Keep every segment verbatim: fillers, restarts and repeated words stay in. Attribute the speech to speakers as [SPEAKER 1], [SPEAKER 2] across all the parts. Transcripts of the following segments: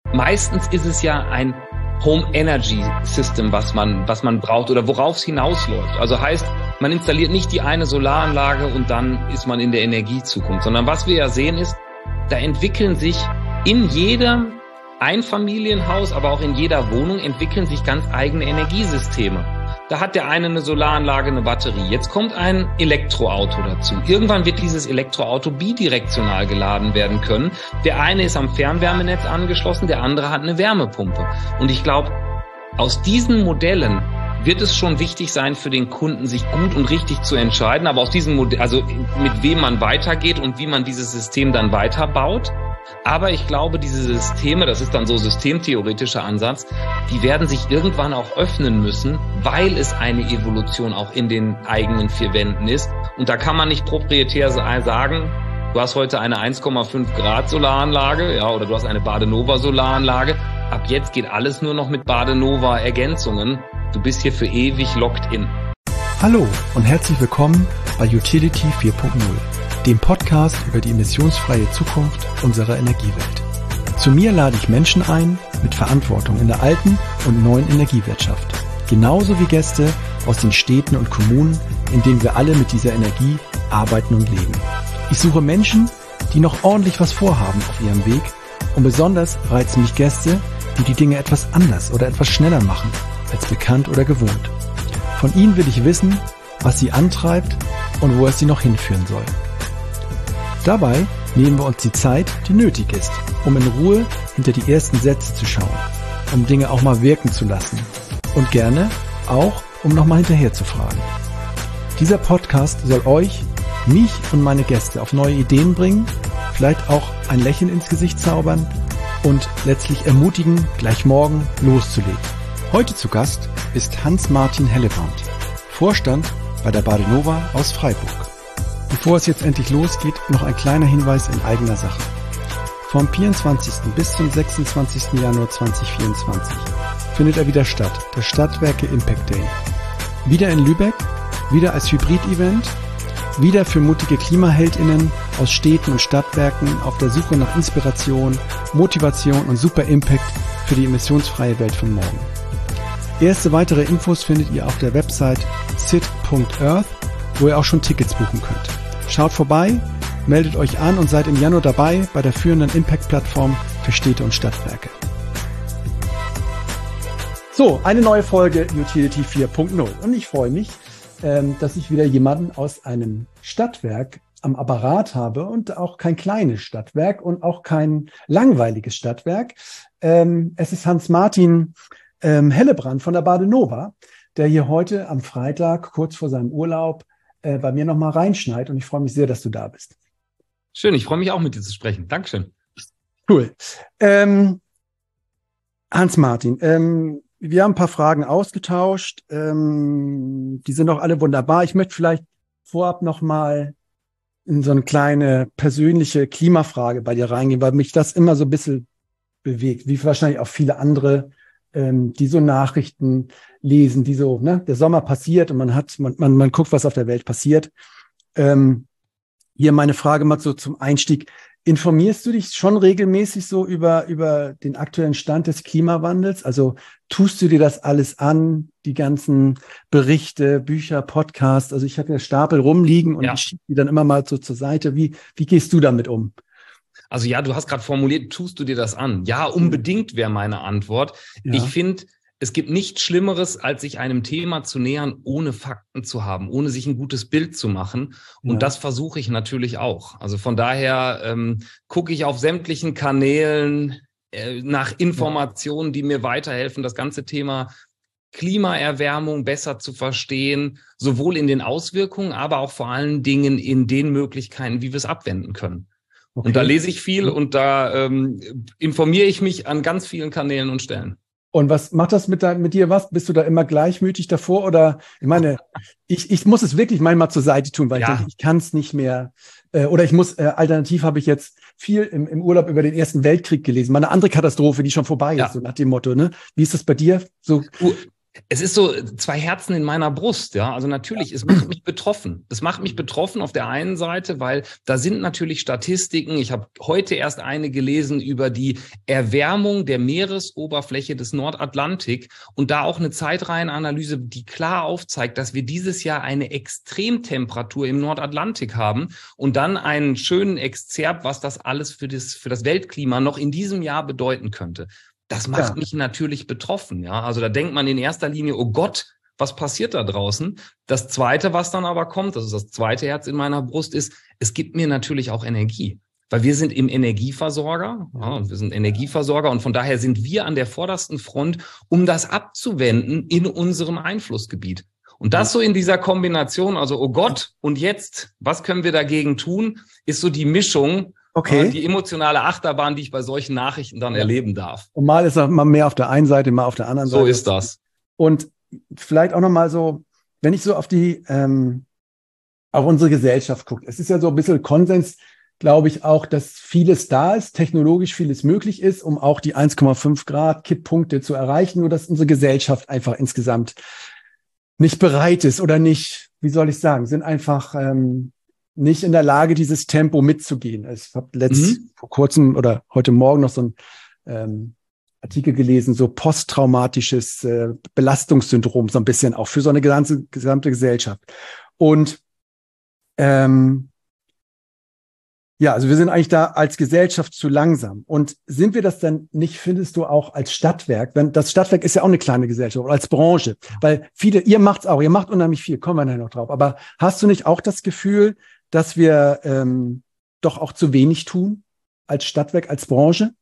[SPEAKER 1] Meistens ist es ja ein Home Energy System, was man, was man braucht oder worauf es hinausläuft. Also heißt, man installiert nicht die eine Solaranlage und dann ist man in der Energiezukunft, sondern was wir ja sehen ist, da entwickeln sich in jedem Einfamilienhaus, aber auch in jeder Wohnung entwickeln sich ganz eigene Energiesysteme. Da hat der eine eine Solaranlage, eine Batterie. Jetzt kommt ein Elektroauto dazu. Irgendwann wird dieses Elektroauto bidirektional geladen werden können. Der eine ist am Fernwärmenetz angeschlossen, der andere hat eine Wärmepumpe. Und ich glaube, aus diesen Modellen wird es schon wichtig sein für den Kunden, sich gut und richtig zu entscheiden. Aber aus diesem Modell, also mit wem man weitergeht und wie man dieses System dann weiterbaut. Aber ich glaube, diese Systeme, das ist dann so systemtheoretischer Ansatz, die werden sich irgendwann auch öffnen müssen, weil es eine Evolution auch in den eigenen vier Wänden ist. Und da kann man nicht proprietär sagen, du hast heute eine eins Komma fünf Grad Solaranlage, ja, oder du hast eine Badenova Solaranlage. Ab jetzt geht alles nur noch mit Badenova Ergänzungen. Du bist hier für ewig locked in.
[SPEAKER 2] Hallo und herzlich willkommen bei Utility vier Punkt null. Dem Podcast über die emissionsfreie Zukunft unserer Energiewelt. Zu mir lade ich Menschen ein mit Verantwortung in der alten und neuen Energiewirtschaft. Genauso wie Gäste aus den Städten und Kommunen, in denen wir alle mit dieser Energie arbeiten und leben. Ich suche Menschen, die noch ordentlich was vorhaben auf ihrem Weg, und besonders reizen mich Gäste, die die Dinge etwas anders oder etwas schneller machen als bekannt oder gewohnt. Von ihnen will ich wissen, was sie antreibt und wo es sie noch hinführen soll. Dabei nehmen wir uns die Zeit, die nötig ist, um in Ruhe hinter die ersten Sätze zu schauen, um Dinge auch mal wirken zu lassen und gerne auch, um nochmal hinterher zu fragen. Dieser Podcast soll euch, mich und meine Gäste auf neue Ideen bringen, vielleicht auch ein Lächeln ins Gesicht zaubern und letztlich ermutigen, gleich morgen loszulegen. Heute zu Gast ist Hans-Martin Hellebrand, Vorstand bei der Badenova aus Freiburg. Bevor es jetzt endlich losgeht, noch ein kleiner Hinweis in eigener Sache. Vom vierundzwanzigsten bis zum sechsundzwanzigsten Januar zweitausendvierundzwanzig findet er wieder statt, der Stadtwerke Impact Day. Wieder in Lübeck, wieder als Hybrid-Event, wieder für mutige KlimaheldInnen aus Städten und Stadtwerken auf der Suche nach Inspiration, Motivation und super Impact für die emissionsfreie Welt von morgen. Erste weitere Infos findet ihr auf der Website s i t punkt earth, wo ihr auch schon Tickets buchen könnt. Schaut vorbei, meldet euch an und seid im Januar dabei bei der führenden Impact-Plattform für Städte und Stadtwerke. So, eine neue Folge Utility vier Punkt null. Und ich freue mich, ähm, dass ich wieder jemanden aus einem Stadtwerk am Apparat habe und auch kein kleines Stadtwerk und auch kein langweiliges Stadtwerk. Ähm, es ist Hans-Martin ähm, Hellebrand von der Badenova, der hier heute am Freitag kurz vor seinem Urlaub äh, bei mir nochmal reinschneit, und ich freue mich sehr, dass du da bist.
[SPEAKER 1] Schön, ich freue mich auch mit dir zu sprechen. Dankeschön.
[SPEAKER 2] Cool. Ähm, Hans-Martin, ähm, wir haben ein paar Fragen ausgetauscht. Ähm, die sind auch alle wunderbar. Ich möchte vielleicht vorab nochmal in so eine kleine persönliche Klimafrage bei dir reingehen, weil mich das immer so ein bisschen bewegt, wie wahrscheinlich auch viele andere, ähm, die so Nachrichten lesen, die so, ne, der Sommer passiert und man hat, man, man, man guckt, was auf der Welt passiert. Ähm, hier meine Frage mal so zum Einstieg. Informierst du dich schon regelmäßig so über, über den aktuellen Stand des Klimawandels? Also tust du dir das alles an, die ganzen Berichte, Bücher, Podcasts? Also ich habe ja Stapel rumliegen und ja. Ich schiebe die dann immer mal so zur Seite. Wie, wie gehst du damit um?
[SPEAKER 1] Also ja, du hast gerade formuliert, tust du dir das an? Ja, unbedingt wäre meine Antwort. Ja. Ich finde, es gibt nichts Schlimmeres, als sich einem Thema zu nähern, ohne Fakten zu haben, ohne sich ein gutes Bild zu machen. Und ja. Das versuche ich natürlich auch. Also von daher ähm, gucke ich auf sämtlichen Kanälen äh, nach Informationen, die mir weiterhelfen, das ganze Thema Klimaerwärmung besser zu verstehen, sowohl in den Auswirkungen, aber auch vor allen Dingen in den Möglichkeiten, wie wir es abwenden können. Okay. Und da lese ich viel und da ähm, informiere ich mich an ganz vielen Kanälen und Stellen.
[SPEAKER 2] Und was macht das mit, da, mit dir was? Bist du da immer gleichmütig davor? Oder ich meine, ich, ich muss es wirklich manchmal zur Seite tun, weil ja. ich denke, ich kann es nicht mehr. Äh, oder ich muss, äh, alternativ habe ich jetzt viel im, im Urlaub über den Ersten Weltkrieg gelesen. Mal eine andere Katastrophe, die schon vorbei ja. ist, so nach dem Motto. Ne? Wie ist das bei dir? So.
[SPEAKER 1] Es ist so zwei Herzen in meiner Brust, ja. Also natürlich, es macht mich betroffen. Es macht mich betroffen auf der einen Seite, weil da sind natürlich Statistiken. Ich habe heute erst eine gelesen über die Erwärmung der Meeresoberfläche des Nordatlantik und da auch eine Zeitreihenanalyse, die klar aufzeigt, dass wir dieses Jahr eine Extremtemperatur im Nordatlantik haben und dann einen schönen Exzerp, was das alles für das, für das Weltklima noch in diesem Jahr bedeuten könnte. Das macht ja. mich natürlich betroffen, ja. Also da denkt man in erster Linie, oh Gott, was passiert da draußen? Das Zweite, was dann aber kommt, das ist das zweite Herz in meiner Brust, ist, es gibt mir natürlich auch Energie. Weil wir sind im Energieversorger, ja, und wir sind Energieversorger und von daher sind wir an der vordersten Front, um das abzuwenden in unserem Einflussgebiet. Und das so in dieser Kombination, also oh Gott, und jetzt, was können wir dagegen tun, ist so die Mischung, okay. Die emotionale Achterbahn, die ich bei solchen Nachrichten dann ja. erleben darf.
[SPEAKER 2] Und mal ist man mehr auf der einen Seite, mal auf der anderen Seite.
[SPEAKER 1] So ist das.
[SPEAKER 2] Und vielleicht auch nochmal so, wenn ich so auf die, ähm, auf unsere Gesellschaft gucke. Es ist ja so ein bisschen Konsens, glaube ich auch, dass vieles da ist, technologisch vieles möglich ist, um auch die eins Komma fünf Grad Kipppunkte zu erreichen, nur dass unsere Gesellschaft einfach insgesamt nicht bereit ist oder nicht, wie soll ich sagen, sind einfach ähm, nicht in der Lage, dieses Tempo mitzugehen. Ich habe letzt mhm. vor kurzem oder heute Morgen noch so ein ähm, Artikel gelesen, so posttraumatisches äh, Belastungssyndrom, so ein bisschen auch für so eine gesamte, gesamte Gesellschaft. Und ähm, ja, also wir sind eigentlich da als Gesellschaft zu langsam. Und sind wir das dann nicht, findest du, auch als Stadtwerk? Wenn das Stadtwerk ist ja auch eine kleine Gesellschaft, oder als Branche, weil viele, ihr macht's auch, ihr macht unheimlich viel, kommen wir nachher noch drauf. Aber hast du nicht auch das Gefühl, dass wir ähm, doch auch zu wenig tun als Stadtwerk, als Branche?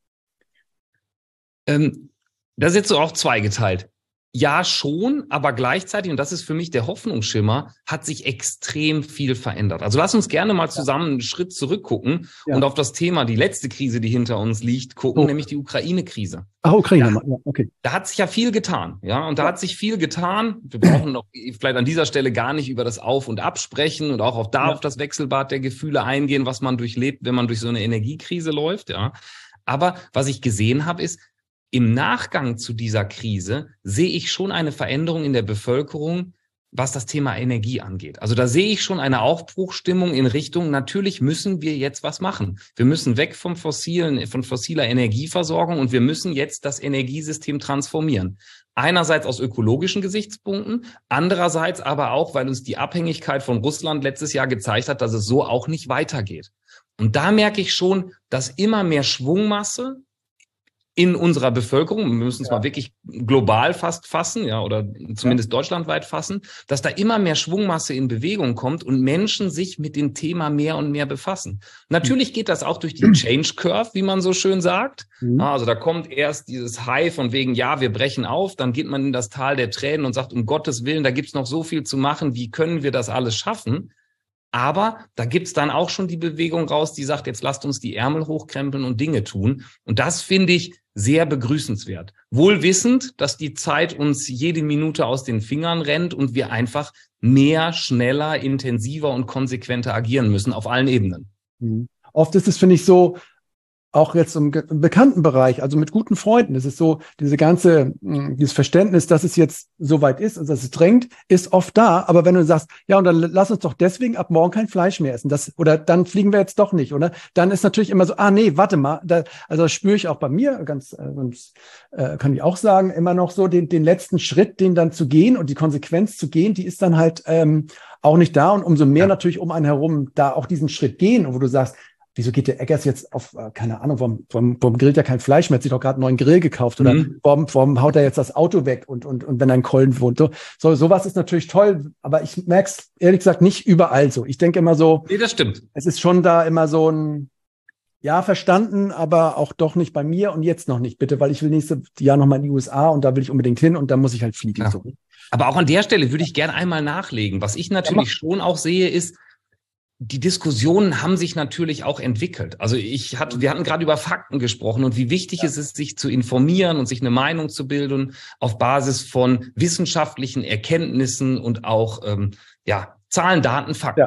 [SPEAKER 1] Ähm, das ist jetzt so auch zweigeteilt. Ja, schon, aber gleichzeitig, und das ist für mich der Hoffnungsschimmer, hat sich extrem viel verändert. Also lass uns gerne mal zusammen einen Schritt zurückgucken ja. und auf das Thema, die letzte Krise, die hinter uns liegt, gucken, oh. nämlich die Ukraine-Krise.
[SPEAKER 2] Ach, Ukraine,
[SPEAKER 1] da,
[SPEAKER 2] ja, okay.
[SPEAKER 1] Da hat sich ja viel getan, ja, und da ja. hat sich viel getan. Wir brauchen noch vielleicht an dieser Stelle gar nicht über das Auf- und Absprechen und auch auf da ja. auf das Wechselbad der Gefühle eingehen, was man durchlebt, wenn man durch so eine Energiekrise läuft, ja. Aber was ich gesehen habe, ist, im Nachgang zu dieser Krise sehe ich schon eine Veränderung in der Bevölkerung, was das Thema Energie angeht. Also da sehe ich schon eine Aufbruchstimmung in Richtung, natürlich müssen wir jetzt was machen. Wir müssen weg vom fossilen, von fossiler Energieversorgung und wir müssen jetzt das Energiesystem transformieren. Einerseits aus ökologischen Gesichtspunkten, andererseits aber auch, weil uns die Abhängigkeit von Russland letztes Jahr gezeigt hat, dass es so auch nicht weitergeht. Und da merke ich schon, dass immer mehr Schwungmasse in unserer Bevölkerung, wir müssen es ja. mal wirklich global fast fassen, ja, oder zumindest ja. deutschlandweit fassen, dass da immer mehr Schwungmasse in Bewegung kommt und Menschen sich mit dem Thema mehr und mehr befassen. Natürlich geht das auch durch die Change Curve, wie man so schön sagt. Mhm. Also da kommt erst dieses High von wegen, ja, wir brechen auf, dann geht man in das Tal der Tränen und sagt, um Gottes Willen, da gibt's noch so viel zu machen, wie können wir das alles schaffen? Aber da gibt's dann auch schon die Bewegung raus, die sagt, jetzt lasst uns die Ärmel hochkrempeln und Dinge tun. Und das finde ich sehr begrüßenswert. Wohl wissend, dass die Zeit uns jede Minute aus den Fingern rennt und wir einfach mehr, schneller, intensiver und konsequenter agieren müssen auf allen Ebenen.
[SPEAKER 2] Mhm. Oft ist es, finde ich, so, auch jetzt im, im Bekanntenbereich, also mit guten Freunden, es ist so, diese ganze, dieses Verständnis, dass es jetzt so weit ist und dass es drängt, ist oft da. Aber wenn du sagst, ja, und dann lass uns doch deswegen ab morgen kein Fleisch mehr essen, das, oder dann fliegen wir jetzt doch nicht, oder? Dann ist natürlich immer so, ah, nee, warte mal, da, also das spüre ich auch bei mir, ganz, äh, kann ich auch sagen, immer noch so, den, den letzten Schritt, den dann zu gehen und die Konsequenz zu gehen, die ist dann halt ähm, auch nicht da und umso mehr ja. natürlich um einen herum da auch diesen Schritt gehen, wo du sagst, wieso geht der Eggers jetzt auf, keine Ahnung, warum, warum, warum grillt er kein Fleisch mehr? Hat sich doch gerade einen neuen Grill gekauft. Oder mhm. warum, warum haut er jetzt das Auto weg und, und, und wenn er in Köln wohnt? So, so, sowas ist natürlich toll, aber ich merke es ehrlich gesagt nicht überall so. Ich denke immer so,
[SPEAKER 1] nee, das stimmt.
[SPEAKER 2] Es ist schon da immer so ein, ja, verstanden, aber auch doch nicht bei mir und jetzt noch nicht, bitte, weil ich will nächstes Jahr nochmal in die U S A und da will ich unbedingt hin und da muss ich halt fliegen.
[SPEAKER 1] Ja.
[SPEAKER 2] So.
[SPEAKER 1] Aber auch an der Stelle würde ich gerne einmal nachlegen. Was ich natürlich ja, schon auch sehe, ist, die Diskussionen haben sich natürlich auch entwickelt. Also ich hatte, wir hatten gerade über Fakten gesprochen und wie wichtig ja. es ist, sich zu informieren und sich eine Meinung zu bilden auf Basis von wissenschaftlichen Erkenntnissen und auch ähm, ja Zahlen, Daten, Fakten.
[SPEAKER 2] Ja.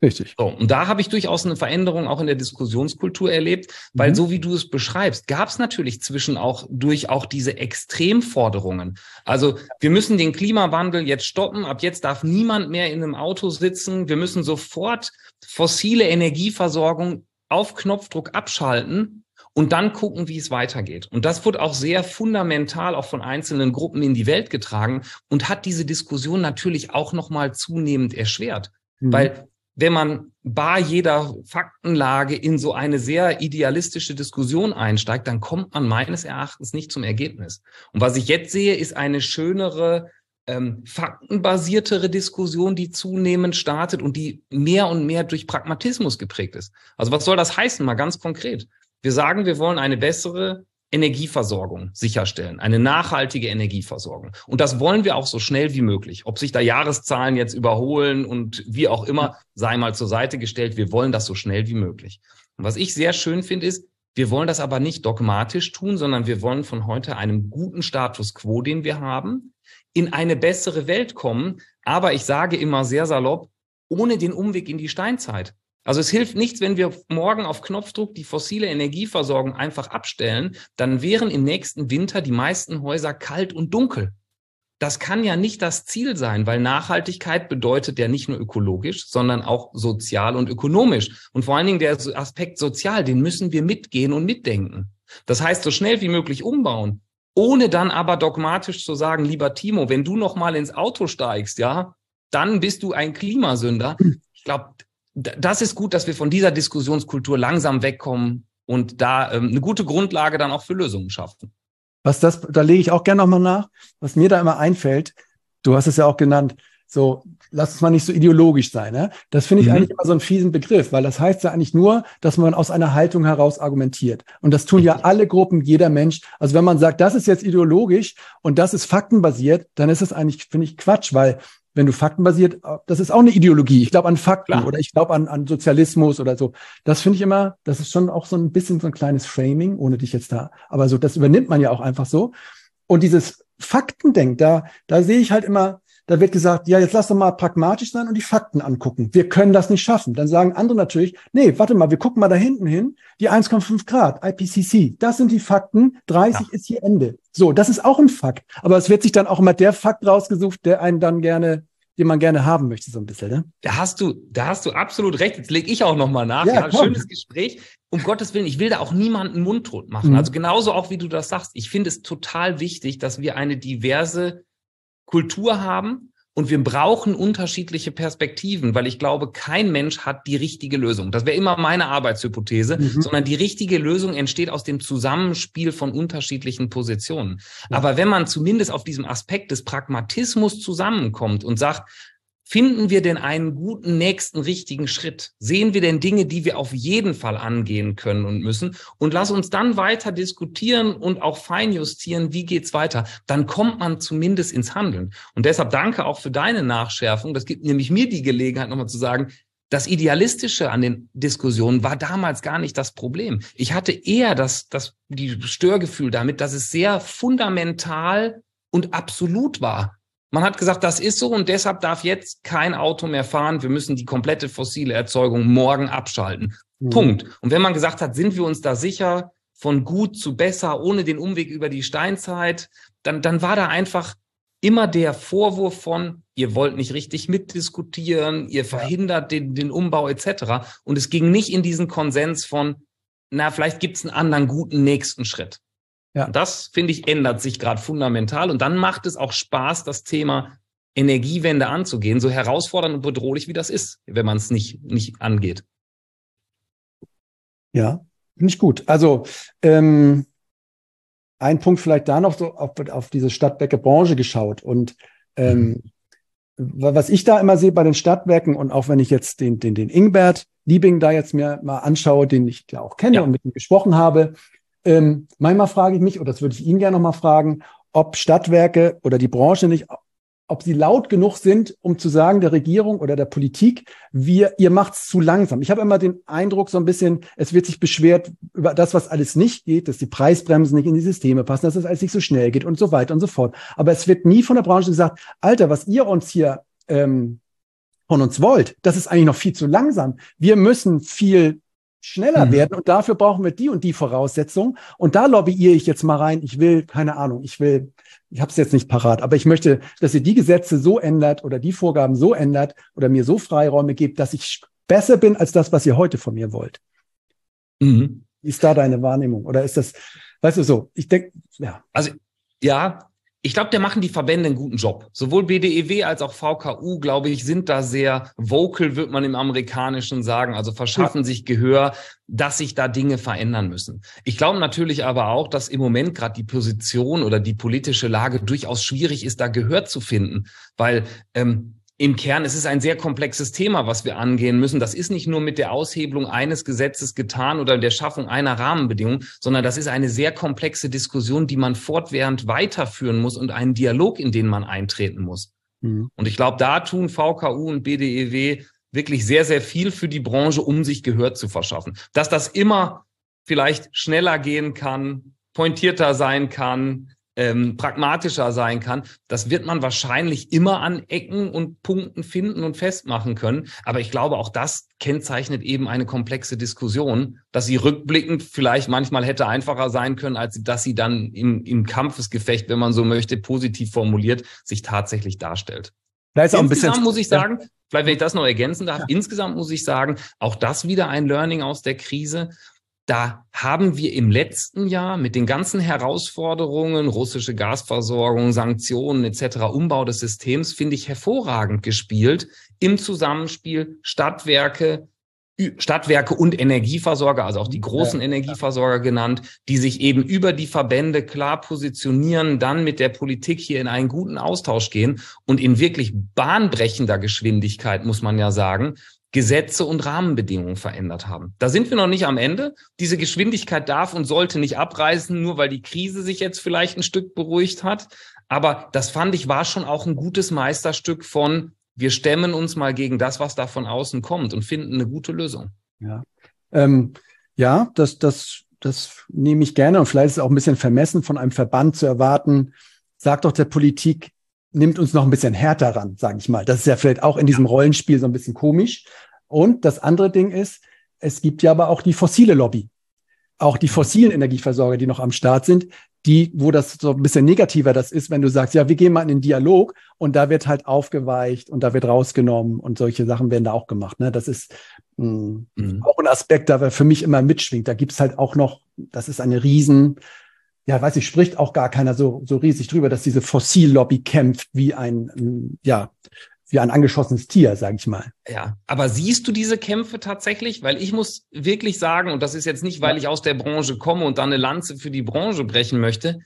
[SPEAKER 2] Richtig.
[SPEAKER 1] So, und da habe ich durchaus eine Veränderung auch in der Diskussionskultur erlebt, weil mhm. so wie du es beschreibst, gab es natürlich zwischen auch durch auch diese Extremforderungen. Also wir müssen den Klimawandel jetzt stoppen, ab jetzt darf niemand mehr in einem Auto sitzen, wir müssen sofort fossile Energieversorgung auf Knopfdruck abschalten und dann gucken, wie es weitergeht. Und das wurde auch sehr fundamental auch von einzelnen Gruppen in die Welt getragen und hat diese Diskussion natürlich auch nochmal zunehmend erschwert, mhm. weil wenn man bar jeder Faktenlage in so eine sehr idealistische Diskussion einsteigt, dann kommt man meines Erachtens nicht zum Ergebnis. Und was ich jetzt sehe, ist eine schönere, ähm, faktenbasiertere Diskussion, die zunehmend startet und die mehr und mehr durch Pragmatismus geprägt ist. Also was soll das heißen, mal ganz konkret? Wir sagen, wir wollen eine bessere Energieversorgung sicherstellen, eine nachhaltige Energieversorgung. Und das wollen wir auch so schnell wie möglich. Ob sich da Jahreszahlen jetzt überholen und wie auch immer, sei mal zur Seite gestellt. Wir wollen das so schnell wie möglich. Und was ich sehr schön finde, ist, wir wollen das aber nicht dogmatisch tun, sondern wir wollen von heute einem guten Status quo, den wir haben, in eine bessere Welt kommen. Aber ich sage immer sehr salopp, ohne den Umweg in die Steinzeit. Also es hilft nichts, wenn wir morgen auf Knopfdruck die fossile Energieversorgung einfach abstellen, dann wären im nächsten Winter die meisten Häuser kalt und dunkel. Das kann ja nicht das Ziel sein, weil Nachhaltigkeit bedeutet ja nicht nur ökologisch, sondern auch sozial und ökonomisch. Und vor allen Dingen der Aspekt sozial, den müssen wir mitgehen und mitdenken. Das heißt, so schnell wie möglich umbauen, ohne dann aber dogmatisch zu sagen, lieber Timo, wenn du noch mal ins Auto steigst, ja, dann bist du ein Klimasünder. Ich glaube, das ist gut, dass wir von dieser Diskussionskultur langsam wegkommen und da ähm, eine gute Grundlage dann auch für Lösungen schaffen.
[SPEAKER 2] Was das, da lege ich auch gerne nochmal nach, was mir da immer einfällt, du hast es ja auch genannt, so, lass uns mal nicht so ideologisch sein, ne? Das finde ich mhm. eigentlich immer so einen fiesen Begriff, weil das heißt ja eigentlich nur, dass man aus einer Haltung heraus argumentiert. Und das tun ja alle Gruppen, jeder Mensch. Also wenn man sagt, das ist jetzt ideologisch und das ist faktenbasiert, dann ist es eigentlich, finde ich, Quatsch, weil wenn du faktenbasiert, das ist auch eine Ideologie. Ich glaube an Fakten Klar. oder ich glaube an, an Sozialismus oder so. Das finde ich immer, das ist schon auch so ein bisschen so ein kleines Framing, ohne dich jetzt da, aber so, das übernimmt man ja auch einfach so. Und dieses Faktendenken, da, da sehe ich halt immer, da wird gesagt, ja, jetzt lass doch mal pragmatisch sein und die Fakten angucken. Wir können das nicht schaffen. Dann sagen andere natürlich, nee, warte mal, wir gucken mal da hinten hin, die eins Komma fünf Grad, I P C C, das sind die Fakten, dreißig ja. ist hier Ende. So, das ist auch ein Fakt. Aber es wird sich dann auch immer der Fakt rausgesucht, der einen dann gerne, den man gerne haben möchte, so ein bisschen, ne?
[SPEAKER 1] Da hast du, da hast du absolut recht. Jetzt lege ich auch noch mal nach.
[SPEAKER 2] Ja,
[SPEAKER 1] ja, schönes Gespräch. Um Gottes Willen, ich will da auch niemanden mundtot machen. Mhm. Also genauso auch, wie du das sagst. Ich finde es total wichtig, dass wir eine diverse Kultur haben und wir brauchen unterschiedliche Perspektiven, weil ich glaube, kein Mensch hat die richtige Lösung. Das wäre immer meine Arbeitshypothese, mhm. sondern die richtige Lösung entsteht aus dem Zusammenspiel von unterschiedlichen Positionen. Ja. Aber wenn man zumindest auf diesem Aspekt des Pragmatismus zusammenkommt und sagt, finden wir denn einen guten nächsten richtigen Schritt? Sehen wir denn Dinge, die wir auf jeden Fall angehen können und müssen? Und lass uns dann weiter diskutieren und auch feinjustieren, wie geht's weiter? Dann kommt man zumindest ins Handeln. Und deshalb danke auch für deine Nachschärfung. Das gibt nämlich mir die Gelegenheit, nochmal zu sagen, das Idealistische an den Diskussionen war damals gar nicht das Problem. Ich hatte eher das, das, die Störgefühl damit, dass es sehr fundamental und absolut war. Man hat gesagt, das ist so und deshalb darf jetzt kein Auto mehr fahren. Wir müssen die komplette fossile Erzeugung morgen abschalten. Mhm. Punkt. Und wenn man gesagt hat, sind wir uns da sicher, von gut zu besser, ohne den Umweg über die Steinzeit, dann, dann war da einfach immer der Vorwurf von, ihr wollt nicht richtig mitdiskutieren, ihr verhindert den, den Umbau et cetera. Und es ging nicht in diesen Konsens von, na, vielleicht gibt's einen anderen guten nächsten Schritt. Ja. Und das, finde ich, ändert sich gerade fundamental. Und dann macht es auch Spaß, das Thema Energiewende anzugehen, so herausfordernd und bedrohlich, wie das ist, wenn man es nicht, nicht angeht.
[SPEAKER 2] Ja, finde ich gut. Also ähm, ein Punkt vielleicht da noch so auf, auf diese Stadtwerke-Branche geschaut. Und ähm, mhm. was ich da immer sehe bei den Stadtwerken und auch wenn ich jetzt den, den, den Ingbert Liebing da jetzt mir mal anschaue, den ich ja auch kenne ja. und mit ihm gesprochen habe, Ähm, manchmal frage ich mich, oder das würde ich Ihnen gerne noch mal fragen, ob Stadtwerke oder die Branche nicht, ob sie laut genug sind, um zu sagen, der Regierung oder der Politik, wir, ihr macht's zu langsam. Ich habe immer den Eindruck so ein bisschen, es wird sich beschwert über das, was alles nicht geht, dass die Preisbremsen nicht in die Systeme passen, dass das alles nicht so schnell geht und so weiter und so fort. Aber es wird nie von der Branche gesagt, Alter, was ihr uns hier ähm, von uns wollt, das ist eigentlich noch viel zu langsam. Wir müssen viel schneller mhm. werden und dafür brauchen wir die und die Voraussetzungen. Und da lobbyiere ich jetzt mal rein. Ich will, keine Ahnung, ich will, ich habe es jetzt nicht parat, aber ich möchte, dass ihr die Gesetze so ändert oder die Vorgaben so ändert oder mir so Freiräume gebt, dass ich besser bin als das, was ihr heute von mir wollt. Mhm. Wie ist da deine Wahrnehmung? Oder ist das, weißt du so, ich denke, ja.
[SPEAKER 1] Also, ja, ich glaube, da machen die Verbände einen guten Job. Sowohl B D E W als auch V K U, glaube ich, sind da sehr vocal, wird man im Amerikanischen sagen, also verschaffen sich Gehör, dass sich da Dinge verändern müssen. Ich glaube natürlich aber auch, dass im Moment gerade die Position oder die politische Lage durchaus schwierig ist, da Gehör zu finden, weil ähm, im Kern, es ist ein sehr komplexes Thema, was wir angehen müssen. Das ist nicht nur mit der Aushebelung eines Gesetzes getan oder der Schaffung einer Rahmenbedingung, sondern das ist eine sehr komplexe Diskussion, die man fortwährend weiterführen muss und einen Dialog, in den man eintreten muss. Mhm. Und ich glaube, da tun V K U und B D E W wirklich sehr, sehr viel für die Branche, um sich Gehör zu verschaffen. Dass das immer vielleicht schneller gehen kann, pointierter sein kann, Ähm, pragmatischer sein kann, das wird man wahrscheinlich immer an Ecken und Punkten finden und festmachen können. Aber ich glaube, auch das kennzeichnet eben eine komplexe Diskussion, dass sie rückblickend vielleicht manchmal hätte einfacher sein können, als dass sie dann im, im Kampfesgefecht, wenn man so möchte, positiv formuliert, sich tatsächlich darstellt.
[SPEAKER 2] Da ist auch ein bisschen,
[SPEAKER 1] insgesamt muss ich sagen, vielleicht wenn ich das noch ergänzen darf, ja. insgesamt muss ich sagen, auch das wieder ein Learning aus der Krise. Da haben wir im letzten Jahr mit den ganzen Herausforderungen, russische Gasversorgung, Sanktionen et cetera, Umbau des Systems, finde ich, hervorragend gespielt im Zusammenspiel Stadtwerke, Stadtwerke und Energieversorger, also auch die großen ja, Energieversorger genannt, die sich eben über die Verbände klar positionieren, dann mit der Politik hier in einen guten Austausch gehen und in wirklich bahnbrechender Geschwindigkeit, muss man ja sagen, Gesetze und Rahmenbedingungen verändert haben. Da sind wir noch nicht am Ende. Diese Geschwindigkeit darf und sollte nicht abreißen, nur weil die Krise sich jetzt vielleicht ein Stück beruhigt hat. Aber das fand ich war schon auch ein gutes Meisterstück von, wir stemmen uns mal gegen das, was da von außen kommt und finden eine gute Lösung.
[SPEAKER 2] Ja, ähm, ja das, das, das nehme ich gerne. Und vielleicht ist es auch ein bisschen vermessen, von einem Verband zu erwarten, sagt doch der Politik, nimmt uns noch ein bisschen härter ran, sage ich mal. Das ist ja vielleicht auch in diesem Rollenspiel so ein bisschen komisch. Und das andere Ding ist, es gibt ja aber auch die fossile Lobby. Auch die fossilen Energieversorger, die noch am Start sind, die, wo das so ein bisschen negativer das ist, wenn du sagst, ja, wir gehen mal in den Dialog und da wird halt aufgeweicht und da wird rausgenommen und solche Sachen werden da auch gemacht. Ne? Das ist mh, mhm. auch ein Aspekt, der für mich immer mitschwingt. Da gibt's halt auch noch, das ist eine riesen, ja, weiß ich, spricht auch gar keiner so, so riesig drüber, dass diese Fossillobby kämpft wie ein, ja, wie ein angeschossenes Tier, sage ich mal.
[SPEAKER 1] Ja, aber siehst du diese Kämpfe tatsächlich? Weil ich muss wirklich sagen, und das ist jetzt nicht, weil ich aus der Branche komme und dann eine Lanze für die Branche brechen möchte,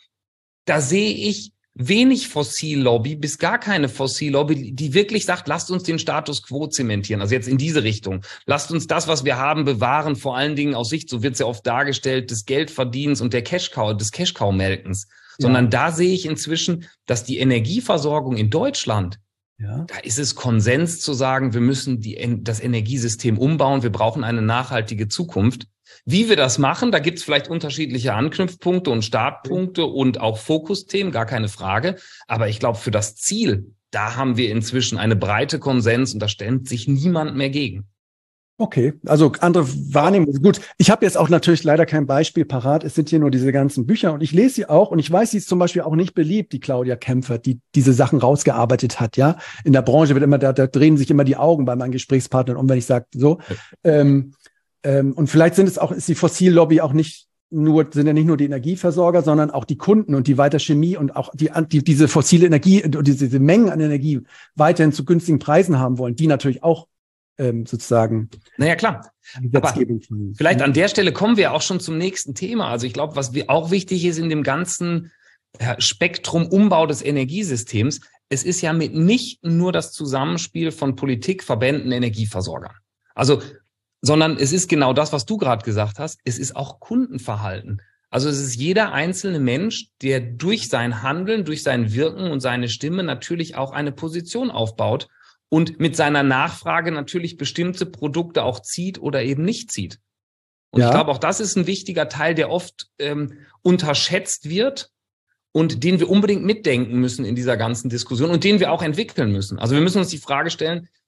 [SPEAKER 1] da sehe ich wenig Fossillobby bis gar keine Fossillobby, die wirklich sagt, lasst uns den Status quo zementieren. Also jetzt in diese Richtung. Lasst uns das, was wir haben, bewahren, vor allen Dingen aus Sicht, so wird es ja oft dargestellt, des Geldverdienens und der Cash-Cow, des Cash-Cow-Melkens. Ja. Sondern da sehe ich inzwischen, dass die Energieversorgung in Deutschland, ja. da ist es Konsens zu sagen, wir müssen die, das Energiesystem umbauen, wir brauchen eine nachhaltige Zukunft. Wie wir das machen, da gibt es vielleicht unterschiedliche Anknüpfpunkte und Startpunkte und auch Fokusthemen, gar keine Frage. Aber ich glaube, für das Ziel, da haben wir inzwischen eine breite Konsens und da stemmt sich niemand mehr gegen.
[SPEAKER 2] Okay, also andere Wahrnehmung. Gut, ich habe jetzt auch natürlich leider kein Beispiel parat. Es sind hier nur diese ganzen Bücher und ich lese sie auch und ich weiß, sie ist zum Beispiel auch nicht beliebt, die Claudia Kämpfer, die diese Sachen rausgearbeitet hat. Ja, in der Branche wird immer, da, da drehen sich immer die Augen bei meinen Gesprächspartnern um, wenn ich sage so. Ähm, ähm, und vielleicht sind es auch, ist die Fossillobby auch nicht nur, sind ja nicht nur die Energieversorger, sondern auch die Kunden und die weiter Chemie und auch die, die diese fossile Energie und diese, diese Mengen an Energie weiterhin zu günstigen Preisen haben wollen, die natürlich auch Ähm, sozusagen.
[SPEAKER 1] Naja, klar. Aber vielleicht an der Stelle kommen wir auch schon zum nächsten Thema. Also ich glaube, was auch wichtig ist in dem ganzen Spektrum Umbau des Energiesystems, es ist ja mit nicht nur das Zusammenspiel von Politik, Verbänden, Energieversorgern. Also, sondern es ist genau das, was du gerade gesagt hast. Es ist auch Kundenverhalten. Also es ist jeder einzelne Mensch, der durch sein Handeln, durch sein Wirken und seine Stimme natürlich auch eine Position aufbaut und mit seiner Nachfrage natürlich bestimmte Produkte auch zieht oder eben nicht zieht. Und ja. ich glaube, auch das ist ein wichtiger Teil, der oft ähm, unterschätzt wird und den wir unbedingt mitdenken müssen in dieser ganzen Diskussion und den wir auch entwickeln müssen. Also wir müssen uns die Frage stellen,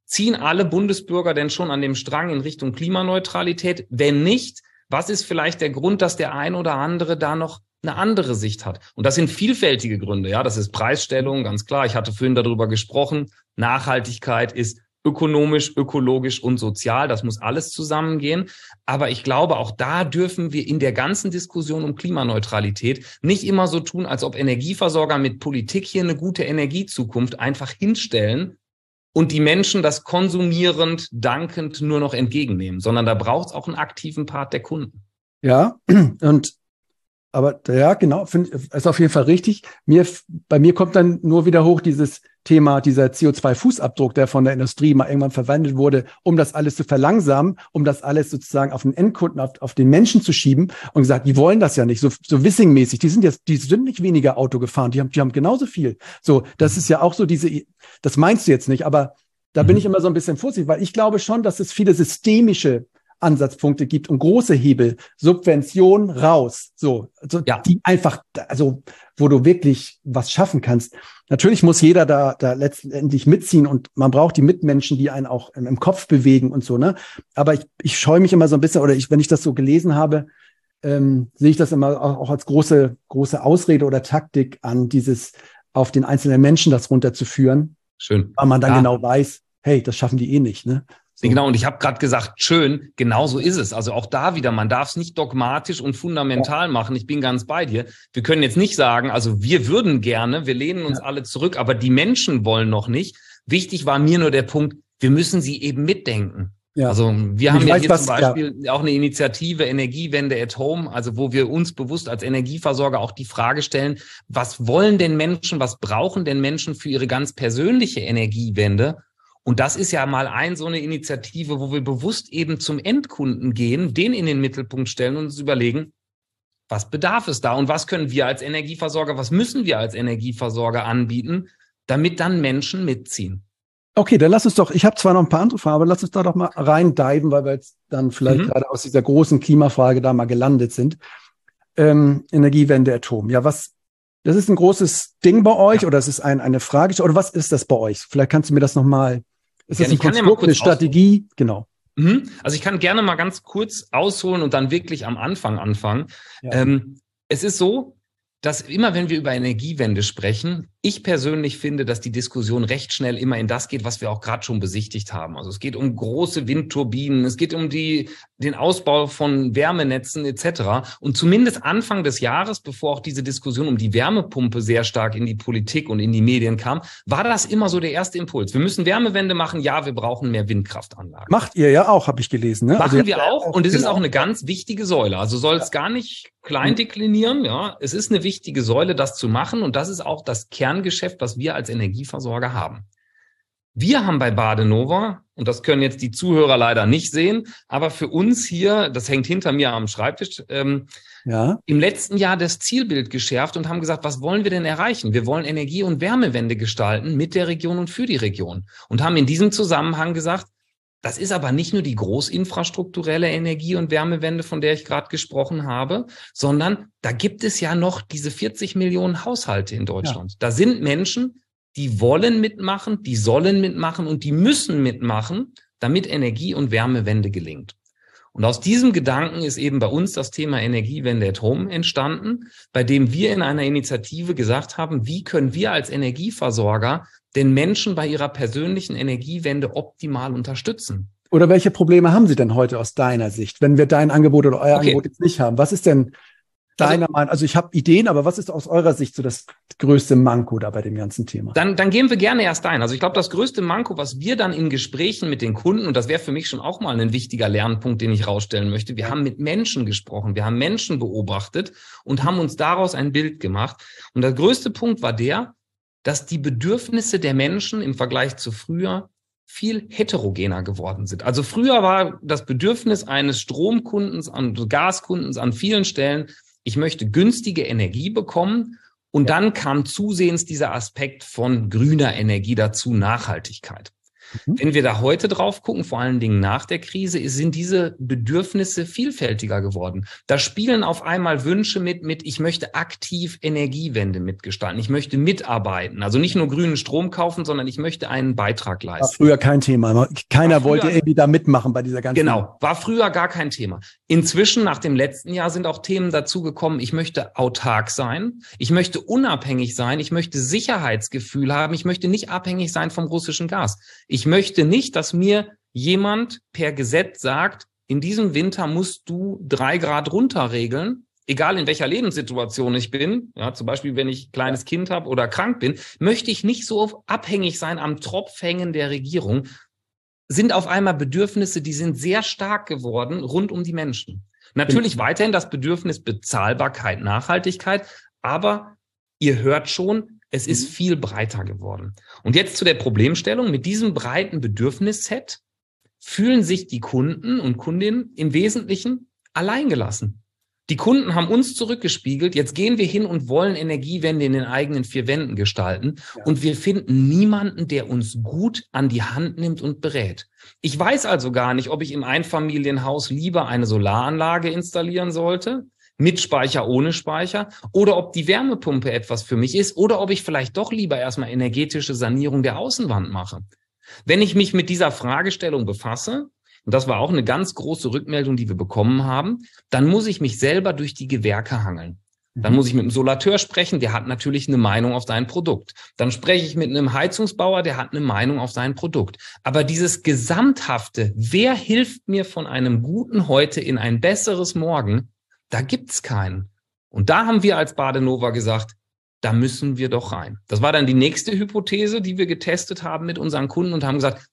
[SPEAKER 1] Ziehen alle Bundesbürger denn schon an dem Strang in Richtung Klimaneutralität? Wenn nicht, was ist vielleicht der Grund, dass der ein oder andere da noch eine andere Sicht hat? Und das sind vielfältige Gründe. Ja, das ist Preisstellung, ganz klar. Ich hatte vorhin darüber gesprochen. Nachhaltigkeit ist ökonomisch, ökologisch und sozial. Das muss alles zusammengehen. Aber ich glaube, auch da dürfen wir in der ganzen Diskussion um Klimaneutralität nicht immer so tun, als ob Energieversorger mit Politik hier eine gute Energiezukunft einfach hinstellen und die Menschen das konsumierend, dankend nur noch entgegennehmen, sondern da braucht es auch einen aktiven Part der Kunden.
[SPEAKER 2] Ja, und aber ja, genau, find, ist auf jeden Fall richtig. Mir, bei mir kommt dann nur wieder hoch dieses Thema, dieser C O zwei Fußabdruck, der von der Industrie mal irgendwann verwendet wurde, um das alles zu verlangsamen, um das alles sozusagen auf den Endkunden, auf, auf den Menschen zu schieben und gesagt, die wollen das ja nicht, so, so Wissing-mäßig. Die sind jetzt, die sind nicht weniger Auto gefahren, die haben, die haben genauso viel. So, das ist ja auch so diese, das meinst du jetzt nicht, aber da bin ich immer so ein bisschen vorsichtig, weil ich glaube schon, dass es viele systemische Ansatzpunkte gibt und große Hebel, Subvention raus, so, so ja. Die einfach, also wo du wirklich was schaffen kannst. Natürlich muss jeder da da letztendlich mitziehen und man braucht die Mitmenschen, die einen auch im, im Kopf bewegen und so, ne? Aber ich, ich scheue mich immer so ein bisschen, oder ich, wenn ich das so gelesen habe, ähm, sehe ich das immer auch, auch als große große Ausrede oder Taktik an, dieses auf den einzelnen Menschen das runterzuführen.
[SPEAKER 1] Schön.
[SPEAKER 2] Weil man dann
[SPEAKER 1] ja.
[SPEAKER 2] genau weiß, hey, das schaffen die eh nicht, ne?
[SPEAKER 1] So. Genau, und ich habe gerade gesagt, schön, genau so ist es. Also auch da wieder, man darf es nicht dogmatisch und fundamental ja. machen. Ich bin ganz bei dir. Wir können jetzt nicht sagen, also wir würden gerne, wir lehnen uns ja. alle zurück, aber die Menschen wollen noch nicht. Wichtig war mir nur der Punkt, wir müssen sie eben mitdenken. Ja. Also wir haben ja hier was, zum Beispiel ja. auch eine Initiative Energiewende at Home, also wo wir uns bewusst als Energieversorger auch die Frage stellen, was wollen denn Menschen, was brauchen denn Menschen für ihre ganz persönliche Energiewende? Und das ist ja mal ein so eine Initiative, wo wir bewusst eben zum Endkunden gehen, den in den Mittelpunkt stellen und uns überlegen, was bedarf es da und was können wir als Energieversorger, was müssen wir als Energieversorger anbieten, damit dann Menschen mitziehen.
[SPEAKER 2] Okay, dann lass uns doch, ich habe zwar noch ein paar andere Fragen, aber lass uns da doch mal reindiven, weil wir jetzt dann vielleicht mhm. gerade aus dieser großen Klimafrage da mal gelandet sind. Ähm, Energiewende Atom. Ja, was, das ist ein großes Ding bei euch ja. oder es ist ein, eine Frage, oder was ist das bei euch? Vielleicht kannst du mir das nochmal, ist das ein Konstrukt, eine Strategie? Genau.
[SPEAKER 1] Mhm. Also ich kann gerne mal ganz kurz ausholen und dann wirklich am Anfang anfangen. Ja. Ähm, es ist so, dass immer, wenn wir über Energiewende sprechen, ich persönlich finde, dass die Diskussion recht schnell immer in das geht, was wir auch gerade schon besichtigt haben. Also es geht um große Windturbinen, es geht um die den Ausbau von Wärmenetzen et cetera. Und zumindest Anfang des Jahres, bevor auch diese Diskussion um die Wärmepumpe sehr stark in die Politik und in die Medien kam, war das immer so der erste Impuls. Wir müssen Wärmewende machen, ja, wir brauchen mehr Windkraftanlagen.
[SPEAKER 2] Macht ihr ja auch, habe ich gelesen. Ne?
[SPEAKER 1] Machen
[SPEAKER 2] also
[SPEAKER 1] wir auch und es genau. ist auch eine ganz wichtige Säule. Also soll es ja. gar nicht klein deklinieren, ja. Es ist eine wichtige Säule, das zu machen und das ist auch das Kerngeschäft, was wir als Energieversorger haben. Wir haben bei Badenova, und das können jetzt die Zuhörer leider nicht sehen, aber für uns hier, das hängt hinter mir am Schreibtisch, ähm, ja. im letzten Jahr das Zielbild geschärft und haben gesagt, was wollen wir denn erreichen? Wir wollen Energie- und Wärmewende gestalten mit der Region und für die Region. Und haben in diesem Zusammenhang gesagt, das ist aber nicht nur die großinfrastrukturelle Energie- und Wärmewende, von der ich gerade gesprochen habe, sondern da gibt es ja noch diese vierzig Millionen Haushalte in Deutschland. Ja. Da sind Menschen, die wollen mitmachen, die sollen mitmachen und die müssen mitmachen, damit Energie- und Wärmewende gelingt. Und aus diesem Gedanken ist eben bei uns das Thema Energiewende at Home entstanden, bei dem wir in einer Initiative gesagt haben, wie können wir als Energieversorger den Menschen bei ihrer persönlichen Energiewende optimal unterstützen?
[SPEAKER 2] Oder welche Probleme haben sie denn heute aus deiner Sicht, wenn wir dein Angebot oder euer okay. Angebot jetzt nicht haben? Was ist denn deiner also, Meinung? Also ich habe Ideen, aber was ist aus eurer Sicht so das größte Manko da bei dem ganzen Thema?
[SPEAKER 1] Dann, dann gehen wir gerne erst ein. Also ich glaube, das größte Manko, was wir dann in Gesprächen mit den Kunden, und das wäre für mich schon auch mal ein wichtiger Lernpunkt, den ich rausstellen möchte, wir haben mit Menschen gesprochen, wir haben Menschen beobachtet und haben uns daraus ein Bild gemacht. Und der größte Punkt war der, dass die Bedürfnisse der Menschen im Vergleich zu früher viel heterogener geworden sind. Also früher war das Bedürfnis eines Stromkundens, an Gaskundens an vielen Stellen, ich möchte günstige Energie bekommen und ja. dann kam zusehends dieser Aspekt von grüner Energie dazu, Nachhaltigkeit. Mhm. Wenn wir da heute drauf gucken, vor allen Dingen nach der Krise, sind diese Bedürfnisse vielfältiger geworden. Da spielen auf einmal Wünsche mit, mit ich möchte aktiv Energiewende mitgestalten, ich möchte mitarbeiten, also nicht nur grünen Strom kaufen, sondern ich möchte einen Beitrag leisten.
[SPEAKER 2] War früher kein Thema. Keiner früher, wollte irgendwie da mitmachen bei dieser ganzen...
[SPEAKER 1] Genau, war früher gar kein Thema. Inzwischen, nach dem letzten Jahr, sind auch Themen dazugekommen, ich möchte autark sein, ich möchte unabhängig sein, ich möchte Sicherheitsgefühl haben, ich möchte nicht abhängig sein vom russischen Gas. Ich möchte nicht, dass mir jemand per Gesetz sagt, in diesem Winter musst du drei Grad runter regeln, egal in welcher Lebenssituation ich bin, ja, zum Beispiel, wenn ich ein kleines Kind habe oder krank bin, möchte ich nicht so abhängig sein am Tropf hängen der Regierung. Sind auf einmal Bedürfnisse, die sind sehr stark geworden rund um die Menschen. Natürlich weiterhin das Bedürfnis Bezahlbarkeit, Nachhaltigkeit, aber ihr hört schon, es ist viel breiter geworden. Und jetzt zu der Problemstellung. Mit diesem breiten Bedürfnisset fühlen sich die Kunden und Kundinnen im Wesentlichen alleingelassen. Die Kunden haben uns zurückgespiegelt, jetzt gehen wir hin und wollen Energiewende in den eigenen vier Wänden gestalten. Ja. Und wir finden niemanden, der uns gut an die Hand nimmt und berät. Ich weiß also gar nicht, ob ich im Einfamilienhaus lieber eine Solaranlage installieren sollte, mit Speicher, ohne Speicher, oder ob die Wärmepumpe etwas für mich ist, oder ob ich vielleicht doch lieber erstmal energetische Sanierung der Außenwand mache. Wenn ich mich mit dieser Fragestellung befasse, und das war auch eine ganz große Rückmeldung, die wir bekommen haben, dann muss ich mich selber durch die Gewerke hangeln. Dann muss ich mit einem Solateur sprechen, der hat natürlich eine Meinung auf sein Produkt. Dann spreche ich mit einem Heizungsbauer, der hat eine Meinung auf sein Produkt. Aber dieses Gesamthafte, wer hilft mir von einem guten Heute in ein besseres Morgen, da gibt's keinen. Und da haben wir als Badenova gesagt, da müssen wir doch rein. Das war dann die nächste Hypothese, die wir getestet haben mit unseren Kunden und haben gesagt,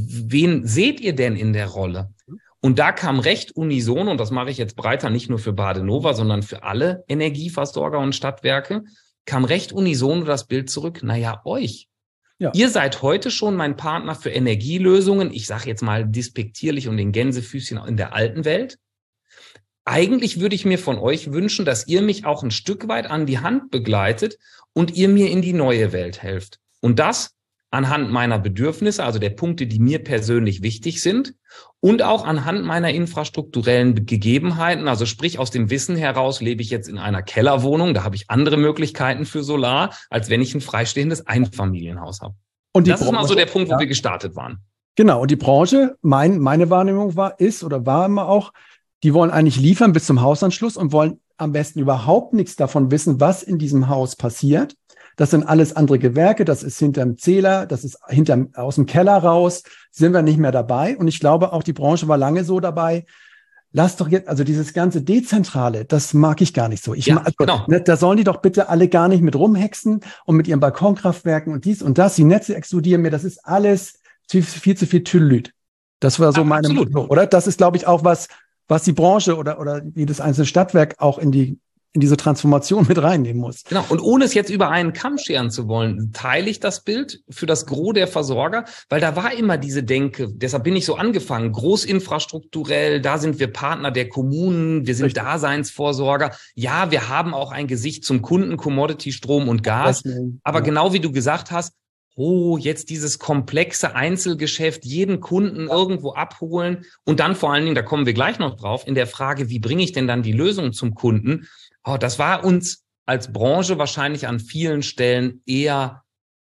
[SPEAKER 1] wen seht ihr denn in der Rolle? Und da kam recht unisono, und das mache ich jetzt breiter, nicht nur für Badenova, sondern für alle Energieversorger und Stadtwerke, kam recht unisono das Bild zurück, naja, euch. Ja. Ihr seid heute schon mein Partner für Energielösungen, ich sage jetzt mal despektierlich und den Gänsefüßchen in der alten Welt. Eigentlich würde ich mir von euch wünschen, dass ihr mich auch ein Stück weit an die Hand begleitet und ihr mir in die neue Welt helft. Und das anhand meiner Bedürfnisse, also der Punkte, die mir persönlich wichtig sind, und auch anhand meiner infrastrukturellen Gegebenheiten, also sprich aus dem Wissen heraus, lebe ich jetzt in einer Kellerwohnung, da habe ich andere Möglichkeiten für Solar, als wenn ich ein freistehendes Einfamilienhaus habe. Und das Branche, ist mal so der Punkt, wo ja. wir gestartet waren.
[SPEAKER 2] Genau, und die Branche, mein, meine Wahrnehmung war, ist oder war immer auch, die wollen eigentlich liefern bis zum Hausanschluss und wollen am besten überhaupt nichts davon wissen, was in diesem Haus passiert. Das sind alles andere Gewerke, das ist hinterm Zähler, das ist hinterm, aus dem Keller raus, sind wir nicht mehr dabei. Und ich glaube, auch die Branche war lange so dabei. Lass doch jetzt, also dieses ganze Dezentrale, das mag ich gar nicht so. Ich
[SPEAKER 1] ja,
[SPEAKER 2] mag, also,
[SPEAKER 1] genau.
[SPEAKER 2] ne, da sollen die doch bitte alle gar nicht mit rumhexen und mit ihren Balkonkraftwerken und dies und das. Die Netze explodieren mir, das ist alles viel, viel zu viel Tüllüt. Das war so ja, meine Meinung, oder? Das ist, glaube ich, auch was, was die Branche oder, oder jedes einzelne Stadtwerk auch in die in diese Transformation mit reinnehmen muss.
[SPEAKER 1] Genau. Und ohne es jetzt über einen Kamm scheren zu wollen, teile ich das Bild für das Gros der Versorger, weil da war immer diese Denke, deshalb bin ich so angefangen, großinfrastrukturell, da sind wir Partner der Kommunen, wir sind Richtig. Daseinsvorsorger. Ja, wir haben auch ein Gesicht zum Kunden, Commodity, Strom und Gas. Aber ja. genau wie du gesagt hast, oh, jetzt dieses komplexe Einzelgeschäft, jeden Kunden irgendwo abholen und dann vor allen Dingen, da kommen wir gleich noch drauf, in der Frage, wie bringe ich denn dann die Lösung zum Kunden? Oh, das war uns als Branche wahrscheinlich an vielen Stellen eher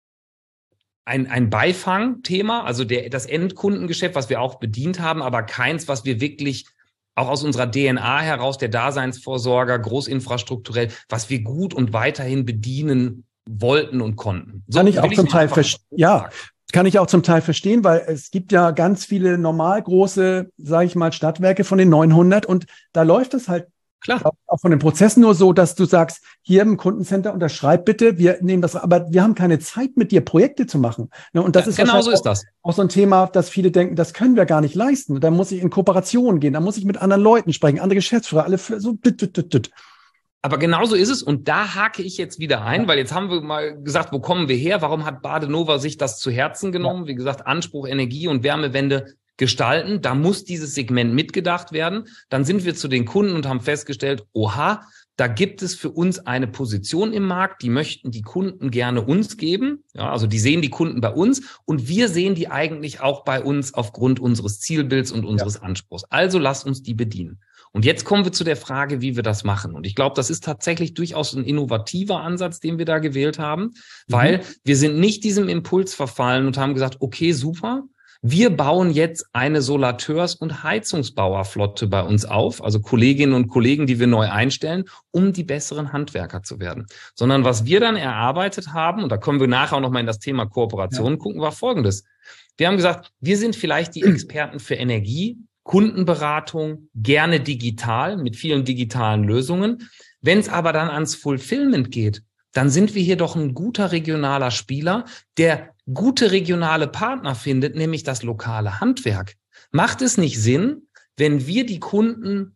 [SPEAKER 1] ein, ein Beifangthema, also der, das Endkundengeschäft, was wir auch bedient haben, aber keins, was wir wirklich auch aus unserer D N A heraus, der Daseinsvorsorger, großinfrastrukturell, was wir gut und weiterhin bedienen wollten und konnten. So
[SPEAKER 2] kann ich auch zum Teil verstehen. Ja, kann ich auch zum Teil verstehen, weil es gibt ja ganz viele normal große, sage ich mal, Stadtwerke von den neunhundert und da läuft es halt
[SPEAKER 1] klar
[SPEAKER 2] auch von den Prozessen nur so, dass du sagst, hier im Kundencenter unterschreib bitte, wir nehmen das, aber wir haben keine Zeit mit dir Projekte zu machen. Und das
[SPEAKER 1] ja,
[SPEAKER 2] ist
[SPEAKER 1] genau so ist das.
[SPEAKER 2] Auch so ein Thema, dass viele denken, das können wir gar nicht leisten. Da muss ich in Kooperation gehen, da muss ich mit anderen Leuten sprechen, andere Geschäftsführer, alle für so.
[SPEAKER 1] Aber genauso ist es und da hake ich jetzt wieder ein, ja. weil jetzt haben wir mal gesagt, wo kommen wir her? Warum hat Badenova sich das zu Herzen genommen? Ja. Wie gesagt, Anspruch, Energie und Wärmewende gestalten. Da muss dieses Segment mitgedacht werden. Dann sind wir zu den Kunden und haben festgestellt, oha, da gibt es für uns eine Position im Markt, die möchten die Kunden gerne uns geben. Ja, also die sehen die Kunden bei uns und wir sehen die eigentlich auch bei uns aufgrund unseres Zielbilds und unseres ja. Anspruchs. Also lasst uns die bedienen. Und jetzt kommen wir zu der Frage, wie wir das machen. Und ich glaube, das ist tatsächlich durchaus ein innovativer Ansatz, den wir da gewählt haben, mhm. weil wir sind nicht diesem Impuls verfallen und haben gesagt, okay, super, wir bauen jetzt eine Solateurs- und Heizungsbauerflotte bei uns auf, also Kolleginnen und Kollegen, die wir neu einstellen, um die besseren Handwerker zu werden. Sondern was wir dann erarbeitet haben, und da kommen wir nachher auch nochmal in das Thema Kooperation ja. gucken, war Folgendes. Wir haben gesagt, wir sind vielleicht die Experten für Energie, Kundenberatung, gerne digital, mit vielen digitalen Lösungen. Wenn es aber dann ans Fulfillment geht, dann sind wir hier doch ein guter regionaler Spieler, der gute regionale Partner findet, nämlich das lokale Handwerk. Macht es nicht Sinn, wenn wir die Kunden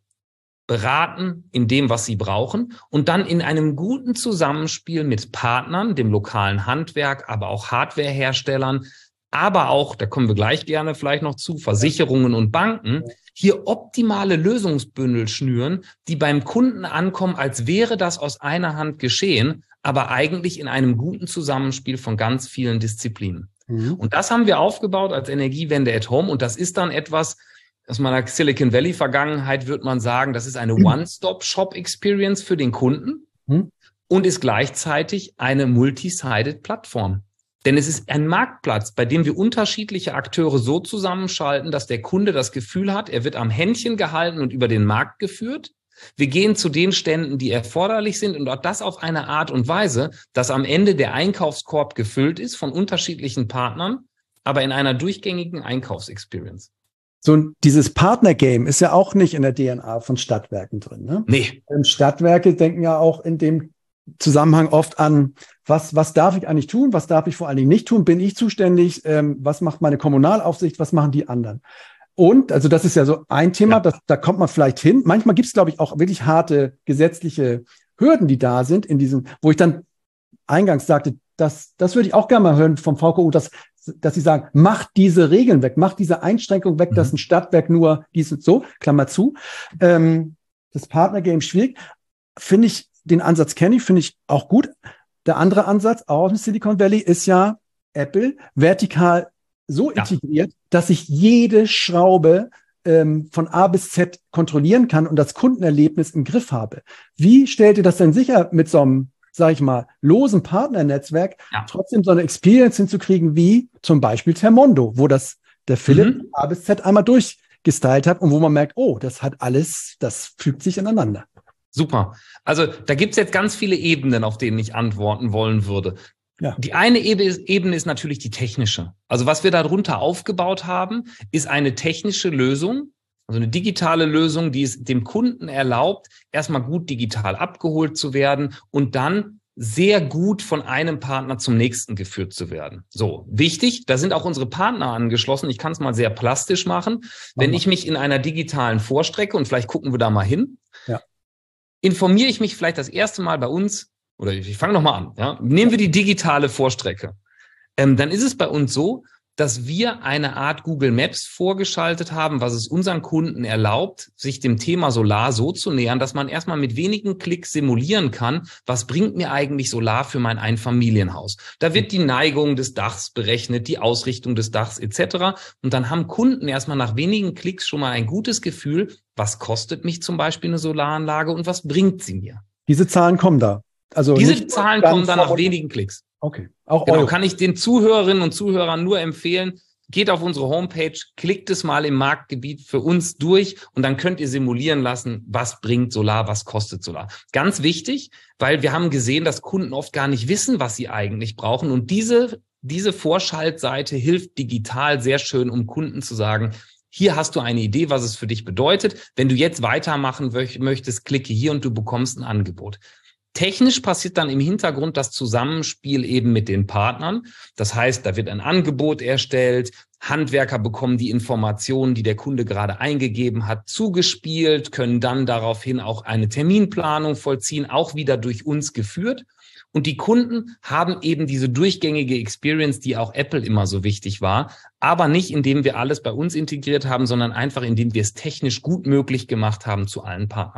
[SPEAKER 1] beraten in dem, was sie brauchen und dann in einem guten Zusammenspiel mit Partnern, dem lokalen Handwerk, aber auch Hardwareherstellern, aber auch, da kommen wir gleich gerne vielleicht noch zu, Versicherungen und Banken, hier optimale Lösungsbündel schnüren, die beim Kunden ankommen, als wäre das aus einer Hand geschehen, aber eigentlich in einem guten Zusammenspiel von ganz vielen Disziplinen. Mhm. Und das haben wir aufgebaut als Energiewende at Home und das ist dann etwas, aus meiner Silicon Valley Vergangenheit würde man sagen, das ist eine One-Stop-Shop-Experience für den Kunden mhm. und ist gleichzeitig eine multi-sided Plattform. Denn es ist ein Marktplatz, bei dem wir unterschiedliche Akteure so zusammenschalten, dass der Kunde das Gefühl hat, er wird am Händchen gehalten und über den Markt geführt. Wir gehen zu den Ständen, die erforderlich sind und auch das auf eine Art und Weise, dass am Ende der Einkaufskorb gefüllt ist von unterschiedlichen Partnern, aber in einer durchgängigen Einkaufsexperience.
[SPEAKER 2] So dieses Partner-Game ist ja auch nicht in der D N A von Stadtwerken drin, ne?
[SPEAKER 1] Nee.
[SPEAKER 2] Stadtwerke denken ja auch in dem Zusammenhang oft an, was, was darf ich eigentlich tun, was darf ich vor allen Dingen nicht tun, bin ich zuständig, ähm, was macht meine Kommunalaufsicht, was machen die anderen? Und, also das ist ja so ein Thema, ja. das, da kommt man vielleicht hin. Manchmal gibt es, glaube ich, auch wirklich harte gesetzliche Hürden, die da sind, in diesem, wo ich dann eingangs sagte, das, das würde ich auch gerne mal hören vom V K U, dass, dass sie sagen, macht diese Regeln weg, macht diese Einschränkung weg, mhm. dass ein Stadtwerk nur dies und so, Klammer zu. Ähm, das Partnergame schwierig. Finde ich, den Ansatz kenne ich, finde ich auch gut. Der andere Ansatz, auch im Silicon Valley, ist ja Apple vertikal so ja. integriert, dass ich jede Schraube ähm, von A bis Z kontrollieren kann und das Kundenerlebnis im Griff habe. Wie stellt ihr das denn sicher mit so einem, sag ich mal, losen Partnernetzwerk, ja. trotzdem so eine Experience hinzukriegen wie zum Beispiel Thermondo, wo das der Philipp mhm. A bis Z einmal durchgestylt hat und wo man merkt, oh, das hat alles, das fügt sich ineinander.
[SPEAKER 1] Super. Also da gibt's jetzt ganz viele Ebenen, auf denen ich antworten wollen würde. Ja. Die eine Ebene ist natürlich die technische. Also was wir darunter aufgebaut haben, ist eine technische Lösung, also eine digitale Lösung, die es dem Kunden erlaubt, erstmal gut digital abgeholt zu werden und dann sehr gut von einem Partner zum nächsten geführt zu werden. So, wichtig, da sind auch unsere Partner angeschlossen. Ich kann es mal sehr plastisch machen. Wenn ich mich in einer digitalen Vorstrecke, und vielleicht gucken wir da mal hin, ja. informiere ich mich vielleicht das erste Mal bei uns, oder ich fange nochmal an, ja. Nehmen wir die digitale Vorstrecke. Ähm, dann ist es bei uns so, dass wir eine Art Google Maps vorgeschaltet haben, was es unseren Kunden erlaubt, sich dem Thema Solar so zu nähern, dass man erstmal mit wenigen Klicks simulieren kann, was bringt mir eigentlich Solar für mein Einfamilienhaus. Da wird die Neigung des Dachs berechnet, die Ausrichtung des Dachs et cetera. Und dann haben Kunden erstmal nach wenigen Klicks schon mal ein gutes Gefühl, was kostet mich zum Beispiel eine Solaranlage und was bringt sie mir.
[SPEAKER 2] Diese Zahlen kommen da. Also
[SPEAKER 1] Diese Zahlen kommen dann nach wenigen Klicks.
[SPEAKER 2] Okay. Auch
[SPEAKER 1] genau, kann ich den Zuhörerinnen und Zuhörern nur empfehlen, geht auf unsere Homepage, klickt es mal im Marktgebiet für uns durch und dann könnt ihr simulieren lassen, was bringt Solar, was kostet Solar. Ganz wichtig, weil wir haben gesehen, dass Kunden oft gar nicht wissen, was sie eigentlich brauchen und diese, diese Vorschaltseite hilft digital sehr schön, um Kunden zu sagen, hier hast du eine Idee, was es für dich bedeutet. Wenn du jetzt weitermachen möchtest, klicke hier und du bekommst ein Angebot. Technisch passiert dann im Hintergrund das Zusammenspiel eben mit den Partnern. Das heißt, da wird ein Angebot erstellt, Handwerker bekommen die Informationen, die der Kunde gerade eingegeben hat, zugespielt, können dann daraufhin auch eine Terminplanung vollziehen, auch wieder durch uns geführt. Und die Kunden haben eben diese durchgängige Experience, die auch Apple immer so wichtig war, aber nicht indem wir alles bei uns integriert haben, sondern einfach indem wir es technisch gut möglich gemacht haben zu allen Partnern hin.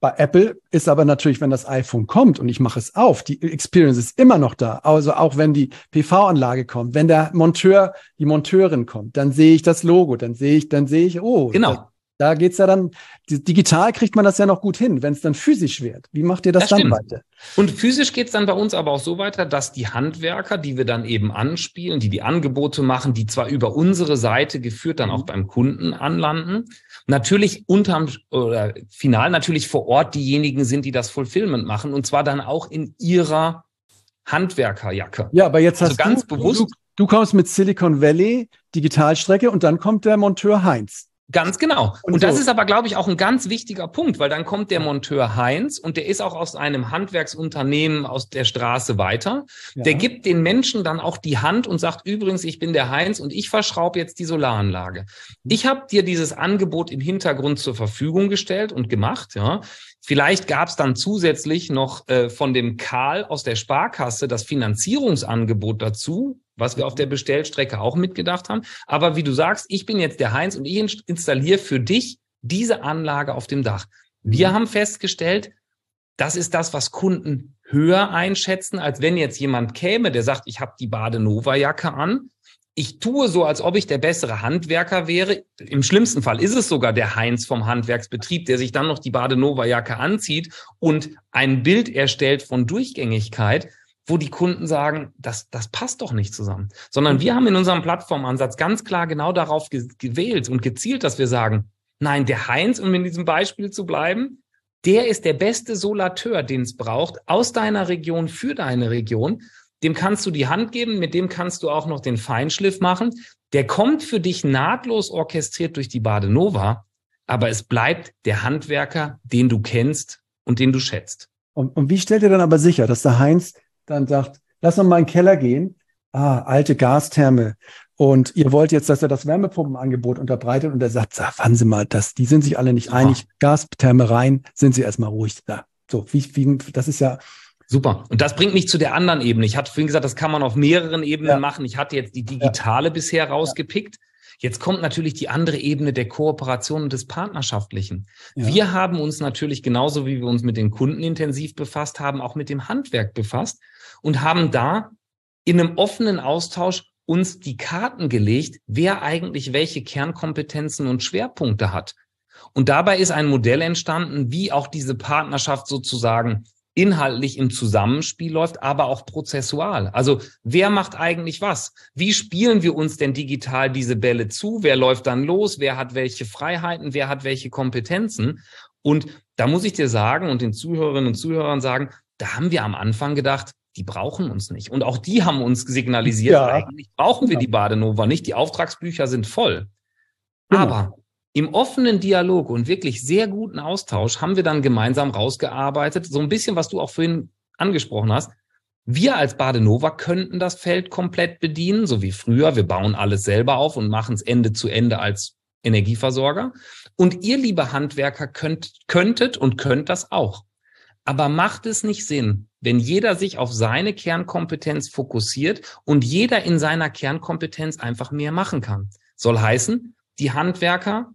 [SPEAKER 2] Bei Apple ist aber natürlich, wenn das iPhone kommt und ich mache es auf, die Experience ist immer noch da. Also auch wenn die P V-Anlage kommt, wenn der Monteur, die Monteurin kommt, dann sehe ich das Logo, dann sehe ich, dann sehe ich, oh,
[SPEAKER 1] Genau.
[SPEAKER 2] Da, da geht's ja dann, digital kriegt man das ja noch gut hin, wenn es dann physisch wird. Wie macht ihr das, das dann stimmt. weiter?
[SPEAKER 1] Und physisch geht's dann bei uns aber auch so weiter, dass die Handwerker, die wir dann eben anspielen, die die Angebote machen, die zwar über unsere Seite geführt dann auch beim Kunden anlanden, natürlich unterm oder final natürlich vor Ort diejenigen sind, die das Fulfillment machen und zwar dann auch in ihrer Handwerkerjacke.
[SPEAKER 2] Ja, aber jetzt
[SPEAKER 1] also
[SPEAKER 2] hast
[SPEAKER 1] ganz
[SPEAKER 2] du,
[SPEAKER 1] bewusst.
[SPEAKER 2] Du, du kommst mit Silicon Valley, Digitalstrecke und dann kommt der Monteur Heinz.
[SPEAKER 1] Ganz genau. Und, und das
[SPEAKER 2] so.
[SPEAKER 1] ist aber, glaube ich, auch ein ganz wichtiger Punkt, weil dann kommt der Monteur Heinz und der ist auch aus einem Handwerksunternehmen aus der Straße weiter. Ja. Der gibt den Menschen dann auch die Hand und sagt, übrigens, ich bin der Heinz und ich verschraube jetzt die Solaranlage. Ich habe dir dieses Angebot im Hintergrund zur Verfügung gestellt und gemacht, ja. Vielleicht gab es dann zusätzlich noch äh, von dem Karl aus der Sparkasse das Finanzierungsangebot dazu, was wir auf der Bestellstrecke auch mitgedacht haben. Aber wie du sagst, ich bin jetzt der Heinz und ich installiere für dich diese Anlage auf dem Dach. Wir haben festgestellt, das ist das, was Kunden höher einschätzen, als wenn jetzt jemand käme, der sagt, ich habe die Badenova-Jacke an. Ich tue so, als ob ich der bessere Handwerker wäre. Im schlimmsten Fall ist es sogar der Heinz vom Handwerksbetrieb, der sich dann noch die Badenova-Jacke anzieht und ein Bild erstellt von Durchgängigkeit, wo die Kunden sagen, das, das passt doch nicht zusammen. Sondern wir haben in unserem Plattformansatz ganz klar genau darauf ge- gewählt und gezielt, dass wir sagen, nein, der Heinz, um in diesem Beispiel zu bleiben, der ist der beste Solateur, den es braucht, aus deiner Region für deine Region. Dem kannst du die Hand geben, mit dem kannst du auch noch den Feinschliff machen. Der kommt für dich nahtlos orchestriert durch die Badenova, aber es bleibt der Handwerker, den du kennst und den du schätzt.
[SPEAKER 2] Und, und wie stellt ihr dann aber sicher, dass der Heinz dann sagt, lass noch mal in den Keller gehen, ah, alte Gastherme und ihr wollt jetzt, dass er das Wärmepumpenangebot unterbreitet und er sagt, sag, warten Sie mal, das, die sind sich alle nicht einig, Gastherme rein, sind Sie erstmal ruhig da. So, wie, wie, das ist ja...
[SPEAKER 1] Super. Und das bringt mich zu der anderen Ebene. Ich hatte vorhin gesagt, das kann man auf mehreren Ebenen ja. machen. Ich hatte jetzt die digitale ja. bisher rausgepickt. Jetzt kommt natürlich die andere Ebene der Kooperation und des Partnerschaftlichen. Ja. Wir haben uns natürlich genauso, wie wir uns mit den Kunden intensiv befasst haben, auch mit dem Handwerk befasst und haben da in einem offenen Austausch uns die Karten gelegt, wer eigentlich welche Kernkompetenzen und Schwerpunkte hat. Und dabei ist ein Modell entstanden, wie auch diese Partnerschaft sozusagen inhaltlich im Zusammenspiel läuft, aber auch prozessual. Also wer macht eigentlich was? Wie spielen wir uns denn digital diese Bälle zu? Wer läuft dann los? Wer hat welche Freiheiten? Wer hat welche Kompetenzen? Und da muss ich dir sagen und den Zuhörerinnen und Zuhörern sagen, da haben wir am Anfang gedacht, die brauchen uns nicht. Und auch die haben uns signalisiert, ja, eigentlich brauchen wir die Badenova nicht. Die Auftragsbücher sind voll. Genau. Aber im offenen Dialog und wirklich sehr guten Austausch haben wir dann gemeinsam rausgearbeitet, so ein bisschen, was du auch vorhin angesprochen hast. Wir als Badenova könnten das Feld komplett bedienen, so wie früher. Wir bauen alles selber auf und machen es Ende zu Ende als Energieversorger. Und ihr, liebe Handwerker, könnt, könntet und könnt das auch. Aber macht es nicht Sinn, wenn jeder sich auf seine Kernkompetenz fokussiert und jeder in seiner Kernkompetenz einfach mehr machen kann? Soll heißen, die Handwerker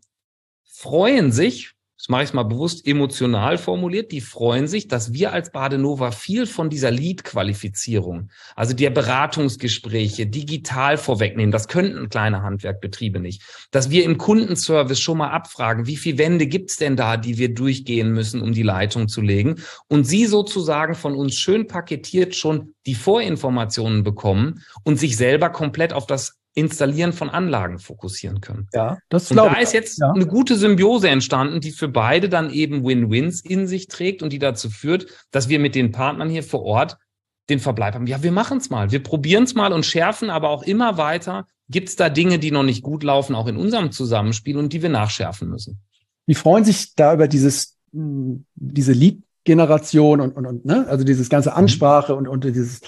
[SPEAKER 1] freuen sich, das mache ich mal bewusst emotional formuliert, die freuen sich, dass wir als Badenova viel von dieser Lead-Qualifizierung, also der Beratungsgespräche, digital vorwegnehmen. Das könnten kleine Handwerkbetriebe nicht. Dass wir im Kundenservice schon mal abfragen, wie viele Wände gibt's denn da, die wir durchgehen müssen, um die Leitung zu legen. Und sie sozusagen von uns schön paketiert schon die Vorinformationen bekommen und sich selber komplett auf das Installieren von Anlagen fokussieren können.
[SPEAKER 2] Ja, das
[SPEAKER 1] und
[SPEAKER 2] glaube ich.
[SPEAKER 1] Da ist jetzt
[SPEAKER 2] ja.
[SPEAKER 1] eine gute Symbiose entstanden, die für beide dann eben Win-Wins in sich trägt und die dazu führt, dass wir mit den Partnern hier vor Ort den Verbleib haben. Ja, wir machen es mal. Wir probieren es mal und schärfen aber auch immer weiter. Gibt es da Dinge, die noch nicht gut laufen, auch in unserem Zusammenspiel und die wir nachschärfen müssen?
[SPEAKER 2] Die freuen sich da über dieses, diese Lead Generation und, und, und ne? Also dieses ganze Ansprache und, und dieses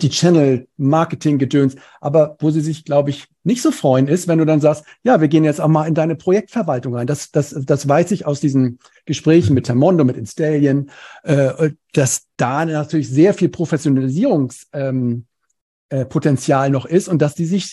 [SPEAKER 2] Multi-Channel-Marketing-Gedöns. Aber wo sie sich, glaube ich, nicht so freuen ist, wenn du dann sagst, ja, wir gehen jetzt auch mal in deine Projektverwaltung rein. Das, das, das weiß ich aus diesen Gesprächen mit Termondo, mit Installion, äh, dass da natürlich sehr viel Professionalisierungspotenzial ähm, äh, noch ist und dass die sich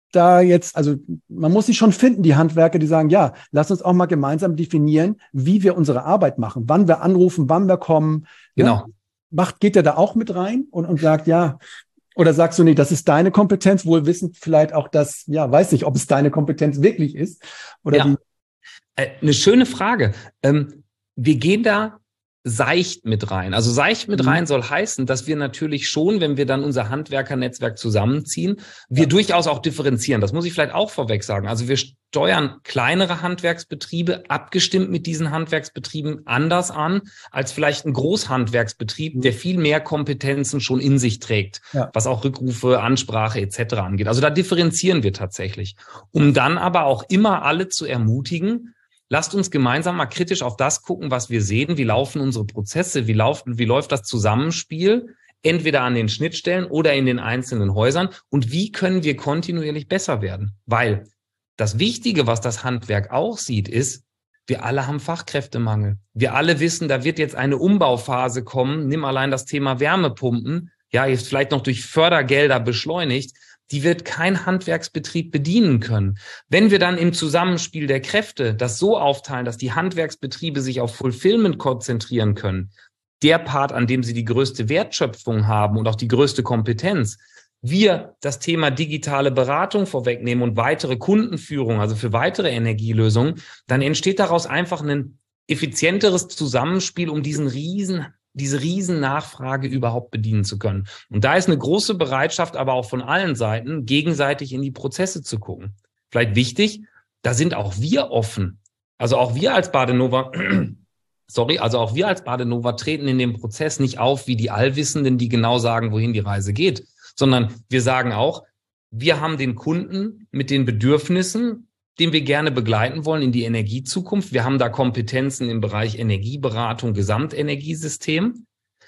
[SPEAKER 2] da jetzt, also man muss sich schon finden, die Handwerker, die sagen, ja, lass uns auch mal gemeinsam definieren, wie wir unsere Arbeit machen, wann wir anrufen, wann wir kommen.
[SPEAKER 1] Genau.
[SPEAKER 2] Ja? Macht, geht der da auch mit rein und, und sagt, ja, oder sagst du, nee, das ist deine Kompetenz, wohl wissend vielleicht auch das, ja, weiß nicht, ob es deine Kompetenz wirklich ist. Oder
[SPEAKER 1] ja.
[SPEAKER 2] wie?
[SPEAKER 1] Äh, eine schöne Frage. Ähm, wir gehen da seicht mit rein. Also seicht mit rein soll heißen, dass wir natürlich schon, wenn wir dann unser Handwerkernetzwerk zusammenziehen, wir ja. durchaus auch differenzieren. Das muss ich vielleicht auch vorweg sagen. Also wir steuern kleinere Handwerksbetriebe abgestimmt mit diesen Handwerksbetrieben anders an, als vielleicht ein Großhandwerksbetrieb, der viel mehr Kompetenzen schon in sich trägt, ja. was auch Rückrufe, Ansprache et cetera angeht. Also da differenzieren wir tatsächlich. Um dann aber auch immer alle zu ermutigen, lasst uns gemeinsam mal kritisch auf das gucken, was wir sehen. Wie laufen unsere Prozesse? Wie, laufen, wie läuft das Zusammenspiel? Entweder an den Schnittstellen oder in den einzelnen Häusern. Und wie können wir kontinuierlich besser werden? Weil das Wichtige, was das Handwerk auch sieht, ist, wir alle haben Fachkräftemangel. Wir alle wissen, da wird jetzt eine Umbauphase kommen. Nimm allein das Thema Wärmepumpen. Ja, jetzt vielleicht noch durch Fördergelder beschleunigt. Die wird kein Handwerksbetrieb bedienen können. Wenn wir dann im Zusammenspiel der Kräfte das so aufteilen, dass die Handwerksbetriebe sich auf Fulfillment konzentrieren können, der Part, an dem sie die größte Wertschöpfung haben und auch die größte Kompetenz, wir das Thema digitale Beratung vorwegnehmen und weitere Kundenführung, also für weitere Energielösungen, dann entsteht daraus einfach ein effizienteres Zusammenspiel, um diesen riesen diese riesen Nachfrage überhaupt bedienen zu können. Und da ist eine große Bereitschaft, aber auch von allen Seiten, gegenseitig in die Prozesse zu gucken. Vielleicht wichtig, da sind auch wir offen. Also auch wir als Badenova, sorry, also auch wir als Badenova treten in dem Prozess nicht auf wie die Allwissenden, die genau sagen, wohin die Reise geht, sondern wir sagen auch, wir haben den Kunden mit den Bedürfnissen, den wir gerne begleiten wollen in die Energiezukunft. Wir haben da Kompetenzen im Bereich Energieberatung, Gesamtenergiesystem.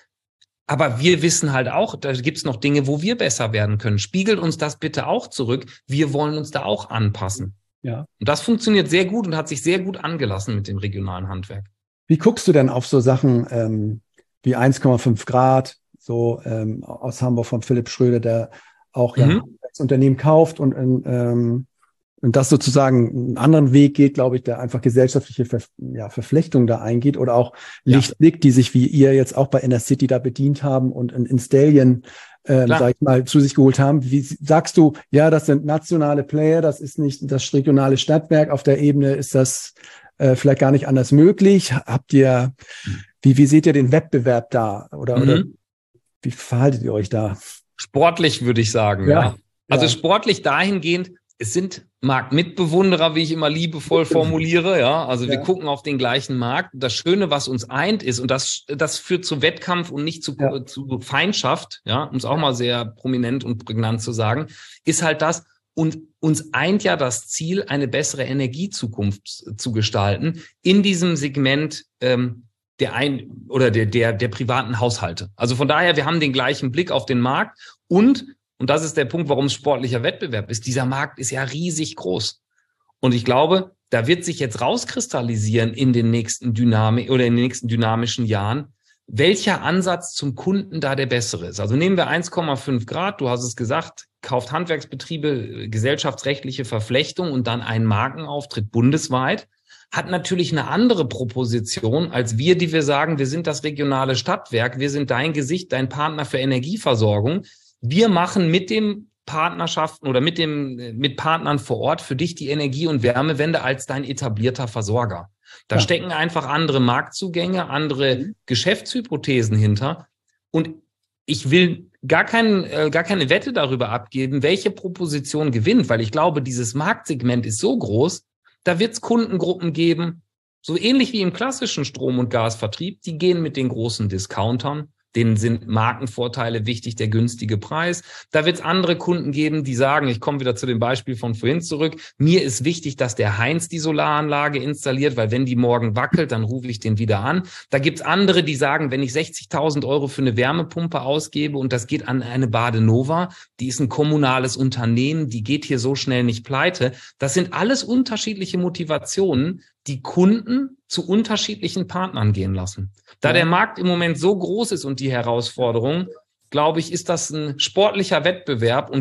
[SPEAKER 1] Aber wir wissen halt auch, da gibt es noch Dinge, wo wir besser werden können. Spiegelt uns das bitte auch zurück. Wir wollen uns da auch anpassen. Ja. Und das funktioniert sehr gut und hat sich sehr gut angelassen mit dem regionalen Handwerk.
[SPEAKER 2] Wie guckst du denn auf so Sachen ähm, wie eins Komma fünf Grad, so ähm, aus Hamburg von Philipp Schröder, der auch ja, mhm. das Unternehmen kauft und ähm, Und das sozusagen einen anderen Weg geht, glaube ich, der einfach gesellschaftliche Ver ja, Verflechtung da eingeht oder auch ja. Lichtblick, die sich wie ihr jetzt auch bei Innercity da bedient haben und in, in Stallion, ähm, sag ich mal, zu sich geholt haben. Wie sagst du, ja, das sind nationale Player, das ist nicht das regionale Stadtwerk. Auf der Ebene ist das äh, vielleicht gar nicht anders möglich. Habt ihr, wie, wie seht ihr den Wettbewerb da? Oder, mhm. oder wie verhaltet ihr euch da?
[SPEAKER 1] Sportlich, würde ich sagen, ja. ja. Also ja. sportlich dahingehend, es sind Marktmitbewunderer, wie ich immer liebevoll formuliere, ja. Also ja. wir gucken auf den gleichen Markt. Das Schöne, was uns eint ist, und das, das führt zu Wettkampf und nicht zu, ja. zu Feindschaft, ja, um es auch mal sehr prominent und prägnant zu sagen, ist halt das, und uns eint ja das Ziel, eine bessere Energiezukunft zu gestalten in diesem Segment, ähm, der ein, oder der, der, der privaten Haushalte. Also von daher, wir haben den gleichen Blick auf den Markt und Und das ist der Punkt, warum es sportlicher Wettbewerb ist. Dieser Markt ist ja riesig groß. Und ich glaube, da wird sich jetzt rauskristallisieren in den nächsten Dynamik oder in den nächsten dynamischen Jahren, welcher Ansatz zum Kunden da der bessere ist. Also nehmen wir eins Komma fünf Grad, du hast es gesagt, kauft Handwerksbetriebe, gesellschaftsrechtliche Verflechtung und dann einen Markenauftritt bundesweit, hat natürlich eine andere Proposition als wir, die wir sagen, wir sind das regionale Stadtwerk, wir sind dein Gesicht, dein Partner für Energieversorgung. Wir machen mit dem Partnerschaften oder mit dem, mit Partnern vor Ort für dich die Energie- und Wärmewende als dein etablierter Versorger. Da ja. stecken einfach andere Marktzugänge, andere mhm. Geschäftshypothesen hinter. Und ich will gar kein, äh, gar keine Wette darüber abgeben, welche Proposition gewinnt, weil ich glaube, dieses Marktsegment ist so groß, da wird es Kundengruppen geben, so ähnlich wie im klassischen Strom- und Gasvertrieb, die gehen mit den großen Discountern. Denen sind Markenvorteile wichtig, der günstige Preis. Da wird es andere Kunden geben, die sagen, ich komme wieder zu dem Beispiel von vorhin zurück, mir ist wichtig, dass der Heinz die Solaranlage installiert, weil wenn die morgen wackelt, dann rufe ich den wieder an. Da gibt es andere, die sagen, wenn ich sechzigtausend Euro für eine Wärmepumpe ausgebe und das geht an eine Badenova, die ist ein kommunales Unternehmen, die geht hier so schnell nicht pleite. Das sind alles unterschiedliche Motivationen, die Kunden zu unterschiedlichen Partnern gehen lassen. Da ja. der Markt im Moment so groß ist und die Herausforderung, glaube ich, ist das ein sportlicher Wettbewerb und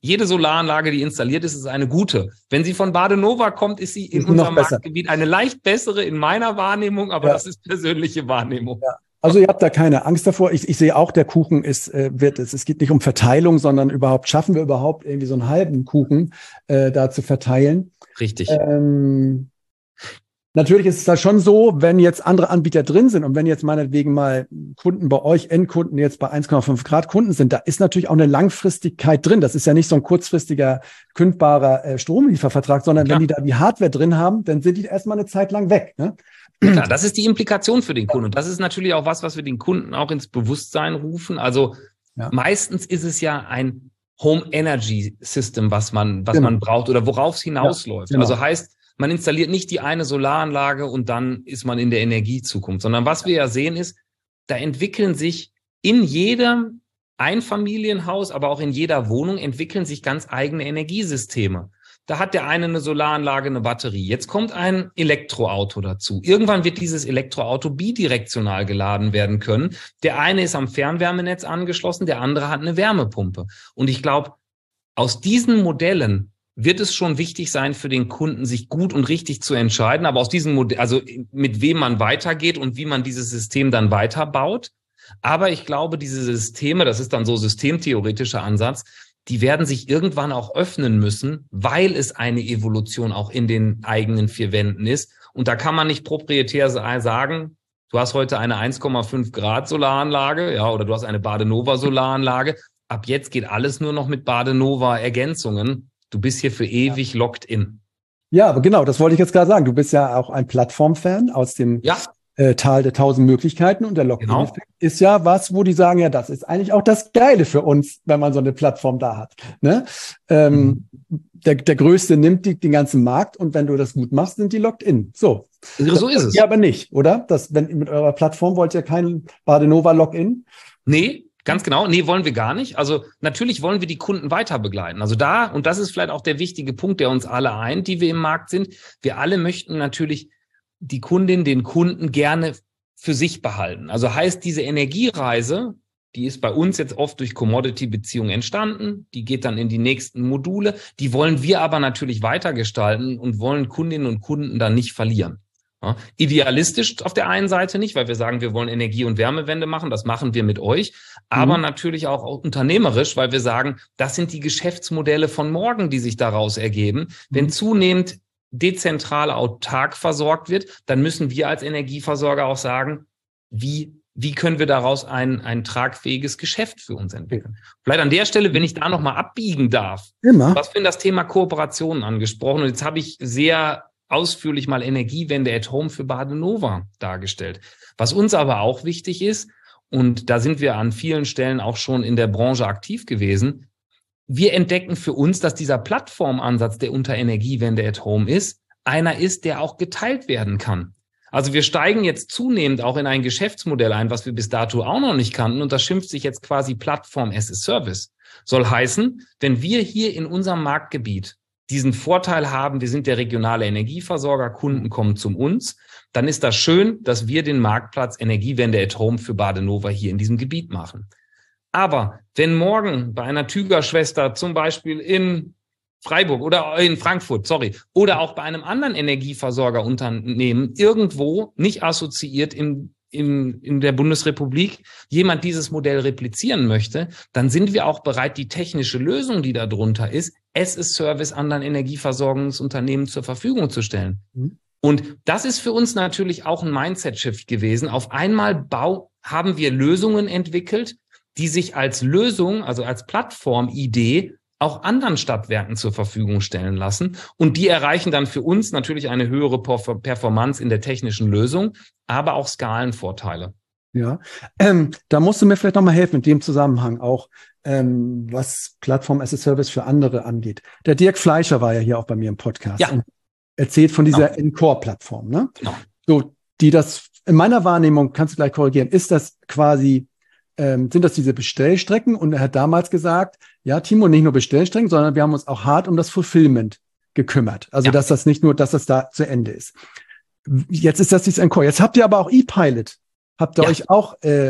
[SPEAKER 1] jede Solaranlage, die installiert ist, ist eine gute. Wenn sie von Badenova kommt, ist sie in unserem Marktgebiet eine leicht bessere in meiner Wahrnehmung, aber ja. das ist persönliche Wahrnehmung.
[SPEAKER 2] Ja. Also ihr habt da keine Angst davor. Ich, ich sehe auch, der Kuchen ist, äh, wird es. Es geht nicht um Verteilung, sondern überhaupt, schaffen wir überhaupt irgendwie so einen halben Kuchen äh, da zu verteilen.
[SPEAKER 1] Richtig.
[SPEAKER 2] Ähm, Natürlich ist es da schon so, wenn jetzt andere Anbieter drin sind und wenn jetzt meinetwegen mal Kunden bei euch, Endkunden jetzt bei eins Komma fünf Grad Kunden sind, da ist natürlich auch eine Langfristigkeit drin. Das ist ja nicht so ein kurzfristiger, kündbarer äh, Stromliefervertrag, sondern ja. wenn die da die Hardware drin haben, dann sind die erstmal eine Zeit lang weg. Ne?
[SPEAKER 1] Klar, das ist die Implikation für den Kunden. Und das ist natürlich auch was, was wir den Kunden auch ins Bewusstsein rufen. Also ja. meistens ist es ja ein Home Energy System, was man, was genau. man braucht oder worauf es hinausläuft. Ja, genau. Also heißt, man installiert nicht die eine Solaranlage und dann ist man in der Energiezukunft, sondern was wir ja sehen ist, da entwickeln sich in jedem Einfamilienhaus, aber auch in jeder Wohnung entwickeln sich ganz eigene Energiesysteme. Da hat der eine eine Solaranlage, eine Batterie. Jetzt kommt ein Elektroauto dazu. Irgendwann wird dieses Elektroauto bidirektional geladen werden können. Der eine ist am Fernwärmenetz angeschlossen, der andere hat eine Wärmepumpe. Und ich glaube, aus diesen Modellen wird es schon wichtig sein für den Kunden, sich gut und richtig zu entscheiden. Aber aus diesem Modell, also mit wem man weitergeht und wie man dieses System dann weiterbaut. Aber ich glaube, diese Systeme, das ist dann so systemtheoretischer Ansatz, die werden sich irgendwann auch öffnen müssen, weil es eine Evolution auch in den eigenen vier Wänden ist. Und da kann man nicht proprietär sagen, du hast heute eine eins Komma fünf Grad Solaranlage, ja, oder du hast eine Badenova Solaranlage. Ab jetzt geht alles nur noch mit Badenova Ergänzungen. Du bist hier für ewig locked in.
[SPEAKER 2] Ja, aber genau, das wollte ich jetzt gerade sagen. Du bist ja auch ein Plattform-Fan aus dem ja. äh, Tal der tausend Möglichkeiten. Und der Lock-in-Effekt genau. ist ja was, wo die sagen, ja, das ist eigentlich auch das Geile für uns, wenn man so eine Plattform da hat. Ne? Ähm, mhm. der, der Größte nimmt die, den ganzen Markt und wenn du das gut machst, sind die locked in. So,
[SPEAKER 1] so ist es.
[SPEAKER 2] Ja, aber nicht, oder? Das, wenn mit eurer Plattform wollt ihr keinen Badenova Lock-in?
[SPEAKER 1] Nee. Ganz genau. Nee, wollen wir gar nicht. Also natürlich wollen wir die Kunden weiter begleiten. Also da, und das ist vielleicht auch der wichtige Punkt, der uns alle eint, die wir im Markt sind. Wir alle möchten natürlich die Kundin, den Kunden gerne für sich behalten. Also heißt, diese Energiereise, die ist bei uns jetzt oft durch Commodity-Beziehungen entstanden. Die geht dann in die nächsten Module. Die wollen wir aber natürlich weitergestalten und wollen Kundinnen und Kunden dann nicht verlieren. Ja, idealistisch auf der einen Seite nicht, weil wir sagen, wir wollen Energie- und Wärmewende machen, das machen wir mit euch, aber mhm. natürlich auch unternehmerisch, weil wir sagen, das sind die Geschäftsmodelle von morgen, die sich daraus ergeben. Mhm. Wenn zunehmend dezentral autark versorgt wird, dann müssen wir als Energieversorger auch sagen, wie wie können wir daraus ein ein tragfähiges Geschäft für uns entwickeln. Vielleicht an der Stelle, wenn ich da nochmal abbiegen darf, Immer. was für das Thema Kooperationen angesprochen und jetzt habe ich sehr ausführlich mal Energiewende at Home für Badenova dargestellt. Was uns aber auch wichtig ist, und da sind wir an vielen Stellen auch schon in der Branche aktiv gewesen, wir entdecken für uns, dass dieser Plattformansatz, der unter Energiewende at Home ist, einer ist, der auch geteilt werden kann. Also wir steigen jetzt zunehmend auch in ein Geschäftsmodell ein, was wir bis dato auch noch nicht kannten, und das schimpft sich jetzt quasi Plattform as a Service. Soll heißen, wenn wir hier in unserem Marktgebiet diesen Vorteil haben, wir sind der regionale Energieversorger, Kunden kommen zu uns, dann ist das schön, dass wir den Marktplatz Energiewende at Home für Badenova hier in diesem Gebiet machen. Aber wenn morgen bei einer Tüger-Schwester zum Beispiel in Freiburg oder in Frankfurt, sorry, oder auch bei einem anderen Energieversorgerunternehmen irgendwo nicht assoziiert im In, in der Bundesrepublik jemand dieses Modell replizieren möchte, dann sind wir auch bereit, die technische Lösung, die da drunter ist, as a Service anderen Energieversorgungsunternehmen zur Verfügung zu stellen. Mhm. Und das ist für uns natürlich auch ein Mindset-Shift gewesen. Auf einmal bau, haben wir Lösungen entwickelt, die sich als Lösung, also als Plattformidee auch anderen Stadtwerken zur Verfügung stellen lassen. Und die erreichen dann für uns natürlich eine höhere Performance in der technischen Lösung, aber auch Skalenvorteile.
[SPEAKER 2] Ja, ähm, da musst du mir vielleicht nochmal helfen in dem Zusammenhang auch, ähm, was Plattform as a Service für andere angeht. Der Dirk Fleischer war ja hier auch bei mir im Podcast
[SPEAKER 1] ja.
[SPEAKER 2] und erzählt von dieser genau. Encore-Plattform. Ne? Genau. So, die das, in meiner Wahrnehmung, kannst du gleich korrigieren, ist das quasi Ähm, sind das diese Bestellstrecken? Und er hat damals gesagt, ja, Timo, nicht nur Bestellstrecken, sondern wir haben uns auch hart um das Fulfillment gekümmert. Also, ja. dass das nicht nur, dass das da zu Ende ist. Jetzt ist das dieses Encore. Jetzt habt ihr aber auch ePilot. Habt ihr ja. euch auch äh,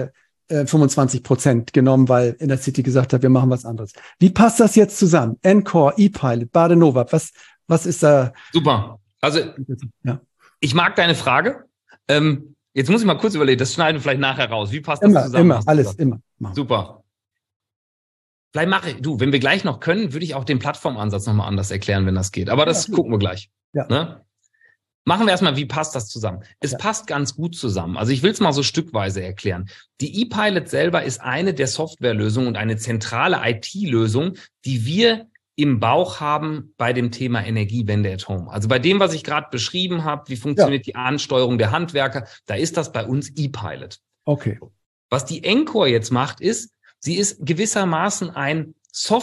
[SPEAKER 2] äh, fünfundzwanzig Prozent genommen, weil Inner-City gesagt hat, wir machen was anderes. Wie passt das jetzt zusammen? Encore, ePilot, Badenova, was, was ist da?
[SPEAKER 1] Super. Also ja. Ich mag deine Frage. Ähm, jetzt muss ich mal kurz überlegen, das schneiden wir vielleicht nachher raus. Wie passt das
[SPEAKER 2] immer,
[SPEAKER 1] zusammen?
[SPEAKER 2] Immer, alles, immer.
[SPEAKER 1] Machen. Super. Vielleicht mache ich, du, wenn wir gleich noch können, würde ich auch den Plattformansatz nochmal anders erklären, wenn das geht. Aber das ja, gucken wir gleich.
[SPEAKER 2] Ja.
[SPEAKER 1] Ne? Machen wir erstmal, wie passt das zusammen? Es ja. passt ganz gut zusammen. Also ich will es mal so stückweise erklären. Die ePilot selber ist eine der Softwarelösungen und eine zentrale I T-Lösung, die wir im Bauch haben bei dem Thema Energiewende at Home. Also bei dem, was ich gerade beschrieben habe, wie funktioniert ja. die Ansteuerung der Handwerker, da ist das bei uns ePilot.
[SPEAKER 2] Okay.
[SPEAKER 1] Was die Encore jetzt macht, ist, sie ist gewissermaßen ein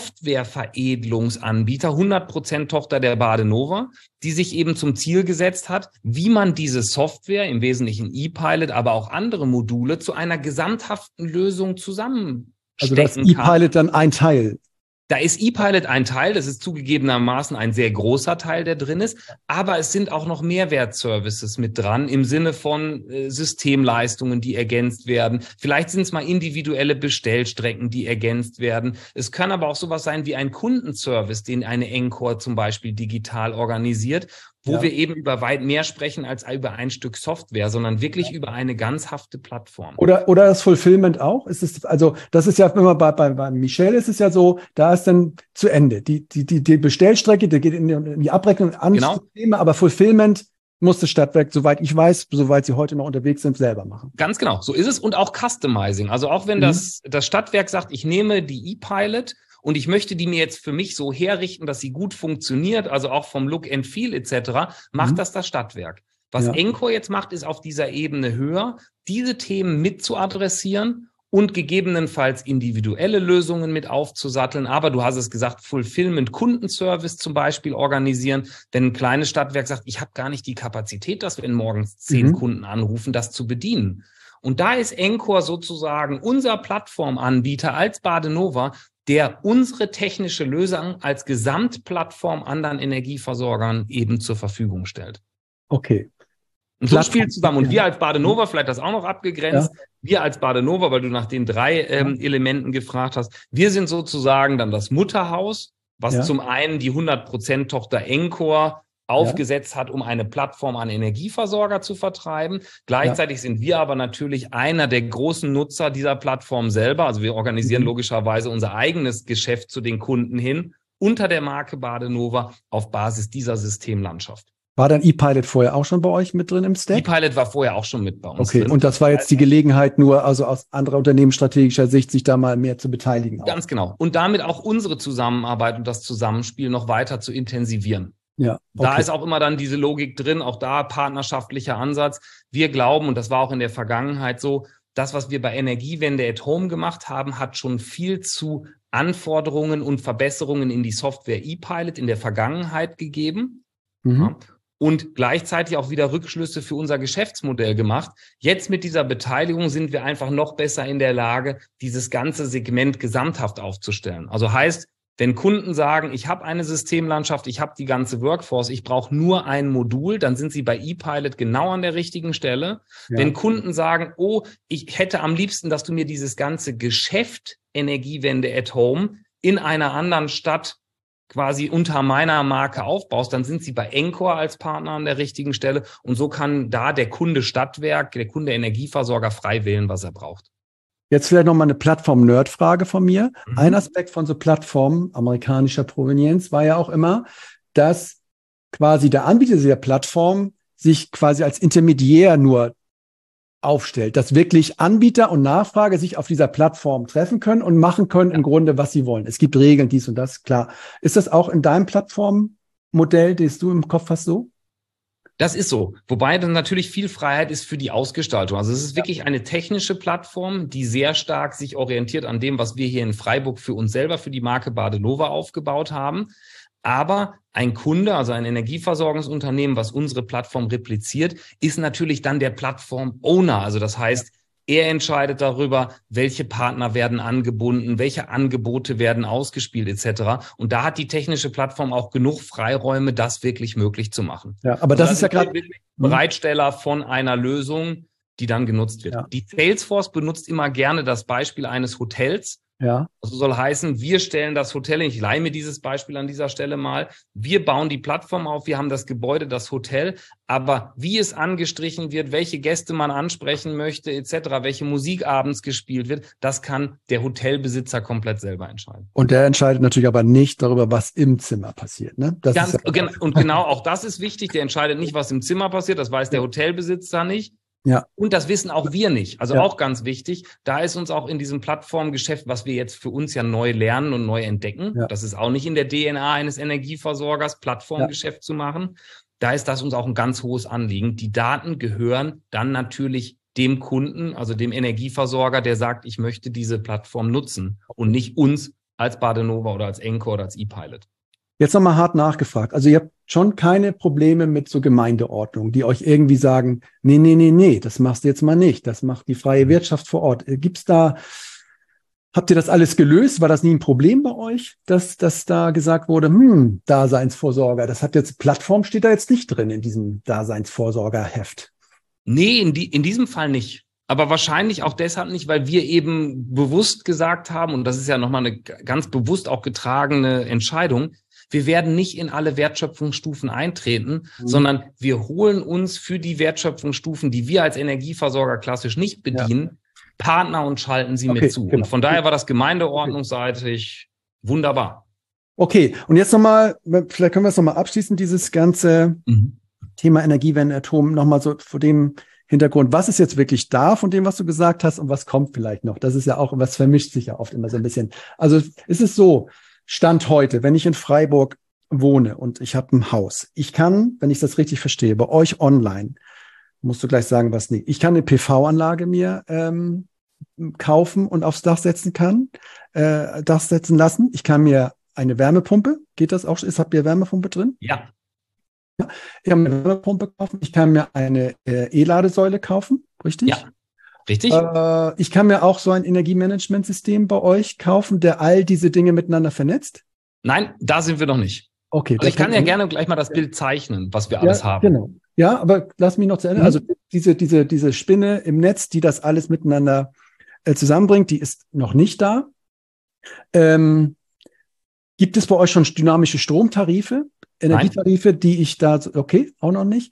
[SPEAKER 1] Softwareveredelungsanbieter, hundert Prozent Tochter der Badenova, die sich eben zum Ziel gesetzt hat, wie man diese Software, im Wesentlichen ePilot, aber auch andere Module, zu einer gesamthaften Lösung zusammenstecken
[SPEAKER 2] kann. Also das ePilot dann ein Teil.
[SPEAKER 1] Da ist ePilot ein Teil, das ist zugegebenermaßen ein sehr großer Teil, der drin ist, aber es sind auch noch Mehrwertservices mit dran im Sinne von äh, Systemleistungen, die ergänzt werden. Vielleicht sind es mal individuelle Bestellstrecken, die ergänzt werden. Es kann aber auch sowas sein wie ein Kundenservice, den eine Encore zum Beispiel digital organisiert, wo ja. wir eben über weit mehr sprechen als über ein Stück Software, sondern wirklich ja. über eine ganzhafte Plattform.
[SPEAKER 2] Oder, oder das Fulfillment auch? Ist es, also, das ist ja immer bei, bei, bei Michel ist es ja so, da ist dann zu Ende. Die, die, die, die Bestellstrecke, die geht in die, in die Abrechnung an
[SPEAKER 1] genau.
[SPEAKER 2] Systeme, aber Fulfillment muss das Stadtwerk, soweit ich weiß, soweit sie heute noch unterwegs sind, selber machen.
[SPEAKER 1] Ganz genau. So ist es. Und auch Customizing. Also auch wenn mhm. das, das Stadtwerk sagt, ich nehme die ePilot und ich möchte die mir jetzt für mich so herrichten, dass sie gut funktioniert, also auch vom Look and Feel et cetera, macht mhm. das das Stadtwerk. Was ja. Encore jetzt macht, ist auf dieser Ebene höher, diese Themen mit zu adressieren und gegebenenfalls individuelle Lösungen mit aufzusatteln. Aber du hast es gesagt, Fulfillment, Kundenservice zum Beispiel organisieren. Wenn ein kleines Stadtwerk sagt, ich habe gar nicht die Kapazität, dass wenn morgens zehn mhm. Kunden anrufen, das zu bedienen. Und da ist Encore sozusagen unser Plattformanbieter als Badenova, der unsere technische Lösung als Gesamtplattform anderen Energieversorgern eben zur Verfügung stellt.
[SPEAKER 2] Okay.
[SPEAKER 1] Und so spielt zusammen. Und wir als Badenova, vielleicht das auch noch abgegrenzt, ja. wir als Badenova, weil du nach den drei ähm, ja. Elementen gefragt hast, wir sind sozusagen dann das Mutterhaus, was ja. zum einen die hundert Prozent Tochter Encore aufgesetzt ja. hat, um eine Plattform an Energieversorger zu vertreiben. Gleichzeitig ja. sind wir aber natürlich einer der großen Nutzer dieser Plattform selber. Also wir organisieren mhm. logischerweise unser eigenes Geschäft zu den Kunden hin unter der Marke Badenova auf Basis dieser Systemlandschaft.
[SPEAKER 2] War dann ePilot vorher auch schon bei euch mit drin im Stack?
[SPEAKER 1] ePilot war vorher auch schon mit bei uns
[SPEAKER 2] okay. drin. Und das war jetzt die Gelegenheit, nur also aus anderer unternehmensstrategischer Sicht, sich da mal mehr zu beteiligen. Auch.
[SPEAKER 1] Ganz genau. Und damit auch unsere Zusammenarbeit und das Zusammenspiel noch weiter zu intensivieren.
[SPEAKER 2] Ja, okay.
[SPEAKER 1] Da ist auch immer dann diese Logik drin, auch da partnerschaftlicher Ansatz. Wir glauben, und das war auch in der Vergangenheit so, das, was wir bei Energiewende at Home gemacht haben, hat schon viel zu Anforderungen und Verbesserungen in die Software ePilot in der Vergangenheit gegeben. Mhm. Ja. Und gleichzeitig auch wieder Rückschlüsse für unser Geschäftsmodell gemacht. Jetzt mit dieser Beteiligung sind wir einfach noch besser in der Lage, dieses ganze Segment gesamthaft aufzustellen. Also heißt, wenn Kunden sagen, ich habe eine Systemlandschaft, ich habe die ganze Workforce, ich brauche nur ein Modul, dann sind sie bei ePilot genau an der richtigen Stelle. Ja. Wenn Kunden sagen, oh, ich hätte am liebsten, dass du mir dieses ganze Geschäft Energiewende at Home in einer anderen Stadt quasi unter meiner Marke aufbaust, dann sind sie bei Encore als Partner an der richtigen Stelle. Und so kann da der Kunde Stadtwerk, der Kunde Energieversorger frei wählen, was er braucht.
[SPEAKER 2] Jetzt vielleicht nochmal eine Plattform-Nerd-Frage von mir. Mhm. Ein Aspekt von so Plattformen amerikanischer Provenienz war ja auch immer, dass quasi der Anbieter dieser Plattform sich quasi als Intermediär nur aufstellt, dass wirklich Anbieter und Nachfrage sich auf dieser Plattform treffen können und machen können ja. im Grunde, was sie wollen. Es gibt Regeln, dies und das, klar. Ist das auch in deinem Plattformmodell, das du im Kopf hast, so?
[SPEAKER 1] Das ist so. Wobei dann natürlich viel Freiheit ist für die Ausgestaltung. Also es ist wirklich eine technische Plattform, die sehr stark sich orientiert an dem, was wir hier in Freiburg für uns selber, für die Marke Badenova aufgebaut haben. Aber ein Kunde, also ein Energieversorgungsunternehmen, was unsere Plattform repliziert, ist natürlich dann der Plattform-Owner. Also das heißt, er entscheidet darüber, welche Partner werden angebunden, welche Angebote werden ausgespielt et cetera. Und da hat die technische Plattform auch genug Freiräume, das wirklich möglich zu machen.
[SPEAKER 2] Ja, aber das, das ist ja gerade
[SPEAKER 1] Bereitsteller von einer Lösung, die dann genutzt wird.
[SPEAKER 2] Ja.
[SPEAKER 1] Die Salesforce benutzt immer gerne das Beispiel eines Hotels.
[SPEAKER 2] Ja.
[SPEAKER 1] Also soll heißen, wir stellen das Hotel, ich leihe mir dieses Beispiel an dieser Stelle mal, wir bauen die Plattform auf, wir haben das Gebäude, das Hotel, aber wie es angestrichen wird, welche Gäste man ansprechen möchte et cetera, welche Musik abends gespielt wird, das kann der Hotelbesitzer komplett selber entscheiden.
[SPEAKER 2] Und der entscheidet natürlich aber nicht darüber, was im Zimmer passiert. Ne? Das
[SPEAKER 1] Ganz,
[SPEAKER 2] ist ja
[SPEAKER 1] gen- und genau auch das ist wichtig, der entscheidet nicht, was im Zimmer passiert, das weiß der Hotelbesitzer nicht.
[SPEAKER 2] Ja.
[SPEAKER 1] Und das wissen auch wir nicht. Also
[SPEAKER 2] Ja.
[SPEAKER 1] auch ganz wichtig. Da ist uns auch in diesem Plattformgeschäft, was wir jetzt für uns ja neu lernen und neu entdecken.
[SPEAKER 2] Ja.
[SPEAKER 1] Das ist auch nicht in der D N A eines Energieversorgers, Plattformgeschäft ja. zu machen. Da ist das uns auch ein ganz hohes Anliegen. Die Daten gehören dann natürlich dem Kunden, also dem Energieversorger, der sagt, ich möchte diese Plattform nutzen und nicht uns als Badenova oder als Encore oder als ePilot.
[SPEAKER 2] Jetzt nochmal hart nachgefragt. Also ihr habt schon keine Probleme mit so Gemeindeordnung, die euch irgendwie sagen, nee, nee, nee, nee, das machst du jetzt mal nicht. Das macht die freie Wirtschaft vor Ort. Gibt's da, habt ihr das alles gelöst? War das nie ein Problem bei euch, dass, dass da gesagt wurde, hm, Daseinsvorsorger, das hat jetzt, Plattform steht da jetzt nicht drin in diesem Daseinsvorsorgerheft?
[SPEAKER 1] Nee, in, die, in diesem Fall nicht. Aber wahrscheinlich auch deshalb nicht, weil wir eben bewusst gesagt haben, und das ist ja nochmal eine ganz bewusst auch getragene Entscheidung, wir werden nicht in alle Wertschöpfungsstufen eintreten, mhm. sondern wir holen uns für die Wertschöpfungsstufen, die wir als Energieversorger klassisch nicht bedienen, ja. Partner und schalten sie okay, mit zu. Genau. Und von daher war das gemeindeordnungsseitig okay. wunderbar.
[SPEAKER 2] Okay, und jetzt nochmal, vielleicht können wir es nochmal abschließen, dieses ganze mhm. Thema Energiewende, Atom, nochmal so vor dem Hintergrund, was ist jetzt wirklich da von dem, was du gesagt hast und was kommt vielleicht noch? Das ist ja auch, was vermischt sich ja oft immer so ein bisschen. Also ist es so, Stand heute, wenn ich in Freiburg wohne und ich habe ein Haus, ich kann, wenn ich das richtig verstehe, bei euch online, musst du gleich sagen, was nicht, ich kann eine P V-Anlage mir ähm, kaufen und aufs Dach setzen kann, äh, Dach setzen lassen. Ich kann mir eine Wärmepumpe, geht das auch? Ist, habt ihr Wärmepumpe drin?
[SPEAKER 1] Ja.
[SPEAKER 2] ja. Ich kann mir eine Wärmepumpe kaufen, ich kann mir eine äh, E-Ladesäule kaufen, richtig?
[SPEAKER 1] Ja. Richtig.
[SPEAKER 2] Äh, ich kann mir auch so ein Energiemanagementsystem bei euch kaufen, der all diese Dinge miteinander vernetzt?
[SPEAKER 1] Nein, da sind wir noch nicht.
[SPEAKER 2] Okay.
[SPEAKER 1] Also ich kann ja gerne gleich mal das Bild zeichnen, was wir
[SPEAKER 2] ja,
[SPEAKER 1] alles haben.
[SPEAKER 2] Genau. Ja, aber lass mich noch zu Ende. Mhm. Also diese, diese, diese Spinne im Netz, die das alles miteinander äh, zusammenbringt, die ist noch nicht da. Ähm, gibt es bei euch schon dynamische Stromtarife, Energietarife, Nein. die ich da, okay, auch noch nicht.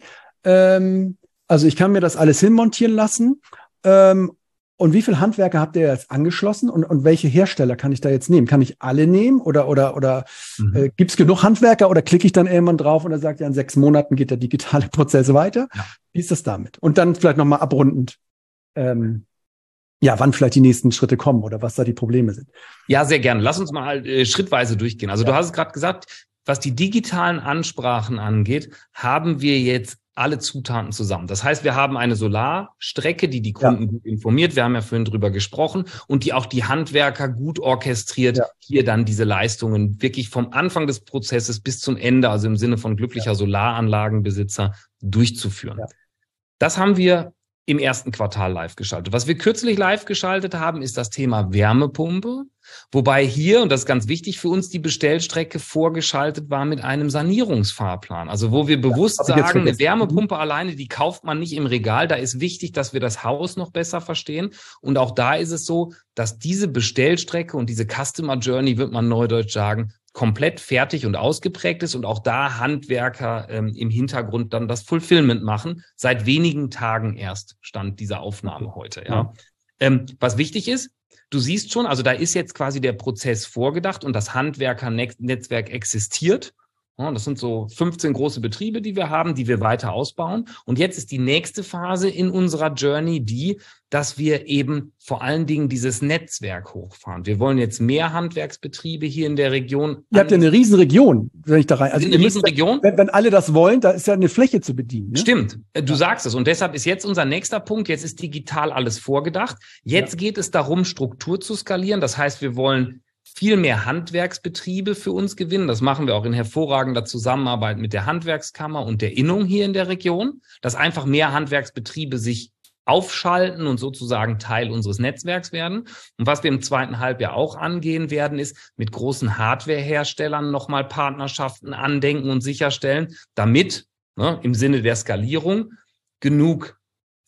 [SPEAKER 2] Ähm, also ich kann mir das alles hinmontieren lassen. Ähm, und wie viele Handwerker habt ihr jetzt angeschlossen und, und welche Hersteller kann ich da jetzt nehmen? Kann ich alle nehmen oder, oder, oder mhm. äh, gibt es genug Handwerker oder klicke ich dann irgendwann drauf und er sagt, ja, in sechs Monaten geht der digitale Prozess weiter? Ja. Wie ist das damit? Und dann vielleicht nochmal abrundend, ähm, ja, wann vielleicht die nächsten Schritte kommen oder was da die Probleme sind.
[SPEAKER 1] Ja, sehr gerne. Lass uns mal äh, schrittweise durchgehen. Also ja. du hast es gerade gesagt, was die digitalen Ansprachen angeht, haben wir jetzt alle Zutaten zusammen. Das heißt, wir haben eine Solarstrecke, die die Kunden ja. gut informiert. Wir haben ja vorhin drüber gesprochen und die auch die Handwerker gut orchestriert, ja. hier dann diese Leistungen wirklich vom Anfang des Prozesses bis zum Ende, also im Sinne von glücklicher ja. Solaranlagenbesitzer, durchzuführen. Ja. Das haben wir im ersten Quartal live geschaltet. Was wir kürzlich live geschaltet haben, ist das Thema Wärmepumpe. Wobei hier, und das ist ganz wichtig für uns, die Bestellstrecke vorgeschaltet war mit einem Sanierungsfahrplan. Also wo wir bewusst ja, sagen, eine Wärmepumpe alleine, die kauft man nicht im Regal. Da ist wichtig, dass wir das Haus noch besser verstehen. Und auch da ist es so, dass diese Bestellstrecke und diese Customer Journey, wird man neudeutsch sagen, komplett fertig und ausgeprägt ist und auch da Handwerker ähm, im Hintergrund dann das Fulfillment machen. Seit wenigen Tagen erst stand diese Aufnahme heute. Ja. ja. Ähm, was wichtig ist, du siehst schon, also da ist jetzt quasi der Prozess vorgedacht und das Handwerkernetzwerk existiert. Ja, das sind so fünfzehn große Betriebe, die wir haben, die wir weiter ausbauen. Und jetzt ist die nächste Phase in unserer Journey die, dass wir eben vor allen Dingen dieses Netzwerk hochfahren. Wir wollen jetzt mehr Handwerksbetriebe hier in der Region.
[SPEAKER 2] Ihr habt ja eine Riesenregion, wenn ich da rein.
[SPEAKER 1] Also eine Riesenregion.
[SPEAKER 2] Wenn, wenn alle das wollen, da ist ja eine Fläche zu bedienen. Ne?
[SPEAKER 1] Stimmt, du ja. sagst es. Und deshalb ist jetzt unser nächster Punkt, jetzt ist digital alles vorgedacht. Jetzt ja. geht es darum, Struktur zu skalieren. Das heißt, wir wollen viel mehr Handwerksbetriebe für uns gewinnen. Das machen wir auch in hervorragender Zusammenarbeit mit der Handwerkskammer und der Innung hier in der Region, dass einfach mehr Handwerksbetriebe sich aufschalten und sozusagen Teil unseres Netzwerks werden. Und was wir im zweiten Halbjahr auch angehen werden, ist mit großen Hardwareherstellern nochmal Partnerschaften andenken und sicherstellen, damit ne, im Sinne der Skalierung genug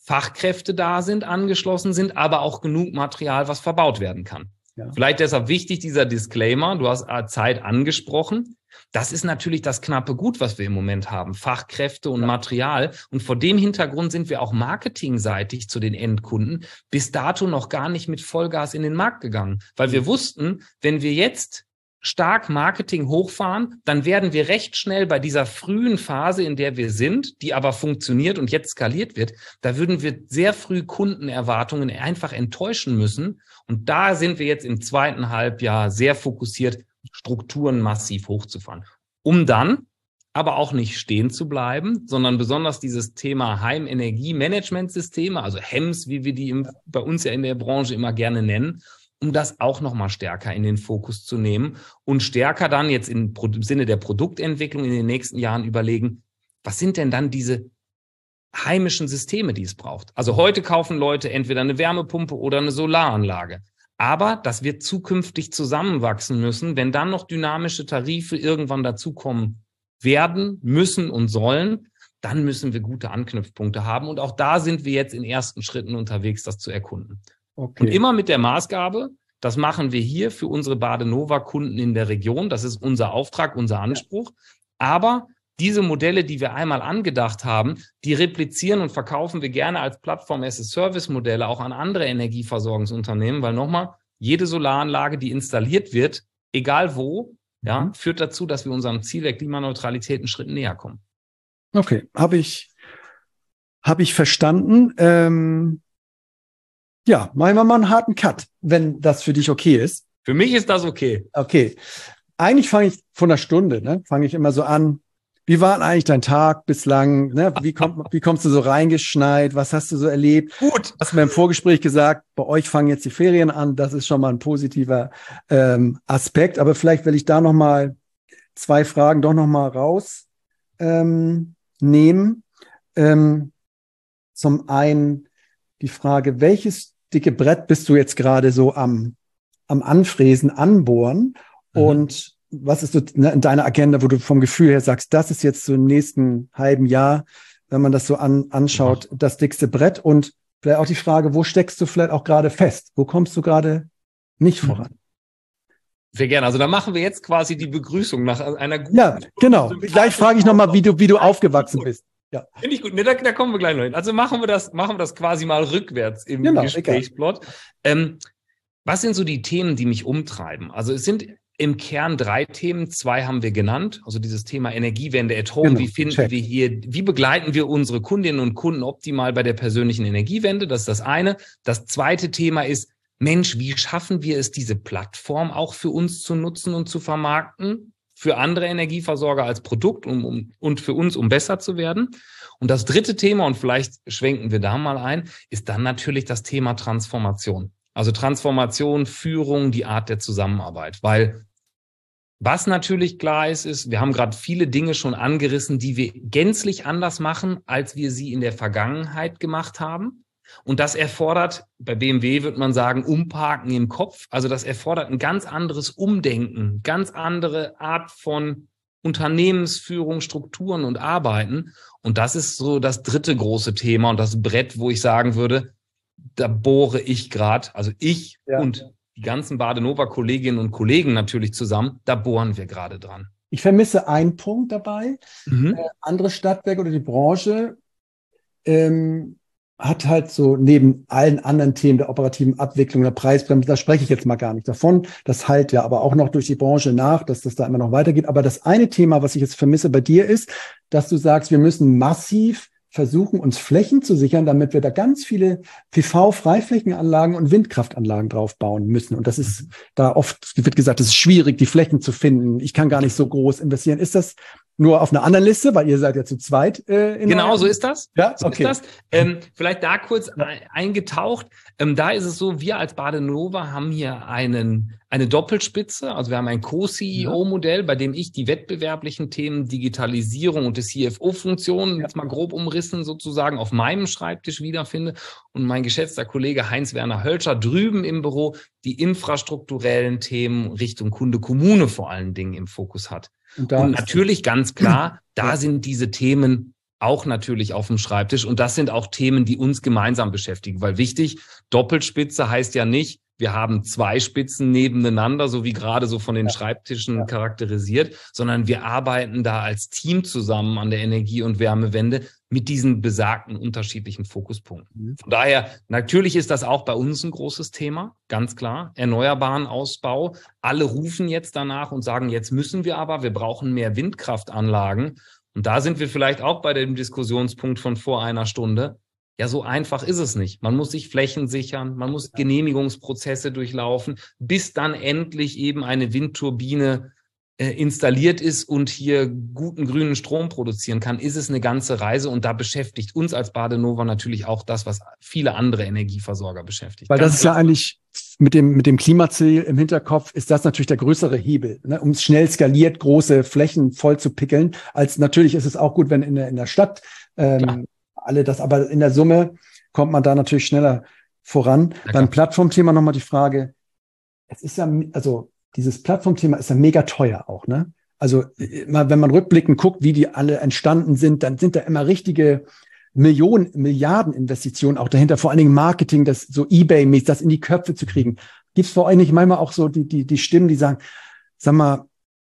[SPEAKER 1] Fachkräfte da sind, angeschlossen sind, aber auch genug Material, was verbaut werden kann. Ja. Vielleicht deshalb wichtig, dieser Disclaimer, du hast Zeit angesprochen. Das ist natürlich das knappe Gut, was wir im Moment haben, Fachkräfte und ja. Material. Und vor dem Hintergrund sind wir auch marketingseitig zu den Endkunden bis dato noch gar nicht mit Vollgas in den Markt gegangen. Weil wir wussten, wenn wir jetzt stark Marketing hochfahren, dann werden wir recht schnell bei dieser frühen Phase, in der wir sind, die aber funktioniert und jetzt skaliert wird, da würden wir sehr früh Kundenerwartungen einfach enttäuschen müssen. Und da sind wir jetzt im zweiten Halbjahr sehr fokussiert, Strukturen massiv hochzufahren. Um dann aber auch nicht stehen zu bleiben, sondern besonders dieses Thema Heimenergiemanagementsysteme, also H E M S, wie wir die im, bei uns ja in der Branche immer gerne nennen, um das auch nochmal stärker in den Fokus zu nehmen und stärker dann jetzt im Sinne der Produktentwicklung in den nächsten Jahren überlegen, was sind denn dann diese heimischen Systeme, die es braucht? Also heute kaufen Leute entweder eine Wärmepumpe oder eine Solaranlage. Aber das wird zukünftig zusammenwachsen müssen, wenn dann noch dynamische Tarife irgendwann dazukommen werden, müssen und sollen, dann müssen wir gute Anknüpfpunkte haben. Und auch da sind wir jetzt in ersten Schritten unterwegs, das zu erkunden. Okay. Und immer mit der Maßgabe, das machen wir hier für unsere Badenova-Kunden in der Region. Das ist unser Auftrag, unser Anspruch. Aber diese Modelle, die wir einmal angedacht haben, die replizieren und verkaufen wir gerne als Plattform-as-a-Service-Modelle auch an andere Energieversorgungsunternehmen, weil nochmal, jede Solaranlage, die installiert wird, egal wo, ja, mhm. führt dazu, dass wir unserem Ziel der Klimaneutralität einen Schritt näher kommen.
[SPEAKER 2] Okay, habe ich, hab ich verstanden. Ähm Ja, machen wir mal einen harten Cut, wenn das für dich okay ist.
[SPEAKER 1] Für mich ist das okay.
[SPEAKER 2] Okay. Eigentlich fange ich von einer Stunde, ne, fange ich immer so an. Wie war eigentlich dein Tag bislang? Ne? Wie, kommt, wie kommst du so reingeschneit? Was hast du so erlebt?
[SPEAKER 1] Gut.
[SPEAKER 2] Hast du mir im Vorgespräch gesagt, bei euch fangen jetzt die Ferien an. Das ist schon mal ein positiver ähm, Aspekt. Aber vielleicht will ich da noch mal zwei Fragen doch noch mal raus ähm, nehmen. Ähm, zum einen die Frage, welches dicke Brett bist du jetzt gerade so am, am Anfräsen, anbohren? Mhm. Und was ist so in deiner Agenda, wo du vom Gefühl her sagst, das ist jetzt so im nächsten halben Jahr, wenn man das so an, anschaut, mhm. das dickste Brett? Und vielleicht auch die Frage, wo steckst du vielleicht auch gerade fest? Wo kommst du gerade nicht voran?
[SPEAKER 1] Sehr gerne. Also da machen wir jetzt quasi die Begrüßung nach einer guten...
[SPEAKER 2] Ja, genau. Gleich frage ich nochmal, wie du, wie du aufgewachsen bist.
[SPEAKER 1] Ja. Finde ich gut. Ne, da, da kommen wir gleich noch hin. Also machen wir das, machen wir das quasi mal rückwärts im genau, Gesprächsplot. Ähm, was sind so die Themen, die mich umtreiben? Also es sind im Kern drei Themen. Zwei haben wir genannt. Also dieses Thema Energiewende at home. Genau, wie finden check. wir hier, wie begleiten wir unsere Kundinnen und Kunden optimal bei der persönlichen Energiewende? Das ist das eine. Das zweite Thema ist, Mensch, wie schaffen wir es, diese Plattform auch für uns zu nutzen und zu vermarkten? Für andere Energieversorger als Produkt um, um, und für uns, um besser zu werden. Und das dritte Thema, und vielleicht schwenken wir da mal ein, ist dann natürlich das Thema Transformation. Also Transformation, Führung, die Art der Zusammenarbeit. Weil was natürlich klar ist, ist, wir haben gerade viele Dinge schon angerissen, die wir gänzlich anders machen, als wir sie in der Vergangenheit gemacht haben. Und das erfordert, bei B M W würde man sagen, Umparken im Kopf. Also das erfordert ein ganz anderes Umdenken, ganz andere Art von Unternehmensführung, Strukturen und Arbeiten. Und das ist so das dritte große Thema und das Brett, wo ich sagen würde, da bohre ich gerade, also ich ja. und die ganzen Badenova-Kolleginnen und Kollegen natürlich zusammen, da bohren wir gerade dran.
[SPEAKER 2] Ich vermisse einen Punkt dabei. Mhm. Äh, andere Stadtwerke oder die Branche ähm, hat halt so neben allen anderen Themen der operativen Abwicklung, der Preisbremse, da spreche ich jetzt mal gar nicht davon. Das halt ja aber auch noch durch die Branche nach, dass das da immer noch weitergeht. Aber das eine Thema, was ich jetzt vermisse bei dir ist, dass du sagst, wir müssen massiv versuchen, uns Flächen zu sichern, damit wir da ganz viele P V-Freiflächenanlagen und Windkraftanlagen drauf bauen müssen. Und das ist da oft, wird gesagt, es ist schwierig, die Flächen zu finden. Ich kann gar nicht so groß investieren. Ist das nur auf einer anderen Liste, weil ihr seid ja zu zweit. Äh, in
[SPEAKER 1] genau, so ist das.
[SPEAKER 2] Ja,
[SPEAKER 1] so
[SPEAKER 2] okay.
[SPEAKER 1] Ist das. Ähm, vielleicht da kurz ja. eingetaucht. Ähm, da ist es so, wir als Badenova haben hier einen eine Doppelspitze. Also wir haben ein Co-C E O-Modell, bei dem ich die wettbewerblichen Themen Digitalisierung und die C F O-Funktionen ja. jetzt mal grob umrissen sozusagen auf meinem Schreibtisch wiederfinde. Und mein geschätzter Kollege Heinz-Werner Hölscher drüben im Büro die infrastrukturellen Themen Richtung Kunde, Kommune vor allen Dingen im Fokus hat. Und, und natürlich ganz klar, da sind diese Themen auch natürlich auf dem Schreibtisch. Und das sind auch Themen, die uns gemeinsam beschäftigen. Weil wichtig, Doppelspitze heißt ja nicht, wir haben zwei Spitzen nebeneinander, so wie gerade so von den ja. Schreibtischen ja. charakterisiert, sondern wir arbeiten da als Team zusammen an der Energie- und Wärmewende mit diesen besagten unterschiedlichen Fokuspunkten. Mhm. Von daher, natürlich ist das auch bei uns ein großes Thema, ganz klar. Erneuerbaren Ausbau. Alle rufen jetzt danach und sagen, jetzt müssen wir aber, wir brauchen mehr Windkraftanlagen. Und da sind wir vielleicht auch bei dem Diskussionspunkt von vor einer Stunde. Ja, so einfach ist es nicht. Man muss sich Flächen sichern, man muss Genehmigungsprozesse durchlaufen, bis dann endlich eben eine Windturbine äh, installiert ist und hier guten grünen Strom produzieren kann, ist es eine ganze Reise. Und da beschäftigt uns als Badenova natürlich auch das, was viele andere Energieversorger beschäftigt.
[SPEAKER 2] Weil das ist ja eigentlich mit dem, mit dem Klimaziel im Hinterkopf, ist das natürlich der größere Hebel, ne, um schnell skaliert große Flächen voll zu pickeln. Als natürlich ist es auch gut, wenn in der, in der Stadt ähm, alle das, aber in der Summe kommt man da natürlich schneller voran. Ja, beim Plattformthema nochmal die Frage, es ist ja, also dieses Plattformthema ist ja mega teuer auch, ne? Also wenn man rückblickend guckt, wie die alle entstanden sind, dann sind da immer richtige Millionen, Milliarden Investitionen auch dahinter, vor allen Dingen Marketing, das so eBay-mäßig, das in die Köpfe zu kriegen. Gibt es vor euch nicht manchmal auch so die, die, die Stimmen, die sagen, sag mal,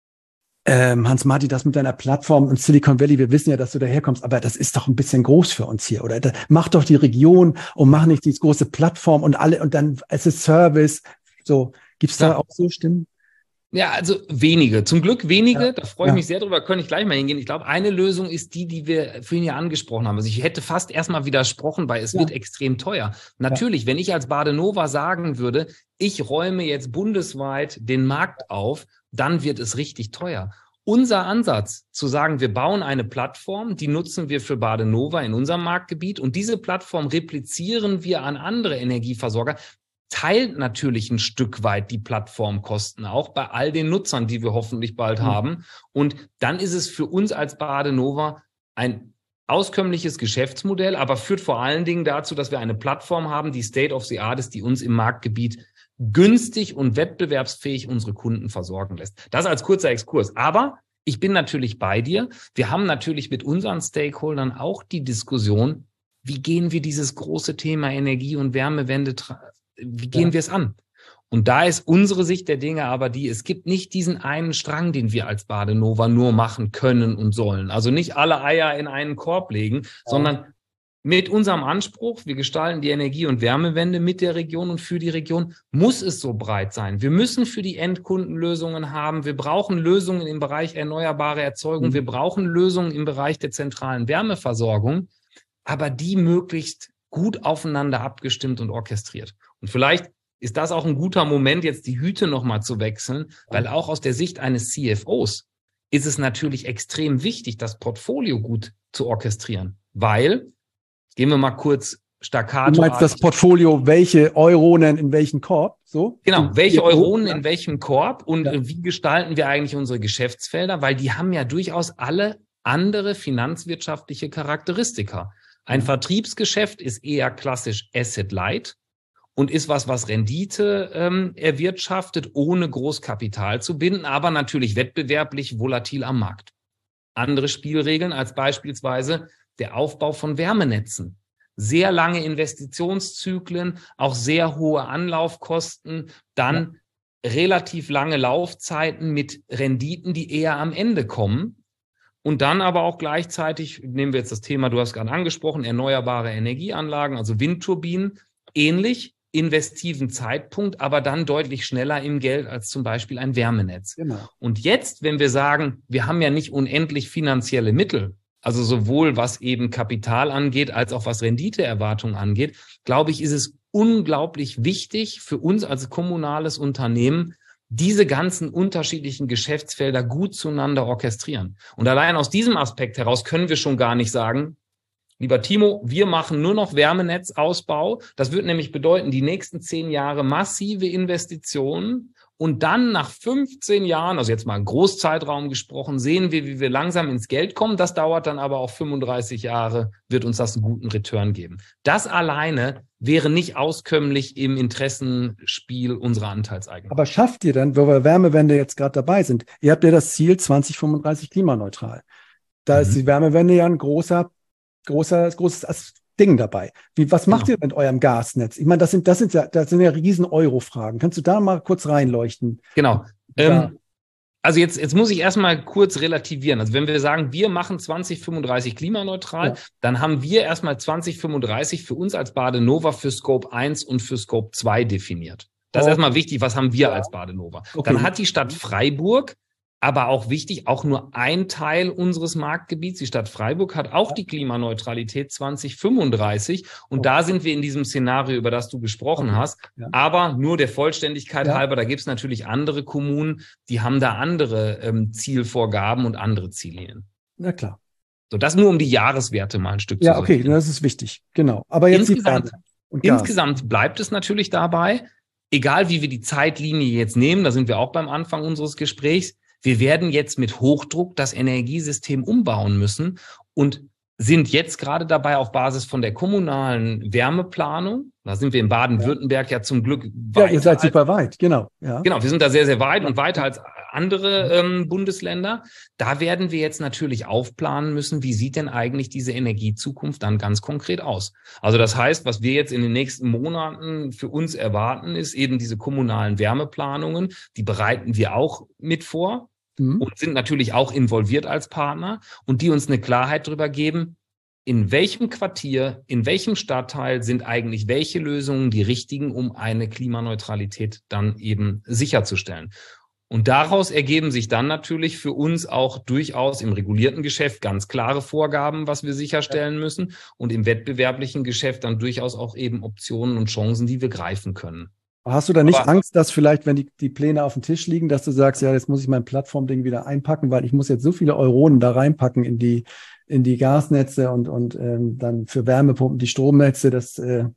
[SPEAKER 2] Ähm, Hans-Martin, das mit deiner Plattform und Silicon Valley, wir wissen ja, dass du daherkommst, aber das ist doch ein bisschen groß für uns hier, oder? Da, mach doch die Region und mach nicht diese große Plattform und alle und dann es ist Service. So, gibt's da ja auch so Stimmen?
[SPEAKER 1] Ja, also wenige. Zum Glück wenige.
[SPEAKER 2] Ja.
[SPEAKER 1] Da freue ich
[SPEAKER 2] Ja.
[SPEAKER 1] mich sehr drüber. Könnte ich gleich mal hingehen. Ich glaube, eine Lösung ist die, die wir vorhin ja angesprochen haben. Also ich hätte fast erstmal widersprochen, weil es
[SPEAKER 2] Ja.
[SPEAKER 1] wird extrem teuer. Natürlich, ja. wenn ich als Badenova sagen würde, ich räume jetzt bundesweit den Markt auf, dann wird es richtig teuer. Unser Ansatz, zu sagen, wir bauen eine Plattform, die nutzen wir für Badenova in unserem Marktgebiet und diese Plattform replizieren wir an andere Energieversorger, teilt natürlich ein Stück weit die Plattformkosten, auch bei all den Nutzern, die wir hoffentlich bald mhm. haben. Und dann ist es für uns als Badenova ein auskömmliches Geschäftsmodell, aber führt vor allen Dingen dazu, dass wir eine Plattform haben, die State of the Art ist, die uns im Marktgebiet günstig und wettbewerbsfähig unsere Kunden versorgen lässt. Das als kurzer Exkurs. Aber ich bin natürlich bei dir. Wir haben natürlich mit unseren Stakeholdern auch die Diskussion, wie gehen wir dieses große Thema Energie- und Wärmewende, wie gehen ja. wir es an? Und da ist unsere Sicht der Dinge aber die, es gibt nicht diesen einen Strang, den wir als Badenova nur machen können und sollen. Also nicht alle Eier in einen Korb legen, ja. sondern mit unserem Anspruch, wir gestalten die Energie- und Wärmewende mit der Region und für die Region, muss es so breit sein. Wir müssen für die Endkunden Lösungen haben. Wir brauchen Lösungen im Bereich erneuerbare Erzeugung. Mhm. Wir brauchen Lösungen im Bereich der zentralen Wärmeversorgung, aber die möglichst gut aufeinander abgestimmt und orchestriert. Und vielleicht ist das auch ein guter Moment, jetzt die Hüte nochmal zu wechseln, weil auch aus der Sicht eines C F Os ist es natürlich extrem wichtig, das Portfolio gut zu orchestrieren, weil gehen wir mal kurz staccato.
[SPEAKER 2] Du meinst das Portfolio, welche Euronen in welchen Korb? So?
[SPEAKER 1] Genau,
[SPEAKER 2] die,
[SPEAKER 1] welche
[SPEAKER 2] die
[SPEAKER 1] Euronen
[SPEAKER 2] ja.
[SPEAKER 1] in welchem Korb und
[SPEAKER 2] ja.
[SPEAKER 1] wie gestalten wir eigentlich unsere Geschäftsfelder? Weil die haben ja durchaus alle andere finanzwirtschaftliche Charakteristika. Ein ja. Vertriebsgeschäft ist eher klassisch Asset-Light und ist was, was Rendite ähm, erwirtschaftet, ohne Großkapital zu binden, aber natürlich wettbewerblich volatil am Markt. Andere Spielregeln als beispielsweise der Aufbau von Wärmenetzen. Sehr lange Investitionszyklen, auch sehr hohe Anlaufkosten, dann ja. relativ lange Laufzeiten mit Renditen, die eher am Ende kommen. Und dann aber auch gleichzeitig, nehmen wir jetzt das Thema, du hast gerade angesprochen, erneuerbare Energieanlagen, also Windturbinen, ähnlich, investiven Zeitpunkt, aber dann deutlich schneller im Geld als zum Beispiel ein Wärmenetz. Genau. Und jetzt, wenn wir sagen, wir haben ja nicht unendlich finanzielle Mittel, also sowohl was eben Kapital angeht, als auch was Renditeerwartung angeht, glaube ich, ist es unglaublich wichtig für uns als kommunales Unternehmen, diese ganzen unterschiedlichen Geschäftsfelder gut zueinander orchestrieren. Und allein aus diesem Aspekt heraus können wir schon gar nicht sagen, lieber Timo, wir machen nur noch Wärmenetzausbau. Das wird nämlich bedeuten, die nächsten zehn Jahre massive Investitionen. Und dann nach fünfzehn Jahren, also jetzt mal einen Großzeitraum gesprochen, sehen wir, wie wir langsam ins Geld kommen. Das dauert dann aber auch fünfunddreißig Jahre, wird uns das einen guten Return geben. Das alleine wäre nicht auskömmlich im Interessenspiel unserer Anteilseigner.
[SPEAKER 2] Aber schafft ihr dann, wo wir Wärmewende jetzt gerade dabei sind, ihr habt ja das Ziel zwanzig fünfunddreißig klimaneutral. Da mhm. ist die Wärmewende ja ein großer großer, großes Ding dabei. Wie, was macht
[SPEAKER 1] Genau.
[SPEAKER 2] ihr mit eurem Gasnetz? Ich meine, das sind, das sind ja, das sind ja riesen Euro-Fragen. Kannst du da mal kurz reinleuchten?
[SPEAKER 1] Genau.
[SPEAKER 2] Ja.
[SPEAKER 1] Ähm, also jetzt, jetzt muss ich erstmal kurz relativieren. Also wenn wir sagen, wir machen zwanzig fünfunddreißig klimaneutral,
[SPEAKER 2] Ja.
[SPEAKER 1] dann haben wir erstmal zwanzig fünfunddreißig für uns als Badenova für Scope eins und für Scope zwei definiert. Das ist
[SPEAKER 2] Okay.
[SPEAKER 1] erstmal wichtig, was haben wir
[SPEAKER 2] Ja.
[SPEAKER 1] als Badenova?
[SPEAKER 2] Okay.
[SPEAKER 1] Dann hat die Stadt Freiburg, aber auch wichtig, auch nur ein Teil unseres Marktgebiets. Die Stadt Freiburg hat auch die Klimaneutralität zwanzig fünfunddreißig. Und
[SPEAKER 2] Okay.
[SPEAKER 1] da sind wir in diesem Szenario, über das du gesprochen
[SPEAKER 2] Okay.
[SPEAKER 1] hast.
[SPEAKER 2] Ja.
[SPEAKER 1] Aber nur der Vollständigkeit
[SPEAKER 2] Ja.
[SPEAKER 1] halber, da gibt es natürlich andere Kommunen, die haben da andere ähm, Zielvorgaben und andere Ziellinien.
[SPEAKER 2] Na klar.
[SPEAKER 1] So, das nur um die Jahreswerte mal ein Stück
[SPEAKER 2] Ja,
[SPEAKER 1] zu
[SPEAKER 2] okay,
[SPEAKER 1] sortieren.
[SPEAKER 2] das ist wichtig. Genau. Aber jetzt
[SPEAKER 1] Insgesamt,
[SPEAKER 2] die Wärme und Gas.
[SPEAKER 1] insgesamt bleibt es natürlich dabei, egal wie wir die Zeitlinie jetzt nehmen, da sind wir auch beim Anfang unseres Gesprächs, wir werden jetzt mit Hochdruck das Energiesystem umbauen müssen und sind jetzt gerade dabei auf Basis von der kommunalen Wärmeplanung, da sind wir in Baden-Württemberg ja zum Glück
[SPEAKER 2] Ja, ihr seid
[SPEAKER 1] als,
[SPEAKER 2] super weit, genau. Ja.
[SPEAKER 1] Genau, wir sind da sehr, sehr weit und weiter als andere ähm, Bundesländer. Da werden wir jetzt natürlich aufplanen müssen, wie sieht denn eigentlich diese Energiezukunft dann ganz konkret aus? Also das heißt, was wir jetzt in den nächsten Monaten für uns erwarten, ist eben diese kommunalen Wärmeplanungen. Die bereiten wir auch mit vor
[SPEAKER 2] Mhm.
[SPEAKER 1] und sind natürlich auch involviert als Partner und die uns eine Klarheit darüber geben, in welchem Quartier, in welchem Stadtteil sind eigentlich welche Lösungen die richtigen, um eine Klimaneutralität dann eben sicherzustellen. Und daraus ergeben sich dann natürlich für uns auch durchaus im regulierten Geschäft ganz klare Vorgaben, was wir sicherstellen müssen und im wettbewerblichen Geschäft dann durchaus auch eben Optionen und Chancen, die wir greifen können.
[SPEAKER 2] Hast du da nicht
[SPEAKER 1] Aber-
[SPEAKER 2] Angst, dass vielleicht, wenn die, die Pläne auf dem Tisch liegen, dass du sagst, ja, jetzt muss ich mein Plattformding wieder einpacken, weil ich muss jetzt so viele Euronen da reinpacken in die, in die Gasnetze und, und ähm, dann für Wärmepumpen die Stromnetze, das äh,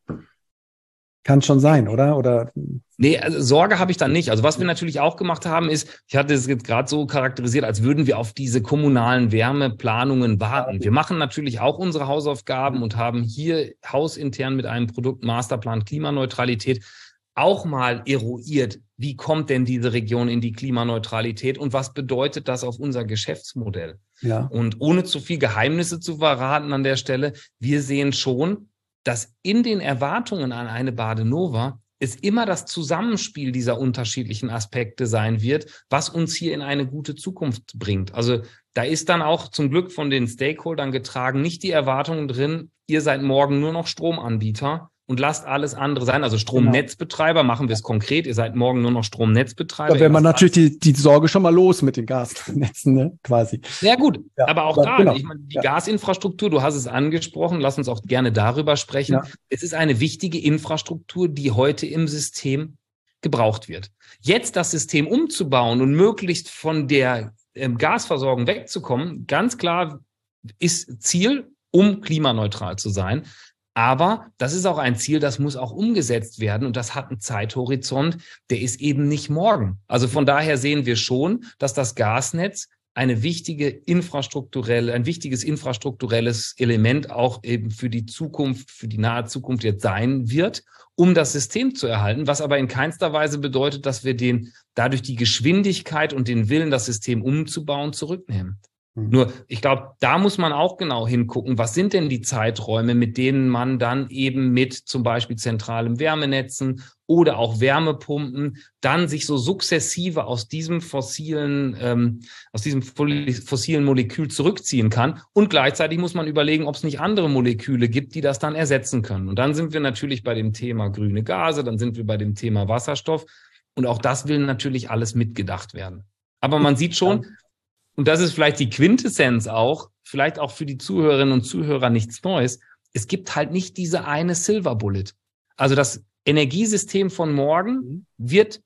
[SPEAKER 2] kann schon sein, oder? Oder
[SPEAKER 1] Nee, also Sorge habe ich da nicht. Also was wir natürlich auch gemacht haben, ist, ich hatte es jetzt gerade so charakterisiert, als würden wir auf diese kommunalen Wärmeplanungen warten. Wir machen natürlich auch unsere Hausaufgaben und haben hier hausintern mit einem Produkt Masterplan Klimaneutralität auch mal eruiert, wie kommt denn diese Region in die Klimaneutralität und was bedeutet das auf unser Geschäftsmodell?
[SPEAKER 2] ja.
[SPEAKER 1] Und ohne zu viel Geheimnisse zu verraten an der Stelle, wir sehen schon, dass in den Erwartungen an eine Badenova es immer das Zusammenspiel dieser unterschiedlichen Aspekte sein wird, was uns hier in eine gute Zukunft bringt. Also da ist dann auch zum Glück von den Stakeholdern getragen, nicht die Erwartung drin, ihr seid morgen nur noch Stromanbieter und lasst alles andere sein. Also Stromnetzbetreiber, machen wir es konkret, ihr seid morgen nur noch Stromnetzbetreiber.
[SPEAKER 2] Da wäre man
[SPEAKER 1] Ihr lasst
[SPEAKER 2] natürlich die, die Sorge schon mal los mit den Gasnetzen, ne? Quasi.
[SPEAKER 1] Ja gut,
[SPEAKER 2] Ja,
[SPEAKER 1] aber auch
[SPEAKER 2] aber
[SPEAKER 1] da,
[SPEAKER 2] genau.
[SPEAKER 1] ich meine, die
[SPEAKER 2] Ja.
[SPEAKER 1] Gasinfrastruktur, du hast es angesprochen, lass uns auch gerne darüber sprechen.
[SPEAKER 2] Ja.
[SPEAKER 1] Es ist eine wichtige Infrastruktur, die heute im System gebraucht wird. Jetzt das System umzubauen und möglichst von der ähm, Gasversorgung wegzukommen, ganz klar ist Ziel, um klimaneutral zu sein. Aber das ist auch ein Ziel, das muss auch umgesetzt werden und das hat einen Zeithorizont, der ist eben nicht morgen. Also von daher sehen wir schon, dass das Gasnetz eine wichtige infrastrukturelle, ein wichtiges infrastrukturelles Element auch eben für die Zukunft, für die nahe Zukunft jetzt sein wird, um das System zu erhalten, was aber in keinster Weise bedeutet, dass wir den dadurch die Geschwindigkeit und den Willen, das System umzubauen, zurücknehmen. Nur, ich glaube, da muss man auch genau hingucken, was sind denn die Zeiträume, mit denen man dann eben mit zum Beispiel zentralen Wärmenetzen oder auch Wärmepumpen dann sich so sukzessive aus diesem fossilen, ähm, aus diesem fossilen Molekül zurückziehen kann. Und gleichzeitig muss man überlegen, ob es nicht andere Moleküle gibt, die das dann ersetzen können. Und dann sind wir natürlich bei dem Thema grüne Gase, dann sind wir bei dem Thema Wasserstoff. Und auch das will natürlich alles mitgedacht werden. Aber man sieht schon, und das ist vielleicht die Quintessenz auch, vielleicht auch für die Zuhörerinnen und Zuhörer nichts Neues, es gibt halt nicht diese eine Silver Bullet. Also das Energiesystem von morgen wird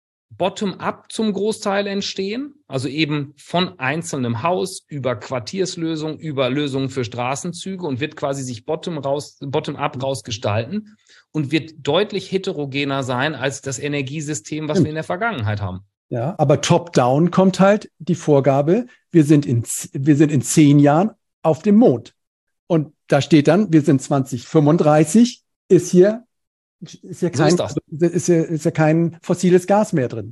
[SPEAKER 1] bottom-up zum Großteil entstehen, also eben von einzelnem Haus über Quartierslösungen, über Lösungen für Straßenzüge und wird quasi sich bottom raus, bottom-up raus gestalten und wird deutlich heterogener sein als das Energiesystem, was wir in der Vergangenheit haben.
[SPEAKER 2] Ja, aber top-down kommt halt die Vorgabe, wir sind in, wir sind in zehn Jahren auf dem Mond. Und da steht dann, wir sind zwanzig fünfunddreißig, ist hier, ist hier
[SPEAKER 1] So
[SPEAKER 2] kein,
[SPEAKER 1] ist das.
[SPEAKER 2] ist hier, ist hier kein fossiles Gas mehr drin.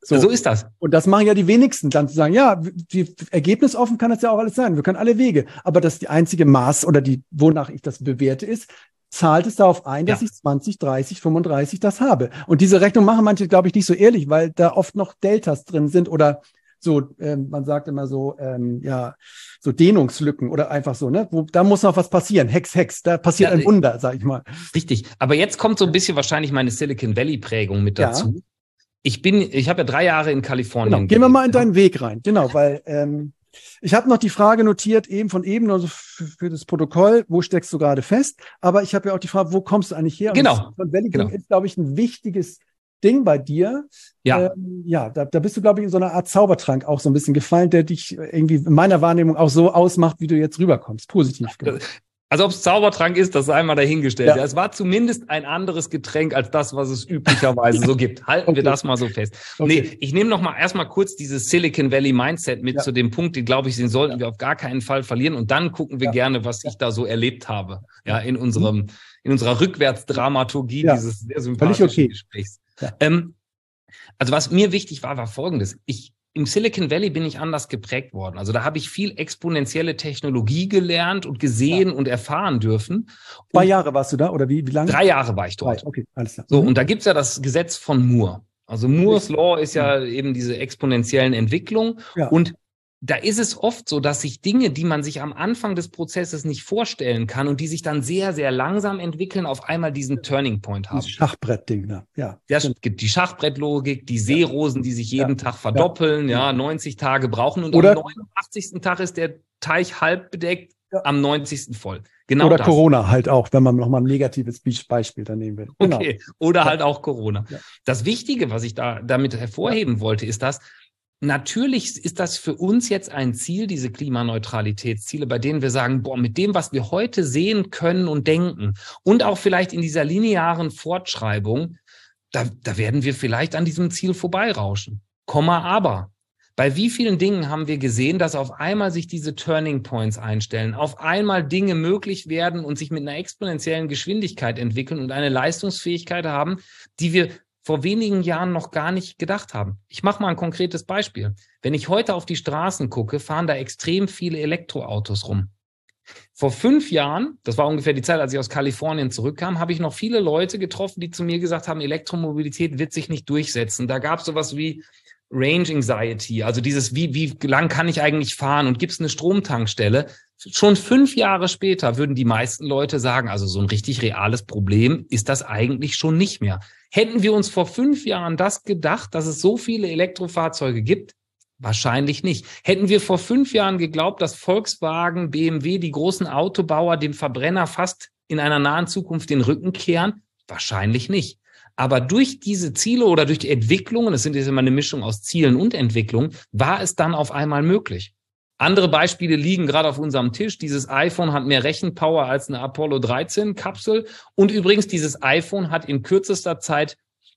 [SPEAKER 1] So. so ist das.
[SPEAKER 2] Und das machen ja die wenigsten, dann zu sagen, ja, die, ergebnisoffen kann das ja auch alles sein. Wir können alle Wege. Aber das die einzige Maß oder die, wonach ich das bewerte, ist, zahlt es darauf ein, dass ja. ich zwanzig, dreißig, fünfunddreißig das habe. Und diese Rechnung machen manche, glaube ich, nicht so ehrlich, weil da oft noch Deltas drin sind oder so, ähm, man sagt immer so, ähm, ja, so Dehnungslücken oder einfach so, ne? Wo, da muss noch was passieren. Hex, Hex, da passiert ja, ein Wunder, sag ich mal.
[SPEAKER 1] Richtig. Aber jetzt kommt so ein bisschen wahrscheinlich meine Silicon Valley-Prägung mit dazu. Ja. Ich bin, ich habe ja drei Jahre in Kalifornien.
[SPEAKER 2] Genau. Gehen wir mal in deinen Weg rein. Genau, weil ähm, ich habe noch die Frage notiert, eben von eben, also für, für das Protokoll, wo steckst du gerade fest? Aber ich habe ja auch die Frage, wo kommst du eigentlich her?
[SPEAKER 1] Genau.
[SPEAKER 2] Und Valley
[SPEAKER 1] genau.
[SPEAKER 2] ist, glaube ich, ein wichtiges Ding bei dir.
[SPEAKER 1] Ja,
[SPEAKER 2] ähm, ja da, da bist du, glaube ich, in so einer Art Zaubertrank auch so ein bisschen gefallen, der dich irgendwie in meiner Wahrnehmung auch so ausmacht, wie du jetzt rüberkommst. Positiv. Genau.
[SPEAKER 1] Also ob es Zaubertrank ist, das sei einmal dahingestellt.
[SPEAKER 2] Ja.
[SPEAKER 1] Ja, es war zumindest ein anderes Getränk als das, was es üblicherweise so gibt. Halten okay. wir das mal so fest. Okay. Nee, ich nehme noch mal erstmal kurz dieses Silicon Valley Mindset mit ja. zu dem Punkt, den, glaube ich, den sollten ja. wir auf gar keinen Fall verlieren. Und dann gucken wir ja. gerne, was ich da so erlebt habe. Ja, in unserem, in unserer Rückwärtsdramaturgie
[SPEAKER 2] ja.
[SPEAKER 1] dieses sehr sympathischen okay. Gesprächs. Ja. Ähm, also was mir wichtig war, war Folgendes. Ich, im Silicon Valley bin ich anders geprägt worden. Also da habe ich viel exponentielle Technologie gelernt und gesehen ja. und erfahren dürfen.
[SPEAKER 2] Zwei Jahre warst du da oder wie, wie lange?
[SPEAKER 1] Drei Jahre war ich dort.
[SPEAKER 2] Okay, alles klar.
[SPEAKER 1] So,
[SPEAKER 2] mhm.
[SPEAKER 1] und da gibt's ja das Gesetz von Moore. Also Moores Law ist ja mhm. eben diese exponentiellen Entwicklungen. Ja. Und da ist es oft so, dass sich Dinge, die man sich am Anfang des Prozesses nicht vorstellen kann und die sich dann sehr, sehr langsam entwickeln, auf einmal diesen Turning Point haben. Das
[SPEAKER 2] Schachbrettding, ne? Ja.
[SPEAKER 1] Es gibt die Schachbrettlogik, die Seerosen, die sich jeden ja. Tag verdoppeln, ja. ja, neunzig Tage brauchen und Oder am neunundachtzigsten Tag ist der Teich halb bedeckt, ja. am neunzigsten voll. Genau
[SPEAKER 2] Oder
[SPEAKER 1] das.
[SPEAKER 2] Corona halt auch, wenn man nochmal ein negatives Beispiel da nehmen will.
[SPEAKER 1] Genau. Okay, oder ja. halt auch Corona. Ja. Das Wichtige, was ich da damit hervorheben ja. wollte, ist, dass natürlich ist das für uns jetzt ein Ziel, diese Klimaneutralitätsziele, bei denen wir sagen, boah, mit dem, was wir heute sehen können und denken und auch vielleicht in dieser linearen Fortschreibung, da, da werden wir vielleicht an diesem Ziel vorbeirauschen. Komma, aber. Bei wie vielen Dingen haben wir gesehen, dass auf einmal sich diese Turning Points einstellen, auf einmal Dinge möglich werden und sich mit einer exponentiellen Geschwindigkeit entwickeln und eine Leistungsfähigkeit haben, die wir vor wenigen Jahren noch gar nicht gedacht haben. Ich mache mal ein konkretes Beispiel. Wenn ich heute auf die Straßen gucke, fahren da extrem viele Elektroautos rum. Vor fünf Jahren, das war ungefähr die Zeit, als ich aus Kalifornien zurückkam, habe ich noch viele Leute getroffen, die zu mir gesagt haben, Elektromobilität wird sich nicht durchsetzen. Da gab es sowas wie Range Anxiety, also dieses, wie, wie lang kann ich eigentlich fahren und gibt es eine Stromtankstelle? Schon fünf Jahre später würden die meisten Leute sagen, also so ein richtig reales Problem ist das eigentlich schon nicht mehr. Hätten wir uns vor fünf Jahren das gedacht, dass es so viele Elektrofahrzeuge gibt? Wahrscheinlich nicht. Hätten wir vor fünf Jahren geglaubt, dass Volkswagen, B M W, die großen Autobauer dem Verbrenner fast in einer nahen Zukunft den Rücken kehren? Wahrscheinlich nicht. Aber durch diese Ziele oder durch die Entwicklungen, es sind jetzt immer eine Mischung aus Zielen und Entwicklungen, war es dann auf einmal möglich. Andere Beispiele liegen gerade auf unserem Tisch. Dieses iPhone hat mehr Rechenpower als eine Apollo dreizehn Kapsel. Und übrigens, dieses iPhone hat in kürzester Zeit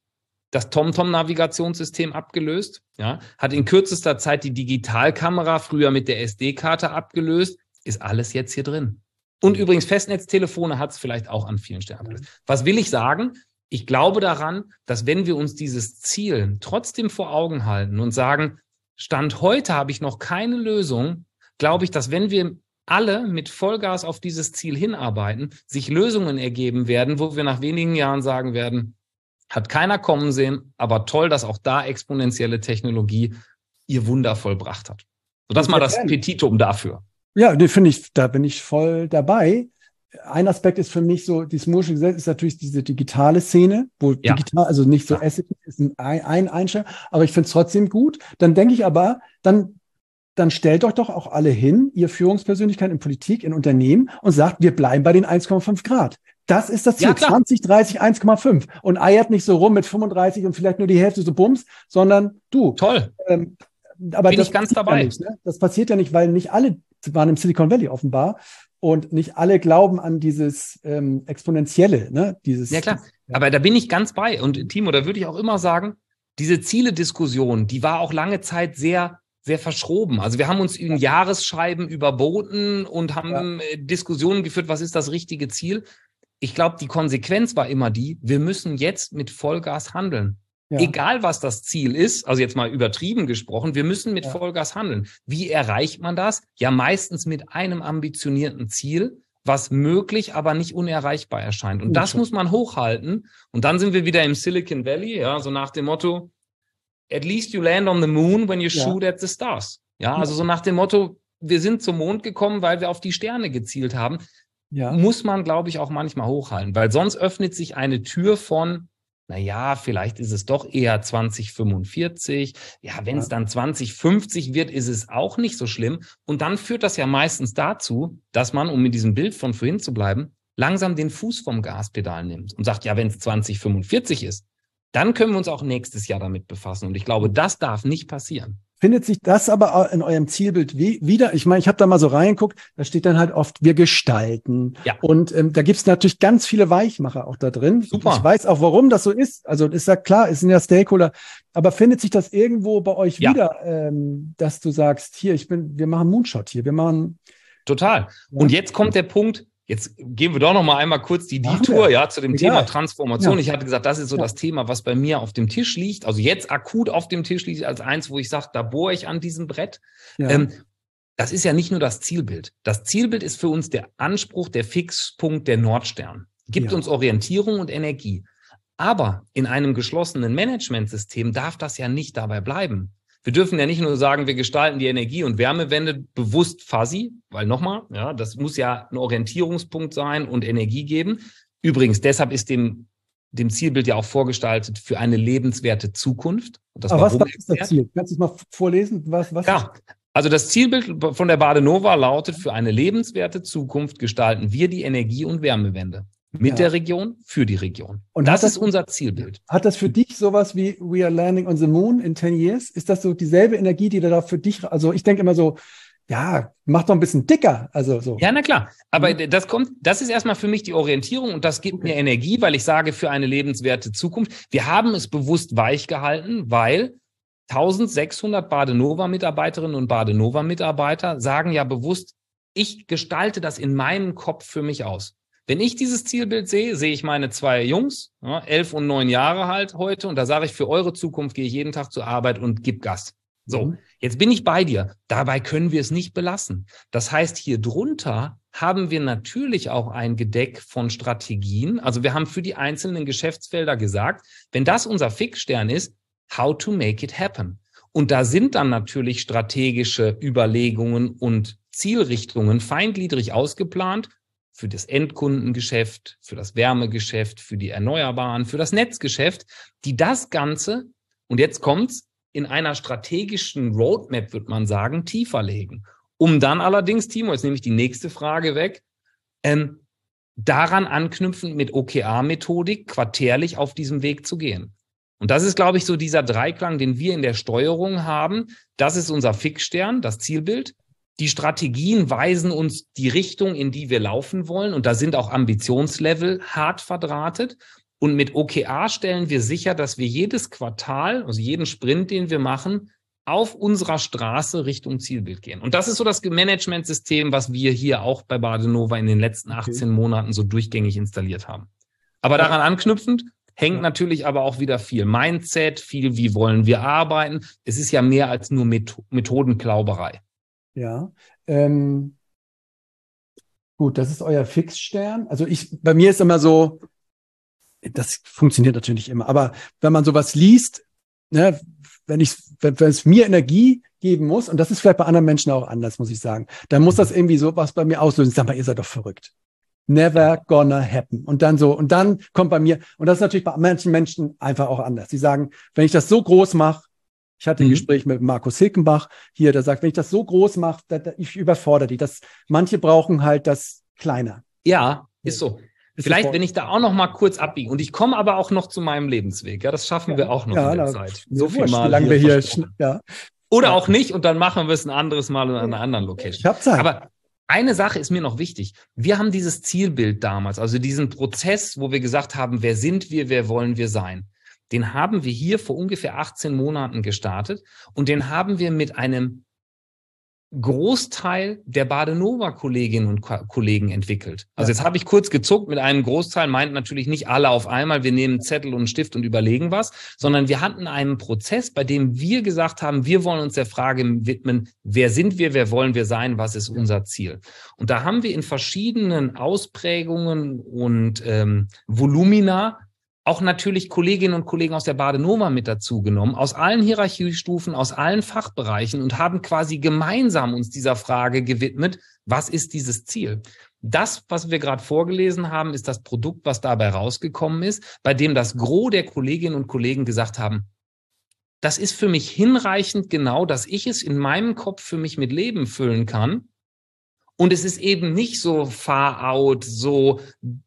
[SPEAKER 1] das TomTom-Navigationssystem abgelöst, ja, hat in kürzester Zeit die Digitalkamera früher mit der S D-Karte abgelöst. Ist alles jetzt hier drin. Und übrigens, Festnetztelefone hat es vielleicht auch an vielen Stellen abgelöst. Was will ich sagen? Ich glaube daran, dass wenn wir uns dieses Ziel trotzdem vor Augen halten und sagen, Stand heute habe ich noch keine Lösung, glaube ich, dass wenn wir alle mit Vollgas auf dieses Ziel hinarbeiten, sich Lösungen ergeben werden, wo wir nach wenigen Jahren sagen werden, hat keiner kommen sehen, aber toll, dass auch da exponentielle Technologie ihr Wunder vollbracht hat. So, das ist mal das Petitum dafür.
[SPEAKER 2] Ja, nee, finde ich, da bin ich voll dabei. Ein Aspekt ist für mich so, dieses Moore'sche Gesetz ist natürlich diese digitale Szene, wo ja. digital, also nicht so Asset ist ein, ein Einschlag, aber ich finde es trotzdem gut. Dann denke ich aber, dann, dann stellt euch doch auch alle hin, ihr Führungspersönlichkeiten in Politik, in Unternehmen und sagt, wir bleiben bei den eins Komma fünf Grad. Das ist das Ziel, ja, zwanzig, dreißig, eins Komma fünf und eiert nicht so rum mit fünfunddreißig und vielleicht nur die Hälfte so bums, sondern du.
[SPEAKER 1] Toll.
[SPEAKER 2] Ähm, aber
[SPEAKER 1] bin
[SPEAKER 2] das
[SPEAKER 1] ich ganz dabei.
[SPEAKER 2] Ja nicht, ne? Das passiert ja nicht, weil nicht alle waren im Silicon Valley offenbar. Und nicht alle glauben an dieses ähm, Exponentielle, ne? Dieses,
[SPEAKER 1] ja, klar. Ja. Aber da bin ich ganz bei. Und Timo, da würde ich auch immer sagen, diese Ziele-Diskussion, die war auch lange Zeit sehr, sehr verschroben. Also wir haben uns in Jahresscheiben überboten und haben ja. Diskussionen geführt, was ist das richtige Ziel? Ich glaube, die Konsequenz war immer die, wir müssen jetzt mit Vollgas handeln.
[SPEAKER 2] Ja.
[SPEAKER 1] Egal, was das Ziel ist, also jetzt mal übertrieben gesprochen, wir müssen mit ja. Vollgas handeln. Wie erreicht man das? Ja, meistens mit einem ambitionierten Ziel, was möglich, aber nicht unerreichbar erscheint. Und das muss man hochhalten. Und dann sind wir wieder im Silicon Valley, ja, so nach dem Motto, at least you land on the moon when you ja. shoot at the stars. Ja, also so nach dem Motto, wir sind zum Mond gekommen, weil wir auf die Sterne gezielt haben. Ja. Muss man, glaube ich, auch manchmal hochhalten, weil sonst öffnet sich eine Tür von, naja, vielleicht ist es doch eher zwanzig fünfundvierzig. Ja, wenn es ja. dann zwanzig fünfzig wird, ist es auch nicht so schlimm. Und dann führt das ja meistens dazu, dass man, um mit diesem Bild von vorhin zu bleiben, langsam den Fuß vom Gaspedal nimmt und sagt, ja, wenn es zwanzig fünfundvierzig ist, dann können wir uns auch nächstes Jahr damit befassen. Und ich glaube, das darf nicht passieren.
[SPEAKER 2] Findet sich das aber in eurem Zielbild wie, wieder? Ich meine, ich habe da mal so reingeguckt, da steht dann halt oft, wir gestalten.
[SPEAKER 1] Ja.
[SPEAKER 2] Und ähm, da gibt's natürlich ganz viele Weichmacher auch da drin.
[SPEAKER 1] Super.
[SPEAKER 2] Ich weiß auch, warum das so ist. Also ist ja klar, es sind ja Stakeholder. Aber findet sich das irgendwo bei euch ja. wieder, ähm, dass du sagst, hier, ich bin, wir machen Moonshot hier, wir machen...
[SPEAKER 1] Total. Ja. Und jetzt kommt der Punkt, jetzt gehen wir doch noch mal einmal kurz die Detour, ja, zu dem Egal. Thema Transformation. Ja. Ich hatte gesagt, das ist so ja. das Thema, was bei mir auf dem Tisch liegt, also jetzt akut auf dem Tisch liegt als eins, wo ich sage, da bohre ich an diesem Brett. Ja. Ähm, das ist ja nicht nur das Zielbild. Das Zielbild ist für uns der Anspruch, der Fixpunkt, der Nordstern. Gibt ja. uns Orientierung und Energie. Aber in einem geschlossenen Managementsystem darf das ja nicht dabei bleiben. Wir dürfen ja nicht nur sagen, wir gestalten die Energie- und Wärmewende bewusst fuzzy, weil nochmal, ja, das muss ja ein Orientierungspunkt sein und Energie geben. Übrigens, deshalb ist dem, dem Zielbild ja auch vorgestaltet für eine lebenswerte Zukunft. Und das
[SPEAKER 2] Aber was, was ist das Ziel? Kannst du es mal vorlesen? Was, was
[SPEAKER 1] ja, also das Zielbild von der Badenova lautet, für eine lebenswerte Zukunft gestalten wir die Energie- und Wärmewende. Mit ja. der Region, für die Region.
[SPEAKER 2] Und
[SPEAKER 1] das,
[SPEAKER 2] das
[SPEAKER 1] ist unser Zielbild.
[SPEAKER 2] Hat das für dich sowas wie We are landing on the moon in ten years? Ist das so dieselbe Energie, die da für dich, also ich denke immer so, ja, mach doch ein bisschen dicker. Also so.
[SPEAKER 1] Ja, na klar. Aber mhm. das kommt, das ist erstmal für mich die Orientierung und das gibt okay. mir Energie, weil ich sage, für eine lebenswerte Zukunft. Wir haben es bewusst weich gehalten, weil eintausendsechshundert Badenova-Mitarbeiterinnen und Badenova-Mitarbeiter sagen ja bewusst, ich gestalte das in meinem Kopf für mich aus. Wenn ich dieses Zielbild sehe, sehe ich meine zwei Jungs, ja, elf und neun Jahre halt heute, und da sage ich, für eure Zukunft gehe ich jeden Tag zur Arbeit und gib Gas. So, mhm. jetzt bin ich bei dir. Dabei können wir es nicht belassen. Das heißt, hier drunter haben wir natürlich auch ein Gedeck von Strategien. Also wir haben für die einzelnen Geschäftsfelder gesagt, wenn das unser Fixstern ist, how to make it happen. Und da sind dann natürlich strategische Überlegungen und Zielrichtungen feingliedrig ausgeplant, für das Endkundengeschäft, für das Wärmegeschäft, für die Erneuerbaren, für das Netzgeschäft, die das Ganze, und jetzt kommt's, in einer strategischen Roadmap, würde man sagen, tiefer legen. Um dann allerdings, Timo, jetzt nehme ich die nächste Frage weg, ähm, daran anknüpfend mit O K R-Methodik quartärlich auf diesem Weg zu gehen. Und das ist, glaube ich, so dieser Dreiklang, den wir in der Steuerung haben. Das ist unser Fixstern, das Zielbild. Die Strategien weisen uns die Richtung, in die wir laufen wollen. Und da sind auch Ambitionslevel hart verdrahtet. Und mit O K R stellen wir sicher, dass wir jedes Quartal, also jeden Sprint, den wir machen, auf unserer Straße Richtung Zielbild gehen. Und das ist so das Managementsystem, was wir hier auch bei Badenova in den letzten achtzehn okay. Monaten so durchgängig installiert haben. Aber daran anknüpfend hängt ja. natürlich aber auch wieder viel Mindset, viel, wie wollen wir arbeiten. Es ist ja mehr als nur Methodenklauberei.
[SPEAKER 2] Ja, ähm, gut, das ist euer Fixstern. Also ich, bei mir ist immer so, das funktioniert natürlich nicht immer, aber wenn man sowas liest, ne, wenn ich, wenn, wenn es mir Energie geben muss, und das ist vielleicht bei anderen Menschen auch anders, muss ich sagen, dann muss das irgendwie so was bei mir auslösen. Sag mal, ihr seid doch verrückt. Never gonna happen. Und dann so, und dann kommt bei mir, und das ist natürlich bei manchen Menschen einfach auch anders. Die sagen, wenn ich das so groß mache, ich hatte ein mhm. Gespräch mit Markus Hilkenbach hier, der sagt, wenn ich das so groß mache, da, da, ich überfordere die. Das, manche brauchen halt das kleiner.
[SPEAKER 1] Ja, ist so. Ist Vielleicht, wenn ich da auch noch mal kurz abbiege. Und ich komme aber auch noch zu meinem Lebensweg. Ja, das schaffen ja. wir auch noch ja, in der na, Zeit. So viel mal. Wie lange wir hier, ja. Oder ja. auch nicht. Und dann machen wir es ein anderes Mal in einer anderen Location.
[SPEAKER 2] Ich hab Zeit.
[SPEAKER 1] Aber eine Sache ist mir noch wichtig. Wir haben dieses Zielbild damals, also diesen Prozess, wo wir gesagt haben, wer sind wir, wer wollen wir sein? Den haben wir hier vor ungefähr achtzehn Monaten gestartet und den haben wir mit einem Großteil der Badenova-Kolleginnen und Ko- Kollegen entwickelt. Also jetzt habe ich kurz gezuckt mit einem Großteil, meint natürlich nicht alle auf einmal, wir nehmen Zettel und einen Stift und überlegen was, sondern wir hatten einen Prozess, bei dem wir gesagt haben, wir wollen uns der Frage widmen, wer sind wir, wer wollen wir sein, was ist unser Ziel? Und da haben wir in verschiedenen Ausprägungen und ähm, Volumina auch natürlich Kolleginnen und Kollegen aus der Badenova mit dazu genommen, aus allen Hierarchiestufen, aus allen Fachbereichen und haben quasi gemeinsam uns dieser Frage gewidmet, was ist dieses Ziel? Das, was wir gerade vorgelesen haben, ist das Produkt, was dabei rausgekommen ist, bei dem das Gros der Kolleginnen und Kollegen gesagt haben, das ist für mich hinreichend genau, dass ich es in meinem Kopf für mich mit Leben füllen kann. Und es ist eben nicht so far out, so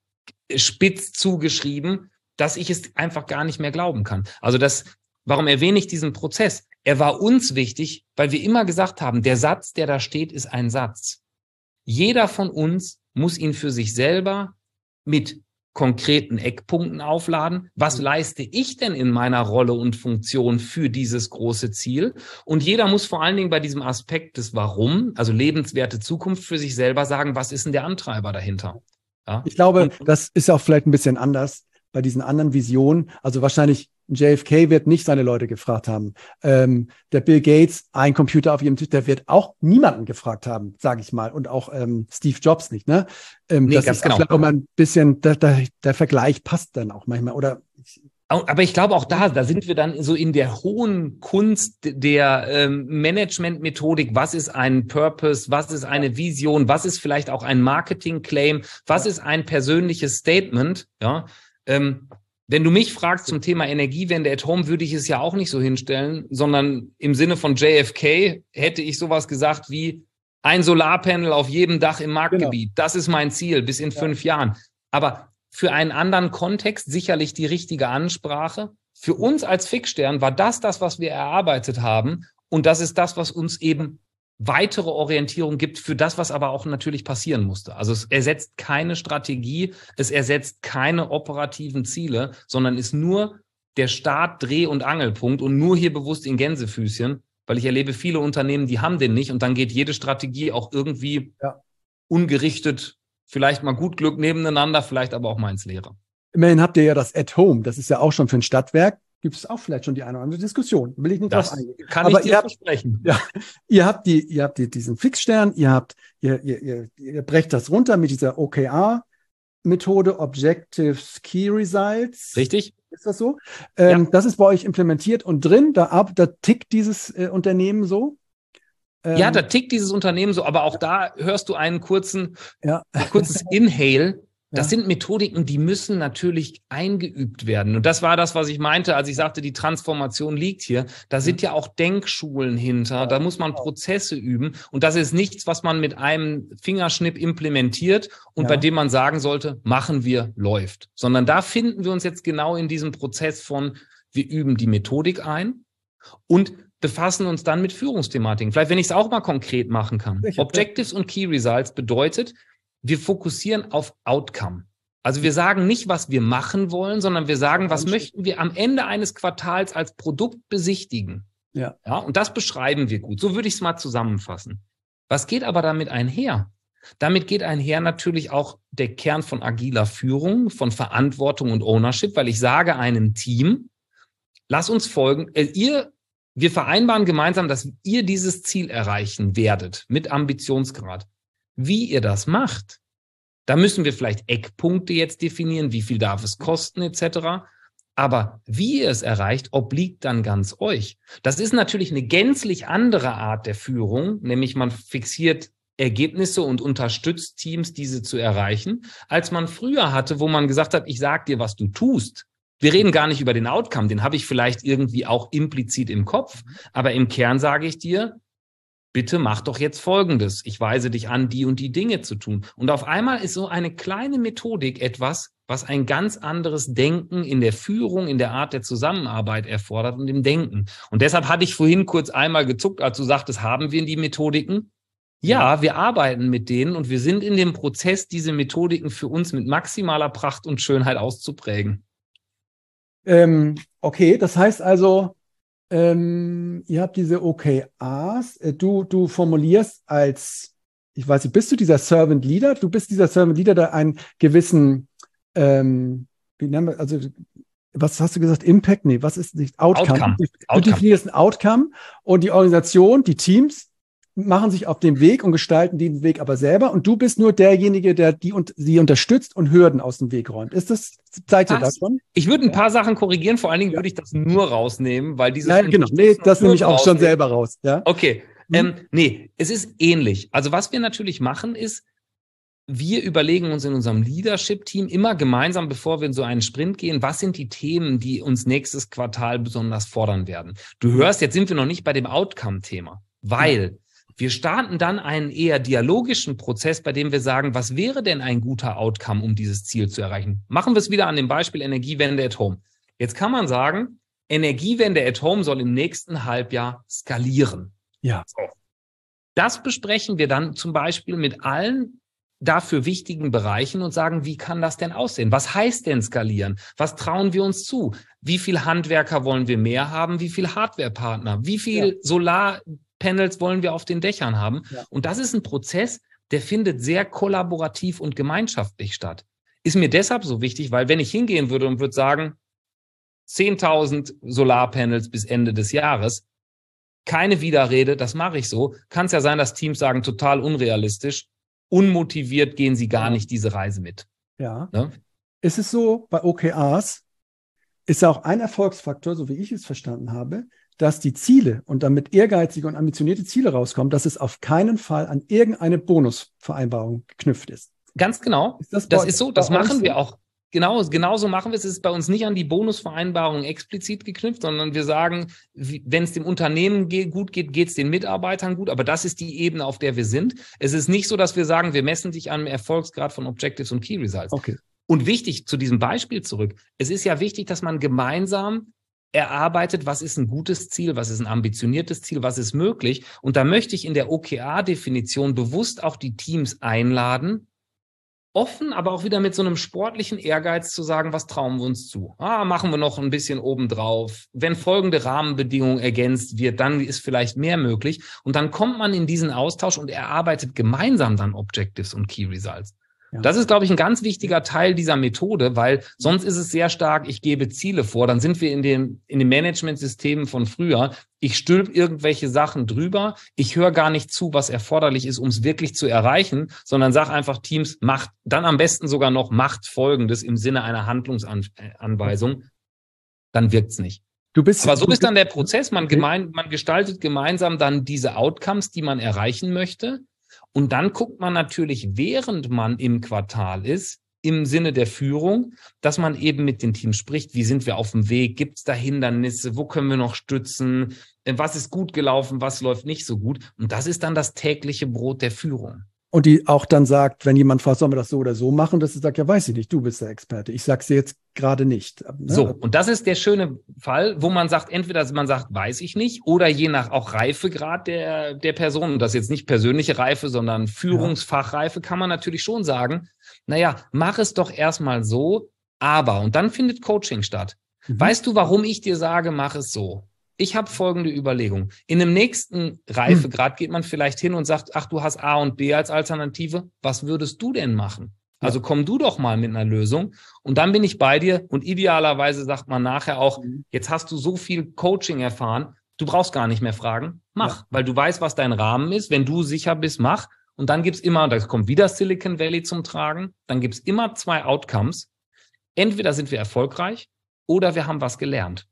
[SPEAKER 1] spitz zugeschrieben, dass ich es einfach gar nicht mehr glauben kann. Also das, warum erwähne ich diesen Prozess? Er war uns wichtig, weil wir immer gesagt haben, der Satz, der da steht, ist ein Satz. Jeder von uns muss ihn für sich selber mit konkreten Eckpunkten aufladen. Was leiste ich denn in meiner Rolle und Funktion für dieses große Ziel? Und jeder muss vor allen Dingen bei diesem Aspekt des Warum, also lebenswerte Zukunft für sich selber sagen, was ist denn der Antreiber dahinter? Ja?
[SPEAKER 2] Ich glaube, das ist auch vielleicht ein bisschen anders bei diesen anderen Visionen. Also wahrscheinlich J F K wird nicht seine Leute gefragt haben. Ähm, der Bill Gates, ein Computer auf jedem Tisch, der wird auch niemanden gefragt haben, sage ich mal. Und auch ähm, Steve Jobs nicht. Ne? Ähm,
[SPEAKER 1] nee,
[SPEAKER 2] das
[SPEAKER 1] ganz
[SPEAKER 2] ist
[SPEAKER 1] genau.
[SPEAKER 2] vielleicht auch mal ein bisschen, der, der, der Vergleich passt dann auch manchmal. Oder
[SPEAKER 1] Aber ich glaube auch da, da sind wir dann so in der hohen Kunst der ähm, Management-Methodik. Was ist ein Purpose? Was ist eine Vision? Was ist vielleicht auch ein Marketing-Claim? Was ist ein persönliches Statement? Ja. Ähm, wenn du mich fragst zum Thema Energiewende at home, würde ich es ja auch nicht so hinstellen, sondern im Sinne von J F K hätte ich sowas gesagt wie ein Solarpanel auf jedem Dach im Marktgebiet. Genau. Das ist mein Ziel bis in ja. fünf Jahren. Aber für einen anderen Kontext sicherlich die richtige Ansprache. Für uns als Fixstern war das das, was wir erarbeitet haben. Und das ist das, was uns eben weitere Orientierung gibt für das, was aber auch natürlich passieren musste. Also es ersetzt keine Strategie, es ersetzt keine operativen Ziele, sondern ist nur der Start, Dreh- und Angelpunkt und nur hier bewusst in Gänsefüßchen, weil ich erlebe viele Unternehmen, die haben den nicht und dann geht jede Strategie auch irgendwie ja. ungerichtet, vielleicht mal gut Glück nebeneinander, vielleicht aber auch mal ins Leere.
[SPEAKER 2] Immerhin habt ihr ja das at home, das ist ja auch schon für ein Stadtwerk. Gibt es auch vielleicht schon die eine oder andere Diskussion. Will ich nicht
[SPEAKER 1] das
[SPEAKER 2] drauf eingehen.
[SPEAKER 1] Kann
[SPEAKER 2] Aber
[SPEAKER 1] ich dir
[SPEAKER 2] ihr habt,
[SPEAKER 1] versprechen.
[SPEAKER 2] Ja, ihr habt die, ihr habt die, diesen Fixstern, ihr habt, ihr, ihr, ihr, ihr brecht das runter mit dieser O K R-Methode, Objectives Key Results.
[SPEAKER 1] Richtig.
[SPEAKER 2] Ist das so? Ähm,
[SPEAKER 1] ja.
[SPEAKER 2] Das ist bei euch implementiert und drin, da, ab, da tickt dieses äh, Unternehmen so.
[SPEAKER 1] Ähm, ja, da tickt dieses Unternehmen so, aber auch da hörst du einen kurzen,
[SPEAKER 2] ja.
[SPEAKER 1] ein kurzes Inhale. Das ja. sind Methodiken, die müssen natürlich eingeübt werden. Und das war das, was ich meinte, als ich sagte, die Transformation liegt hier. Da sind ja auch Denkschulen hinter. Da muss man Prozesse üben. Und das ist nichts, was man mit einem Fingerschnipp implementiert und ja. bei dem man sagen sollte, machen wir, läuft. Sondern da finden wir uns jetzt genau in diesem Prozess von, wir üben die Methodik ein und befassen uns dann mit Führungsthematiken. Vielleicht, wenn ich es auch mal konkret machen kann. Sicher, Objectives ja. und Key Results bedeutet, wir fokussieren auf Outcome. Also wir sagen nicht, was wir machen wollen, sondern wir sagen, was möchten wir am Ende eines Quartals als Produkt besichtigen.
[SPEAKER 2] Ja.
[SPEAKER 1] Ja, und das beschreiben wir gut. So würde ich es mal zusammenfassen. Was geht aber damit einher? Damit geht einher natürlich auch der Kern von agiler Führung, von Verantwortung und Ownership, weil ich sage einem Team, lass uns folgen, äh, ihr, wir vereinbaren gemeinsam, dass ihr dieses Ziel erreichen werdet mit Ambitionsgrad. Wie ihr das macht, da müssen wir vielleicht Eckpunkte jetzt definieren, wie viel darf es kosten et cetera. Aber wie ihr es erreicht, obliegt dann ganz euch. Das ist natürlich eine gänzlich andere Art der Führung, nämlich man fixiert Ergebnisse und unterstützt Teams, diese zu erreichen, als man früher hatte, wo man gesagt hat, ich sag dir, was du tust. Wir reden gar nicht über den Outcome, den habe ich vielleicht irgendwie auch implizit im Kopf, aber im Kern sage ich dir, bitte mach doch jetzt Folgendes. Ich weise dich an, die und die Dinge zu tun. Und auf einmal ist so eine kleine Methodik etwas, was ein ganz anderes Denken in der Führung, in der Art der Zusammenarbeit erfordert und im Denken. Und deshalb hatte ich vorhin kurz einmal gezuckt, als du sagtest, haben wir die Methodiken? Ja, wir arbeiten mit denen und wir sind in dem Prozess, diese Methodiken für uns mit maximaler Pracht und Schönheit auszuprägen.
[SPEAKER 2] Ähm, okay, das heißt also, ähm, ihr habt diese O K Rs, äh, du, du formulierst als, ich weiß nicht, bist du dieser Servant Leader? Du bist dieser Servant Leader, der einen gewissen, ähm, wie nennen wir, also was hast du gesagt? Impact? Nee, was ist nicht? Outcome.
[SPEAKER 1] Outcome.
[SPEAKER 2] Du, du
[SPEAKER 1] Outcome.
[SPEAKER 2] definierst ein Outcome und die Organisation, die Teams machen sich auf den Weg und gestalten den Weg aber selber und du bist nur derjenige, der die und sie unterstützt und Hürden aus dem Weg räumt. Ist das, zeigt ihr das schon?
[SPEAKER 1] Ich würde ein paar Sachen korrigieren, vor allen Dingen
[SPEAKER 2] Ja.
[SPEAKER 1] würde ich das nur rausnehmen, weil dieses...
[SPEAKER 2] Ja, genau. Nee, das nehme ich auch schon selber raus. Ja.
[SPEAKER 1] Okay.
[SPEAKER 2] Mhm.
[SPEAKER 1] Ähm, nee, es ist ähnlich. Also was wir natürlich machen ist, wir überlegen uns in unserem Leadership-Team immer gemeinsam, bevor wir in so einen Sprint gehen, was sind die Themen, die uns nächstes Quartal besonders fordern werden. Du hörst, jetzt sind wir noch nicht bei dem Outcome-Thema, weil ja. wir starten dann einen eher dialogischen Prozess, bei dem wir sagen, was wäre denn ein guter Outcome, um dieses Ziel zu erreichen? Machen wir es wieder an dem Beispiel Energiewende at Home. Jetzt kann man sagen, Energiewende at Home soll im nächsten Halbjahr skalieren.
[SPEAKER 2] Ja.
[SPEAKER 1] So. Das besprechen wir dann zum Beispiel mit allen dafür wichtigen Bereichen und sagen, wie kann das denn aussehen? Was heißt denn skalieren? Was trauen wir uns zu? Wie viel Handwerker wollen wir mehr haben? Wie viel Hardwarepartner? Wie viel ja. Solarpanels wollen wir auf den Dächern haben? Ja. Und das ist ein Prozess, der findet sehr kollaborativ und gemeinschaftlich statt. Ist mir deshalb so wichtig, weil wenn ich hingehen würde und würde sagen, zehntausend Solarpanels bis Ende des Jahres, keine Widerrede, das mache ich so, kann es ja sein, dass Teams sagen, total unrealistisch, unmotiviert gehen sie gar ja. nicht diese Reise mit.
[SPEAKER 2] Ja.
[SPEAKER 1] Ne?
[SPEAKER 2] Ist es so, bei O K Rs ist ja auch ein Erfolgsfaktor, so wie ich es verstanden habe, dass die Ziele und damit ehrgeizige und ambitionierte Ziele rauskommen, dass es auf keinen Fall an irgendeine Bonusvereinbarung geknüpft ist.
[SPEAKER 1] Ganz genau.
[SPEAKER 2] Ist das
[SPEAKER 1] das
[SPEAKER 2] bei,
[SPEAKER 1] ist so, das machen
[SPEAKER 2] so?
[SPEAKER 1] wir auch. Genau, genauso machen wir es. Es ist bei uns nicht an die Bonusvereinbarung explizit geknüpft, sondern wir sagen, wenn es dem Unternehmen ge- gut geht, geht es den Mitarbeitern gut. Aber das ist die Ebene, auf der wir sind. Es ist nicht so, dass wir sagen, wir messen dich an dem Erfolgsgrad von Objectives und Key Results.
[SPEAKER 2] Okay.
[SPEAKER 1] Und wichtig, zu diesem Beispiel zurück, es ist ja wichtig, dass man gemeinsam erarbeitet, was ist ein gutes Ziel, was ist ein ambitioniertes Ziel, was ist möglich. Und da möchte ich in der O K R-Definition bewusst auch die Teams einladen, offen, aber auch wieder mit so einem sportlichen Ehrgeiz zu sagen, was trauen wir uns zu? Ah, machen wir noch ein bisschen obendrauf. Wenn folgende Rahmenbedingungen ergänzt wird, dann ist vielleicht mehr möglich. Und dann kommt man in diesen Austausch und erarbeitet gemeinsam dann Objectives und Key Results. Ja. Das ist, glaube ich, ein ganz wichtiger Teil dieser Methode, weil sonst ist es sehr stark, ich gebe Ziele vor, dann sind wir in den, in den Managementsystemen von früher. Ich stülpe irgendwelche Sachen drüber, ich höre gar nicht zu, was erforderlich ist, um es wirklich zu erreichen, sondern sag einfach, Teams, macht dann am besten sogar noch, macht Folgendes im Sinne einer Handlungsanweisung, dann wirkt's nicht.
[SPEAKER 2] Du bist,
[SPEAKER 1] Aber so
[SPEAKER 2] du
[SPEAKER 1] ist dann
[SPEAKER 2] bist,
[SPEAKER 1] der Prozess, man, gemein, man gestaltet gemeinsam dann diese Outcomes, die man erreichen möchte. Und dann guckt man natürlich, während man im Quartal ist, im Sinne der Führung, dass man eben mit den Teams spricht, wie sind wir auf dem Weg, gibt es da Hindernisse, wo können wir noch stützen, was ist gut gelaufen, was läuft nicht so gut. Und das ist dann das tägliche Brot der Führung.
[SPEAKER 2] Und die auch dann sagt, wenn jemand fragt, sollen wir das so oder so machen, dass sie sagt, ja, weiß ich nicht, du bist der Experte. Ich sag's dir jetzt gerade nicht. Ne?
[SPEAKER 1] So, und das ist der schöne Fall, wo man sagt, entweder man sagt, weiß ich nicht, oder je nach auch Reifegrad der, der Person, und das ist jetzt nicht persönliche Reife, sondern Führungsfachreife, kann man natürlich schon sagen, naja, mach es doch erstmal so, aber, und dann findet Coaching statt. Mhm. Weißt du, warum ich dir sage, mach es so? Ich habe folgende Überlegung. In dem nächsten Reifegrad geht man vielleicht hin und sagt, ach, du hast A und B als Alternative. Was würdest du denn machen? Also komm du doch mal mit einer Lösung. Und dann bin ich bei dir. Und idealerweise sagt man nachher auch, jetzt hast du so viel Coaching erfahren, du brauchst gar nicht mehr fragen. Mach, ja. Weil du weißt, was dein Rahmen ist. Wenn du sicher bist, mach. Und dann gibt's immer, da kommt wieder Silicon Valley zum Tragen, dann gibt's immer zwei Outcomes. Entweder sind wir erfolgreich oder wir haben was gelernt.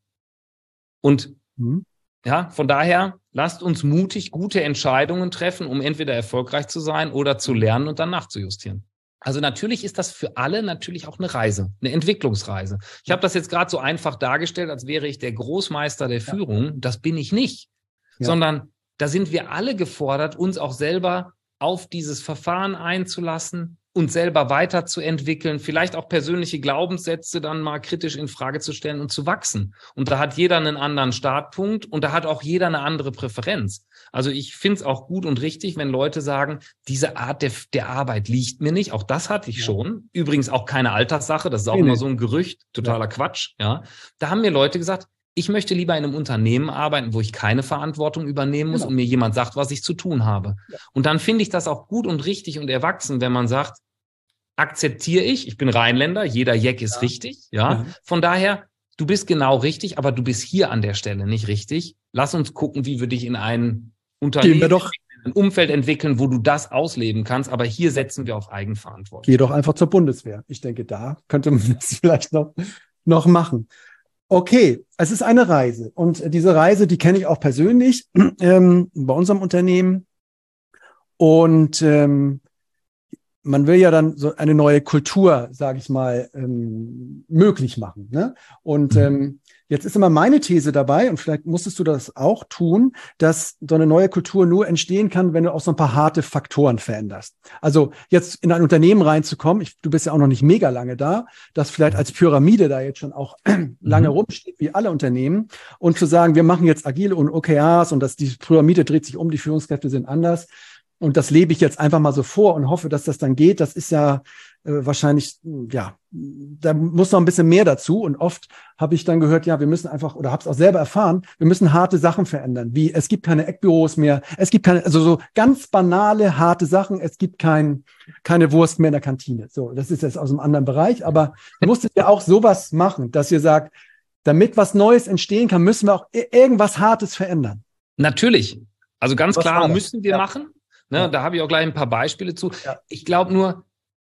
[SPEAKER 1] Und Mhm. ja, von daher, lasst uns mutig gute Entscheidungen treffen, um entweder erfolgreich zu sein oder zu lernen und dann nachzujustieren. Also natürlich ist das für alle natürlich auch eine Reise, eine Entwicklungsreise. Ich habe das jetzt gerade so einfach dargestellt, als wäre ich der Großmeister der Führung. Ja. Das bin ich nicht, ja. Sondern da sind wir alle gefordert, uns auch selber auf dieses Verfahren einzulassen, uns selber weiterzuentwickeln, vielleicht auch persönliche Glaubenssätze dann mal kritisch in Frage zu stellen und zu wachsen. Und da hat jeder einen anderen Startpunkt und da hat auch jeder eine andere Präferenz. Also ich finde es auch gut und richtig, wenn Leute sagen, diese Art der, der Arbeit liegt mir nicht. Auch das hatte ich ja. schon. Übrigens auch keine Alterssache. Das ist auch nee, immer nee. so ein Gerücht. Totaler ja. Quatsch. Ja, da haben mir Leute gesagt, Ich möchte lieber in einem Unternehmen arbeiten, wo ich keine Verantwortung übernehmen muss, genau, und mir jemand sagt, was ich zu tun habe. Ja. Und dann finde ich das auch gut und richtig und erwachsen, wenn man sagt, akzeptiere ich, ich bin Rheinländer, jeder Jeck ist ja richtig, ja. ja. Von daher, du bist genau richtig, aber du bist hier an der Stelle nicht richtig. Lass uns gucken, wie wir dich in ein Unternehmen, wir doch, ein Umfeld entwickeln, wo du das ausleben kannst. Aber hier setzen wir auf Eigenverantwortung.
[SPEAKER 2] Geh doch einfach zur Bundeswehr. Ich denke, da könnte man das vielleicht noch, noch machen. Okay, es ist eine Reise. Und diese Reise, die kenne ich auch persönlich ähm, bei unserem Unternehmen. Und ähm, man will ja dann so eine neue Kultur, sage ich mal, ähm, möglich machen. Ne? Und ähm, jetzt ist immer meine These dabei, und vielleicht musstest du das auch tun, dass so eine neue Kultur nur entstehen kann, wenn du auch so ein paar harte Faktoren veränderst. Also jetzt in ein Unternehmen reinzukommen, ich, du bist ja auch noch nicht mega lange da, das vielleicht als Pyramide da jetzt schon auch lange mhm. rumsteht, wie alle Unternehmen, und zu sagen, wir machen jetzt agile und O K Rs und dass die Pyramide dreht sich um, die Führungskräfte sind anders. Und das lebe ich jetzt einfach mal so vor und hoffe, dass das dann geht. Das ist ja äh, wahrscheinlich, ja, da muss noch ein bisschen mehr dazu. Und oft habe ich dann gehört, ja, wir müssen einfach, oder habe es auch selber erfahren, wir müssen harte Sachen verändern. Wie, es gibt keine Eckbüros mehr, es gibt keine, also so ganz banale, harte Sachen, es gibt kein, keine Wurst mehr in der Kantine. So, das ist jetzt aus einem anderen Bereich. Aber du musstet ja auch sowas machen, dass ihr sagt, damit was Neues entstehen kann, müssen wir auch irgendwas Hartes verändern.
[SPEAKER 1] Natürlich. Also ganz was klar müssen wir ja. machen. Ne, ja. Da habe ich auch gleich ein paar Beispiele zu. Ja. Ich glaube nur,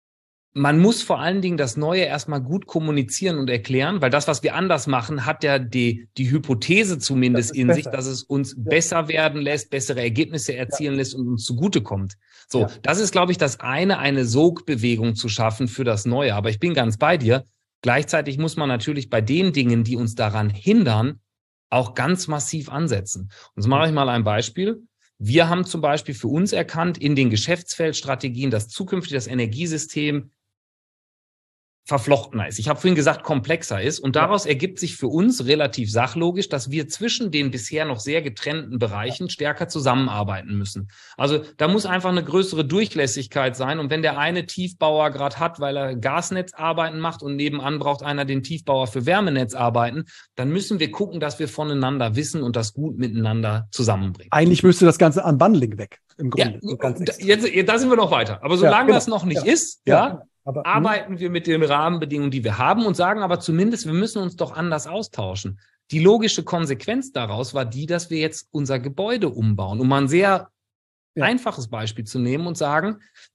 [SPEAKER 1] man muss vor allen Dingen das Neue erstmal gut kommunizieren und erklären, weil das, was wir anders machen, hat ja die, die Hypothese zumindest in besser. sich, dass es uns ja. besser werden lässt, bessere Ergebnisse erzielen ja. lässt und uns zugutekommt. So, ja. das ist, glaube ich, das eine, eine Sogbewegung zu schaffen für das Neue. Aber ich bin ganz bei dir. Gleichzeitig muss man natürlich bei den Dingen, die uns daran hindern, auch ganz massiv ansetzen. Und so mache ich mal ein Beispiel. Wir haben zum Beispiel für uns erkannt, in den Geschäftsfeldstrategien, dass zukünftig das Energiesystem verflochtener ist. Ich habe vorhin gesagt, komplexer ist. Und daraus ergibt sich für uns relativ sachlogisch, dass wir zwischen den bisher noch sehr getrennten Bereichen stärker zusammenarbeiten müssen. Also da muss einfach eine größere Durchlässigkeit sein. Und wenn der eine Tiefbauer gerade hat, weil er Gasnetzarbeiten macht und nebenan braucht einer den Tiefbauer für Wärmenetzarbeiten, dann müssen wir gucken, dass wir voneinander wissen und das gut miteinander zusammenbringen.
[SPEAKER 2] Eigentlich müsste das Ganze Unbundling weg, im Grunde.
[SPEAKER 1] Ja, da, jetzt, da sind wir noch weiter. Aber solange ja, genau. das noch nicht ja. ist, ja, ja Aber, arbeiten wir mit den Rahmenbedingungen, die wir haben, und sagen aber zumindest, wir müssen uns doch anders austauschen. Die logische Konsequenz daraus war die, dass wir jetzt unser Gebäude umbauen. Um mal ein sehr ja. einfaches Beispiel zu nehmen und sagen,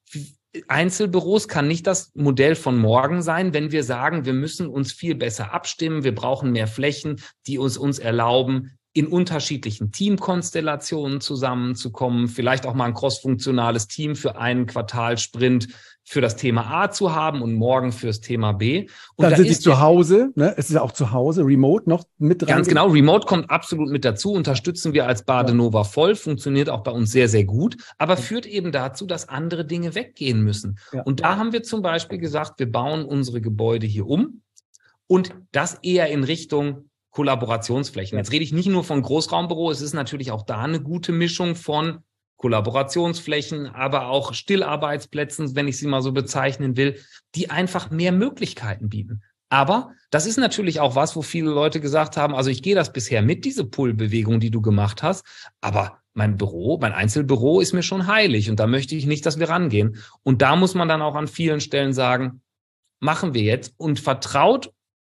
[SPEAKER 1] Einzelbüros kann nicht das Modell von morgen sein, wenn wir sagen, wir müssen uns viel besser abstimmen, wir brauchen mehr Flächen, die uns, uns erlauben, in unterschiedlichen Teamkonstellationen zusammenzukommen, vielleicht auch mal ein crossfunktionales Team für einen Quartalsprint für das Thema A zu haben und morgen fürs Thema B. Und
[SPEAKER 2] dann da sind Sie zu Hause, ne? Es ist ja auch zu Hause, Remote noch mit dran.
[SPEAKER 1] Ganz genau, Remote kommt absolut mit dazu, unterstützen wir als Badenova voll, funktioniert auch bei uns sehr, sehr gut, aber ja. führt eben dazu, dass andere Dinge weggehen müssen. Ja. Und da haben wir zum Beispiel gesagt, wir bauen unsere Gebäude hier um und das eher in Richtung Kollaborationsflächen. Jetzt rede ich nicht nur von Großraumbüro, es ist natürlich auch da eine gute Mischung von Kollaborationsflächen, aber auch Stillarbeitsplätzen, wenn ich sie mal so bezeichnen will, die einfach mehr Möglichkeiten bieten. Aber das ist natürlich auch was, wo viele Leute gesagt haben, also ich gehe das bisher mit, diese Pull-Bewegung, die du gemacht hast, aber mein Büro, mein Einzelbüro ist mir schon heilig und da möchte ich nicht, dass wir rangehen. Und da muss man dann auch an vielen Stellen sagen, machen wir jetzt und vertraut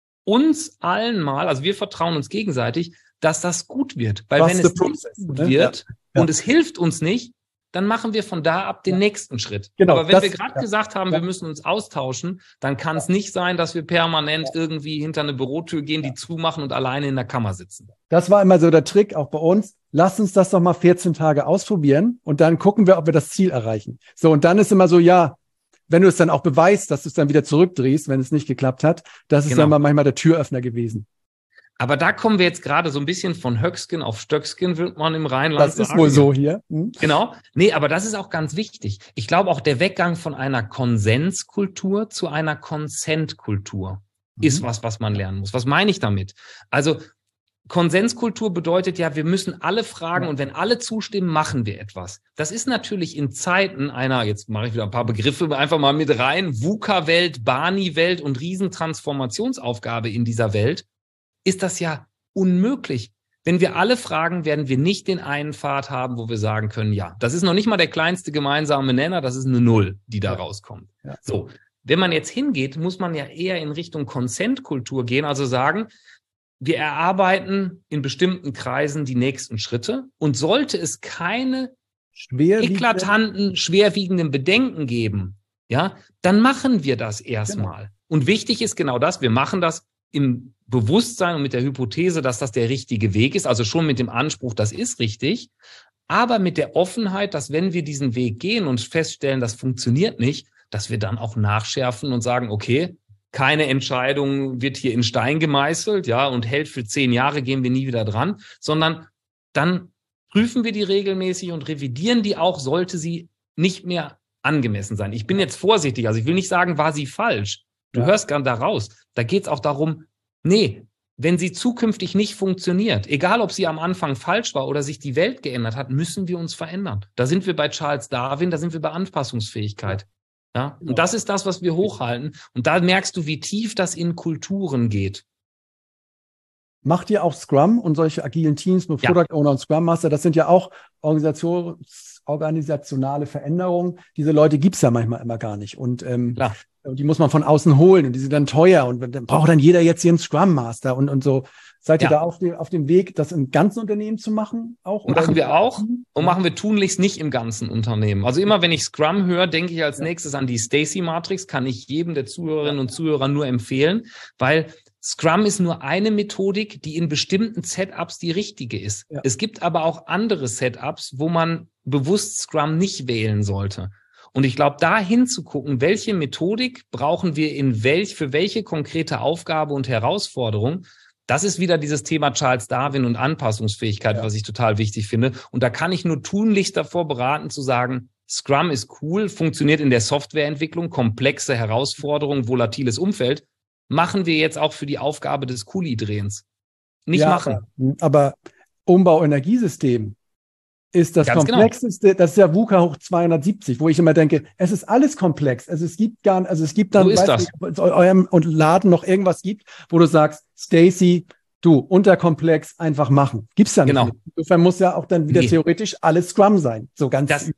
[SPEAKER 1] uns allen mal, also wir vertrauen uns gegenseitig, dass das gut wird. Weil Was wenn es process, nicht gut ne? wird ja. Ja. und es hilft uns nicht, dann machen wir von da ab den ja. nächsten Schritt. Genau, Aber wenn das, wir gerade ja. gesagt haben, ja. wir müssen uns austauschen, dann kann es ja. nicht sein, dass wir permanent ja. irgendwie hinter eine Bürotür gehen, die ja. zumachen und alleine in der Kammer sitzen.
[SPEAKER 2] Das war immer so der Trick, auch bei uns. Lass uns das doch mal vierzehn Tage ausprobieren und dann gucken wir, ob wir das Ziel erreichen. So, und dann ist immer so, ja, wenn du es dann auch beweist, dass du es dann wieder zurückdrehst, wenn es nicht geklappt hat, das ist genau. dann mal manchmal der Türöffner gewesen.
[SPEAKER 1] Aber da kommen wir jetzt gerade so ein bisschen von Höcksken auf Stöcksken, wird man im Rheinland
[SPEAKER 2] sagen. Das ist wohl so hier. Hm.
[SPEAKER 1] Genau. Nee, aber das ist auch ganz wichtig. Ich glaube auch der Weggang von einer Konsenskultur zu einer Konsentkultur mhm. ist was, was man lernen muss. Was meine ich damit? Also Konsenskultur bedeutet ja, wir müssen alle fragen ja. und wenn alle zustimmen, machen wir etwas. Das ist natürlich in Zeiten einer, jetzt mache ich wieder ein paar Begriffe einfach mal mit rein, VUCA-Welt, Barney-Welt und Riesentransformationsaufgabe in dieser Welt, ist das ja unmöglich. Wenn wir alle fragen, werden wir nicht den einen Pfad haben, wo wir sagen können, ja, das ist noch nicht mal der kleinste gemeinsame Nenner, das ist eine Null, die da ja. rauskommt. Ja. So, wenn man jetzt hingeht, muss man ja eher in Richtung Konsentkultur gehen, also sagen, wir erarbeiten in bestimmten Kreisen die nächsten Schritte und sollte es keine eklatanten, schwerwiegenden Bedenken geben, ja, dann machen wir das erstmal. Genau. Und wichtig ist genau das, wir machen das im Bewusstsein und mit der Hypothese, dass das der richtige Weg ist, also schon mit dem Anspruch, das ist richtig, aber mit der Offenheit, dass wenn wir diesen Weg gehen und feststellen, das funktioniert nicht, dass wir dann auch nachschärfen und sagen, okay, keine Entscheidung wird hier in Stein gemeißelt, ja, und hält für zehn Jahre, gehen wir nie wieder dran, sondern dann prüfen wir die regelmäßig und revidieren die auch, sollte sie nicht mehr angemessen sein. Ich bin jetzt vorsichtig, also ich will nicht sagen, war sie falsch. Du ja. hörst gern da raus. Da geht es auch darum, nee, wenn sie zukünftig nicht funktioniert, egal ob sie am Anfang falsch war oder sich die Welt geändert hat, müssen wir uns verändern. Da sind wir bei Charles Darwin, da sind wir bei Anpassungsfähigkeit. Ja? Und das ist das, was wir hochhalten. Und da merkst du, wie tief das in Kulturen geht.
[SPEAKER 2] Macht ihr auch Scrum und solche agilen Teams mit ja. Product Owner und Scrum Master? Das sind ja auch Organisations, organisationale Veränderungen. Diese Leute gibt's ja manchmal immer gar nicht. Und ähm, die muss man von außen holen und die sind dann teuer. Und dann braucht dann jeder jetzt hier einen Scrum Master und, und so. Seid ihr ja. da auf, die, auf dem Weg, das im ganzen Unternehmen zu machen? Auch?
[SPEAKER 1] Oder machen wir auch und machen wir tunlichst nicht im ganzen Unternehmen. Also immer, wenn ich Scrum höre, denke ich als ja. nächstes an die Stacy-Matrix, kann ich jedem der Zuhörerinnen ja. und Zuhörer nur empfehlen, weil Scrum ist nur eine Methodik, die in bestimmten Setups die richtige ist. Ja. Es gibt aber auch andere Setups, wo man bewusst Scrum nicht wählen sollte. Und ich glaube, da hinzugucken, welche Methodik brauchen wir in welch, für welche konkrete Aufgabe und Herausforderung, das ist wieder dieses Thema Charles Darwin und Anpassungsfähigkeit, ja. was ich total wichtig finde. Und da kann ich nur tunlichst davor beraten zu sagen, Scrum ist cool, funktioniert in der Softwareentwicklung, komplexe Herausforderungen, volatiles Umfeld. Machen wir jetzt auch für die Aufgabe des Kuli-Drehens. Nicht ja, machen.
[SPEAKER 2] Aber, aber Umbau-Energiesystem ist das Ganz komplexeste, genau. Das ist ja VUCA hoch zweihundertsiebzig, wo ich immer denke, es ist alles komplex. Also es gibt gar also es gibt dann,
[SPEAKER 1] so ist das.
[SPEAKER 2] Nicht, ob es eurem Laden noch irgendwas gibt, wo du sagst, Stacy, du, unterkomplex, einfach machen. Gibt's ja nicht.
[SPEAKER 1] Genau.
[SPEAKER 2] Insofern muss ja auch dann wieder nee. theoretisch alles Scrum sein. So ganz
[SPEAKER 1] das,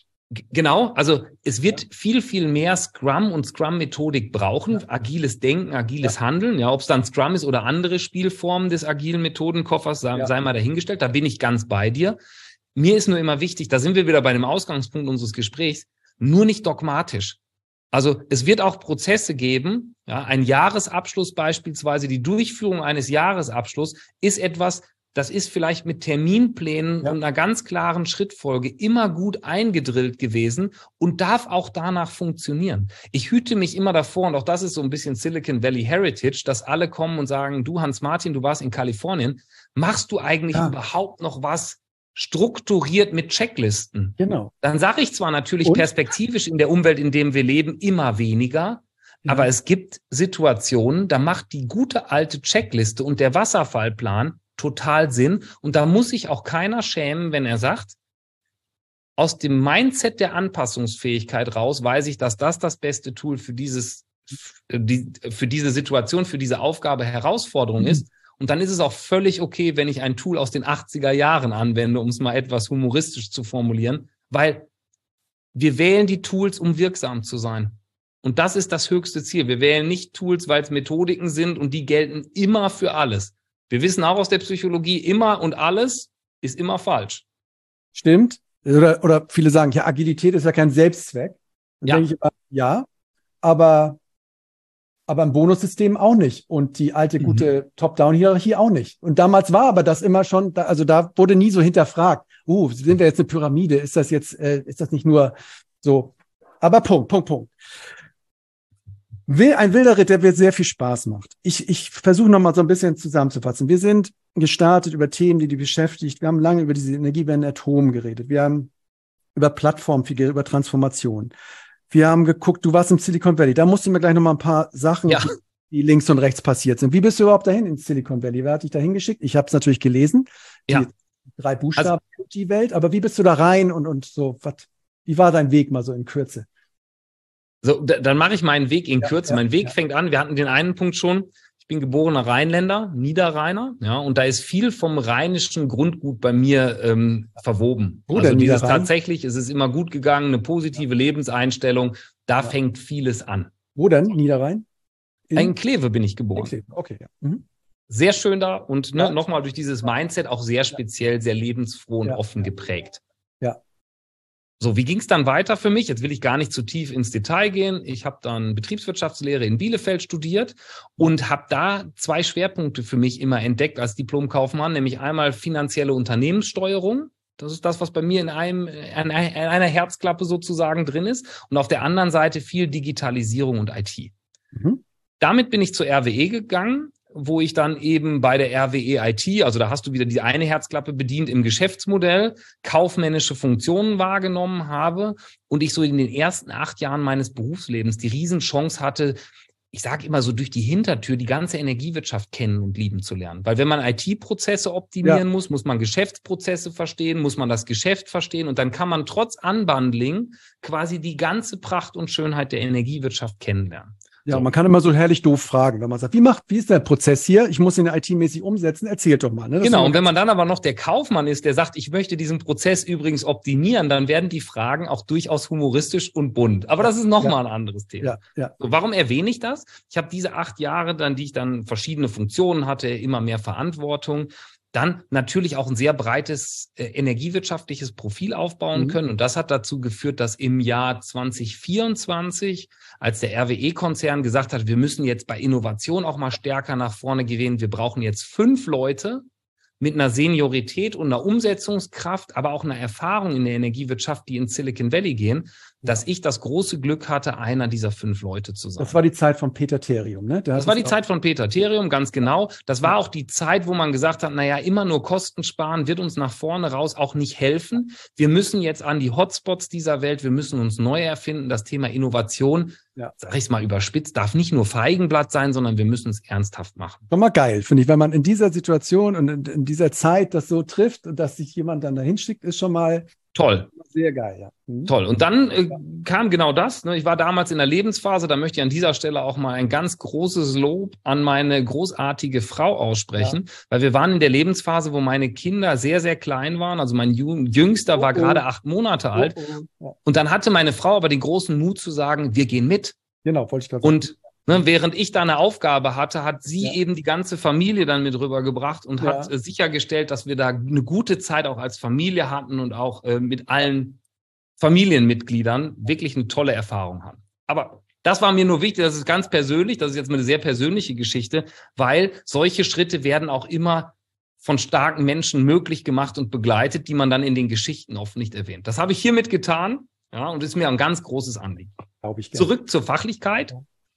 [SPEAKER 1] Genau, also es wird ja. viel, viel mehr Scrum und Scrum-Methodik brauchen, ja. agiles Denken, agiles ja. Handeln, ja, ob es dann Scrum ist oder andere Spielformen des agilen Methodenkoffers, sei, ja. sei mal dahingestellt, da bin ich ganz bei dir. Mir ist nur immer wichtig, da sind wir wieder bei dem Ausgangspunkt unseres Gesprächs, nur nicht dogmatisch. Also es wird auch Prozesse geben, ja, ein Jahresabschluss beispielsweise, die Durchführung eines Jahresabschlusses ist etwas, das ist vielleicht mit Terminplänen ja. und einer ganz klaren Schrittfolge immer gut eingedrillt gewesen und darf auch danach funktionieren. Ich hüte mich immer davor, und auch das ist so ein bisschen Silicon Valley Heritage, dass alle kommen und sagen, du Hans-Martin, du warst in Kalifornien, machst du eigentlich ja. überhaupt noch was strukturiert mit Checklisten?
[SPEAKER 2] Genau.
[SPEAKER 1] Dann sage ich zwar natürlich und? perspektivisch in der Umwelt, in der wir leben, immer weniger, ja. aber es gibt Situationen, da macht die gute alte Checkliste und der Wasserfallplan total Sinn. Und da muss sich auch keiner schämen, wenn er sagt, aus dem Mindset der Anpassungsfähigkeit raus weiß ich, dass das das beste Tool für dieses, für diese Situation, für diese Aufgabe, Herausforderung mhm. ist. Und dann ist es auch völlig okay, wenn ich ein Tool aus den achtziger Jahren anwende, um es mal etwas humoristisch zu formulieren, weil wir wählen die Tools, um wirksam zu sein. Und das ist das höchste Ziel. Wir wählen nicht Tools, weil es Methodiken sind und die gelten immer für alles. Wir wissen auch aus der Psychologie, immer und alles ist immer falsch.
[SPEAKER 2] Stimmt. Oder, oder viele sagen, ja, Agilität ist ja kein Selbstzweck. Dann
[SPEAKER 1] ja.
[SPEAKER 2] denke ich immer, ja, aber, aber ein Bonussystem auch nicht. Und die alte, gute mhm. Top-Down-Hierarchie auch nicht. Und damals war aber das immer schon, also da wurde nie so hinterfragt, uh, sind wir jetzt eine Pyramide? Ist das jetzt, äh, ist das nicht nur so? Aber Punkt, Punkt, Punkt. Ein wilder Ritt, der mir sehr viel Spaß macht. Ich, ich versuche nochmal so ein bisschen zusammenzufassen. Wir sind gestartet über Themen, die die beschäftigt. Wir haben lange über diese Energiewende Atom geredet. Wir haben über Plattformen viel geredet, über Transformation. Wir haben geguckt, du warst im Silicon Valley. Da musst du mir gleich nochmal ein paar Sachen, ja. die links und rechts passiert sind. Wie bist du überhaupt dahin ins Silicon Valley? Wer hat dich dahin geschickt? Ich habe es natürlich gelesen.
[SPEAKER 1] Ja.
[SPEAKER 2] Die drei Buchstaben, also, die Welt. Aber wie bist du da rein und, und so? Was, wie war dein Weg mal so in Kürze?
[SPEAKER 1] So, dann mache ich meinen Weg in Kürze.
[SPEAKER 2] Ja, ja,
[SPEAKER 1] mein Weg
[SPEAKER 2] ja.
[SPEAKER 1] fängt an, wir hatten den einen Punkt schon, ich bin geborener Rheinländer, Niederrheiner, ja, und da ist viel vom rheinischen Grundgut bei mir ähm, verwoben.
[SPEAKER 2] Wo
[SPEAKER 1] also
[SPEAKER 2] denn
[SPEAKER 1] dieses
[SPEAKER 2] Niederrhein?
[SPEAKER 1] tatsächlich, es ist immer gut gegangen, eine positive Lebenseinstellung, da
[SPEAKER 2] Ja.
[SPEAKER 1] fängt vieles an.
[SPEAKER 2] Wo denn Niederrhein? In,
[SPEAKER 1] In Kleve bin ich
[SPEAKER 2] in
[SPEAKER 1] geboren.
[SPEAKER 2] Kleve. Okay, ja. Mhm.
[SPEAKER 1] Sehr schön da und ne,
[SPEAKER 2] Ja.
[SPEAKER 1] nochmal durch dieses Mindset auch sehr speziell, sehr lebensfroh und
[SPEAKER 2] Ja.
[SPEAKER 1] offen geprägt.
[SPEAKER 2] Ja.
[SPEAKER 1] So, wie ging es dann weiter für mich? Jetzt will ich gar nicht zu tief ins Detail gehen. Ich habe dann Betriebswirtschaftslehre in Bielefeld studiert und habe da zwei Schwerpunkte für mich immer entdeckt als Diplomkaufmann, nämlich einmal finanzielle Unternehmenssteuerung. Das ist das, was bei mir in einem in einer Herzklappe sozusagen drin ist. Und auf der anderen Seite viel Digitalisierung und I T.
[SPEAKER 2] Mhm.
[SPEAKER 1] Damit bin ich zur R W E gegangen, wo ich dann eben bei der R W E I T, also da hast du wieder die eine Herzklappe bedient im Geschäftsmodell, kaufmännische Funktionen wahrgenommen habe und ich so in den ersten acht Jahren meines Berufslebens die Riesenchance hatte, ich sage immer so durch die Hintertür die ganze Energiewirtschaft kennen und lieben zu lernen. Weil wenn man I T-Prozesse optimieren
[SPEAKER 2] Ja.
[SPEAKER 1] muss, muss man Geschäftsprozesse verstehen, muss man das Geschäft verstehen und dann kann man trotz Unbundling quasi die ganze Pracht und Schönheit der Energiewirtschaft kennenlernen.
[SPEAKER 2] Ja,
[SPEAKER 1] So.
[SPEAKER 2] man kann immer so herrlich doof fragen, wenn man sagt, wie macht, wie ist der Prozess hier? Ich muss ihn I T-mäßig umsetzen, erzählt doch mal. Ne? Das
[SPEAKER 1] Genau,
[SPEAKER 2] ist
[SPEAKER 1] und wenn
[SPEAKER 2] immer
[SPEAKER 1] man dann aber noch der Kaufmann ist, der sagt, ich möchte diesen Prozess übrigens optimieren, dann werden die Fragen auch durchaus humoristisch und bunt. Aber das ist nochmal ein anderes Thema.
[SPEAKER 2] Ja, ja.
[SPEAKER 1] So, warum erwähne ich das? Ich habe diese acht Jahre, dann, die ich dann verschiedene Funktionen hatte, immer mehr Verantwortung, dann natürlich auch ein sehr breites äh, energiewirtschaftliches Profil aufbauen
[SPEAKER 2] Mhm.
[SPEAKER 1] können. Und das hat dazu geführt, dass im Jahr zwanzig vierundzwanzig, als der R W E-Konzern gesagt hat, wir müssen jetzt bei Innovation auch mal stärker nach vorne gehen, wir brauchen jetzt fünf Leute mit einer Seniorität und einer Umsetzungskraft, aber auch einer Erfahrung in der Energiewirtschaft, die ins Silicon Valley gehen, dass ich das große Glück hatte, einer dieser fünf Leute zu sein.
[SPEAKER 2] Das war die Zeit von Peter Therium, ne? Der
[SPEAKER 1] Das
[SPEAKER 2] hat
[SPEAKER 1] war die
[SPEAKER 2] auch-
[SPEAKER 1] Zeit von Peter Therium, ganz genau. Das war auch die Zeit, wo man gesagt hat, naja, immer nur Kosten sparen wird uns nach vorne raus auch nicht helfen. Wir müssen jetzt an die Hotspots dieser Welt, wir müssen uns neu erfinden. Das Thema Innovation,
[SPEAKER 2] Ja.
[SPEAKER 1] sag ich es mal überspitzt, darf nicht nur Feigenblatt sein, sondern wir müssen es ernsthaft machen.
[SPEAKER 2] Doch mal geil, finde ich, wenn man in dieser Situation und in, in dieser Zeit das so trifft und dass sich jemand dann dahin schickt, ist schon mal
[SPEAKER 1] Toll.
[SPEAKER 2] sehr geil, ja. Mhm.
[SPEAKER 1] Toll. Und dann äh, kam genau das. Ne? Ich war damals in der Lebensphase, da möchte ich an dieser Stelle auch mal ein ganz großes Lob an meine großartige Frau aussprechen, ja. Weil wir waren in der Lebensphase, wo meine Kinder sehr, sehr klein waren. Also mein Jüngster war
[SPEAKER 2] Oh, oh.
[SPEAKER 1] gerade acht Monate alt.
[SPEAKER 2] Oh, oh, ja.
[SPEAKER 1] Und dann hatte meine Frau aber den großen Mut zu sagen, wir gehen mit.
[SPEAKER 2] Genau, wollte ich gerade sagen.
[SPEAKER 1] Und ne, während ich da eine Aufgabe hatte, hat sie
[SPEAKER 2] Ja.
[SPEAKER 1] eben die ganze Familie dann mit rübergebracht und
[SPEAKER 2] Ja.
[SPEAKER 1] hat äh, sichergestellt, dass wir da eine gute Zeit auch als Familie hatten und auch äh, mit allen Familienmitgliedern wirklich eine tolle Erfahrung haben. Aber das war mir nur wichtig, das ist ganz persönlich, das ist jetzt eine sehr persönliche Geschichte, weil solche Schritte werden auch immer von starken Menschen möglich gemacht und begleitet, die man dann in den Geschichten oft nicht erwähnt. Das habe ich hiermit getan, ja, und ist mir ein ganz großes Anliegen.
[SPEAKER 2] Glaube ich gerne.
[SPEAKER 1] Zurück zur Fachlichkeit.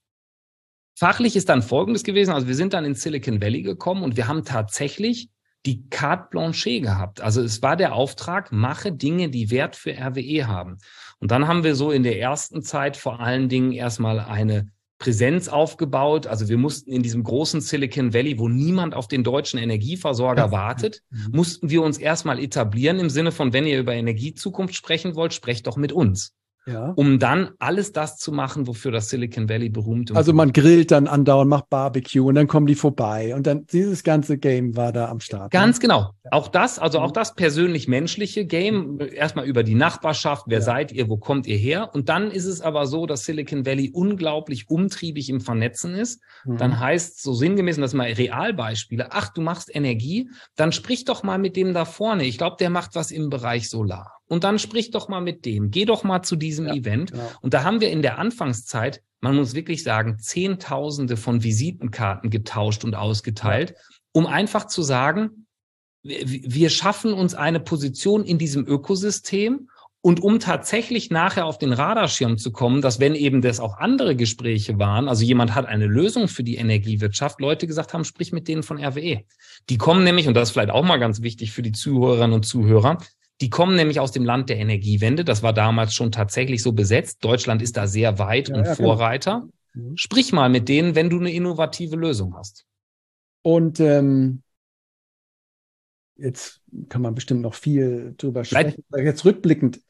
[SPEAKER 1] Fachlich ist dann Folgendes gewesen, also wir sind dann in Silicon Valley gekommen und wir haben tatsächlich die Carte Blanche gehabt. Also es war der Auftrag, mache Dinge, die Wert für R W E haben. Und dann haben wir so in der ersten Zeit vor allen Dingen erstmal eine Präsenz aufgebaut. Also wir mussten in diesem großen Silicon Valley, wo niemand auf den deutschen Energieversorger wartet, mussten wir uns erstmal etablieren im Sinne von, wenn ihr über Energiezukunft sprechen wollt, sprecht doch mit uns.
[SPEAKER 2] Ja.
[SPEAKER 1] Um dann alles das zu machen, wofür das Silicon Valley berühmt ist.
[SPEAKER 2] Also man grillt dann andauernd, macht Barbecue und dann kommen die vorbei und dann dieses ganze Game war da am Start.
[SPEAKER 1] Ganz
[SPEAKER 2] ne?
[SPEAKER 1] genau. Auch das, also auch das persönlich-menschliche Game, erstmal über die Nachbarschaft, wer
[SPEAKER 2] Ja.
[SPEAKER 1] seid ihr, wo kommt ihr her? Und dann ist es aber so, dass Silicon Valley unglaublich umtriebig im Vernetzen ist.
[SPEAKER 2] Mhm.
[SPEAKER 1] Dann heißt so sinngemäß, und das sind mal Realbeispiele, ach, du machst Energie, dann sprich doch mal mit dem da vorne. Ich glaube, der macht was im Bereich Solar. Und dann sprich doch mal mit dem. Geh doch mal zu diesem
[SPEAKER 2] Ja,
[SPEAKER 1] Event.
[SPEAKER 2] genau.
[SPEAKER 1] Und da haben wir in der Anfangszeit, man muss wirklich sagen, Zehntausende von Visitenkarten getauscht und ausgeteilt, um einfach zu sagen, wir wir schaffen uns eine Position in diesem Ökosystem und um tatsächlich nachher auf den Radarschirm zu kommen, dass wenn eben das auch andere Gespräche waren, also jemand hat eine Lösung für die Energiewirtschaft, Leute gesagt haben, sprich mit denen von R W E. Die kommen nämlich, und das ist vielleicht auch mal ganz wichtig für die Zuhörerinnen und Zuhörer, die kommen nämlich aus dem Land der Energiewende. Das war damals schon tatsächlich so besetzt. Deutschland ist da sehr weit
[SPEAKER 2] Ja,
[SPEAKER 1] und
[SPEAKER 2] ja, genau.
[SPEAKER 1] Vorreiter.
[SPEAKER 2] Mhm.
[SPEAKER 1] Sprich mal mit denen, wenn du eine innovative Lösung hast.
[SPEAKER 2] Und ähm, jetzt kann man bestimmt noch viel drüber
[SPEAKER 1] Vielleicht-
[SPEAKER 2] sprechen. Jetzt rückblickend,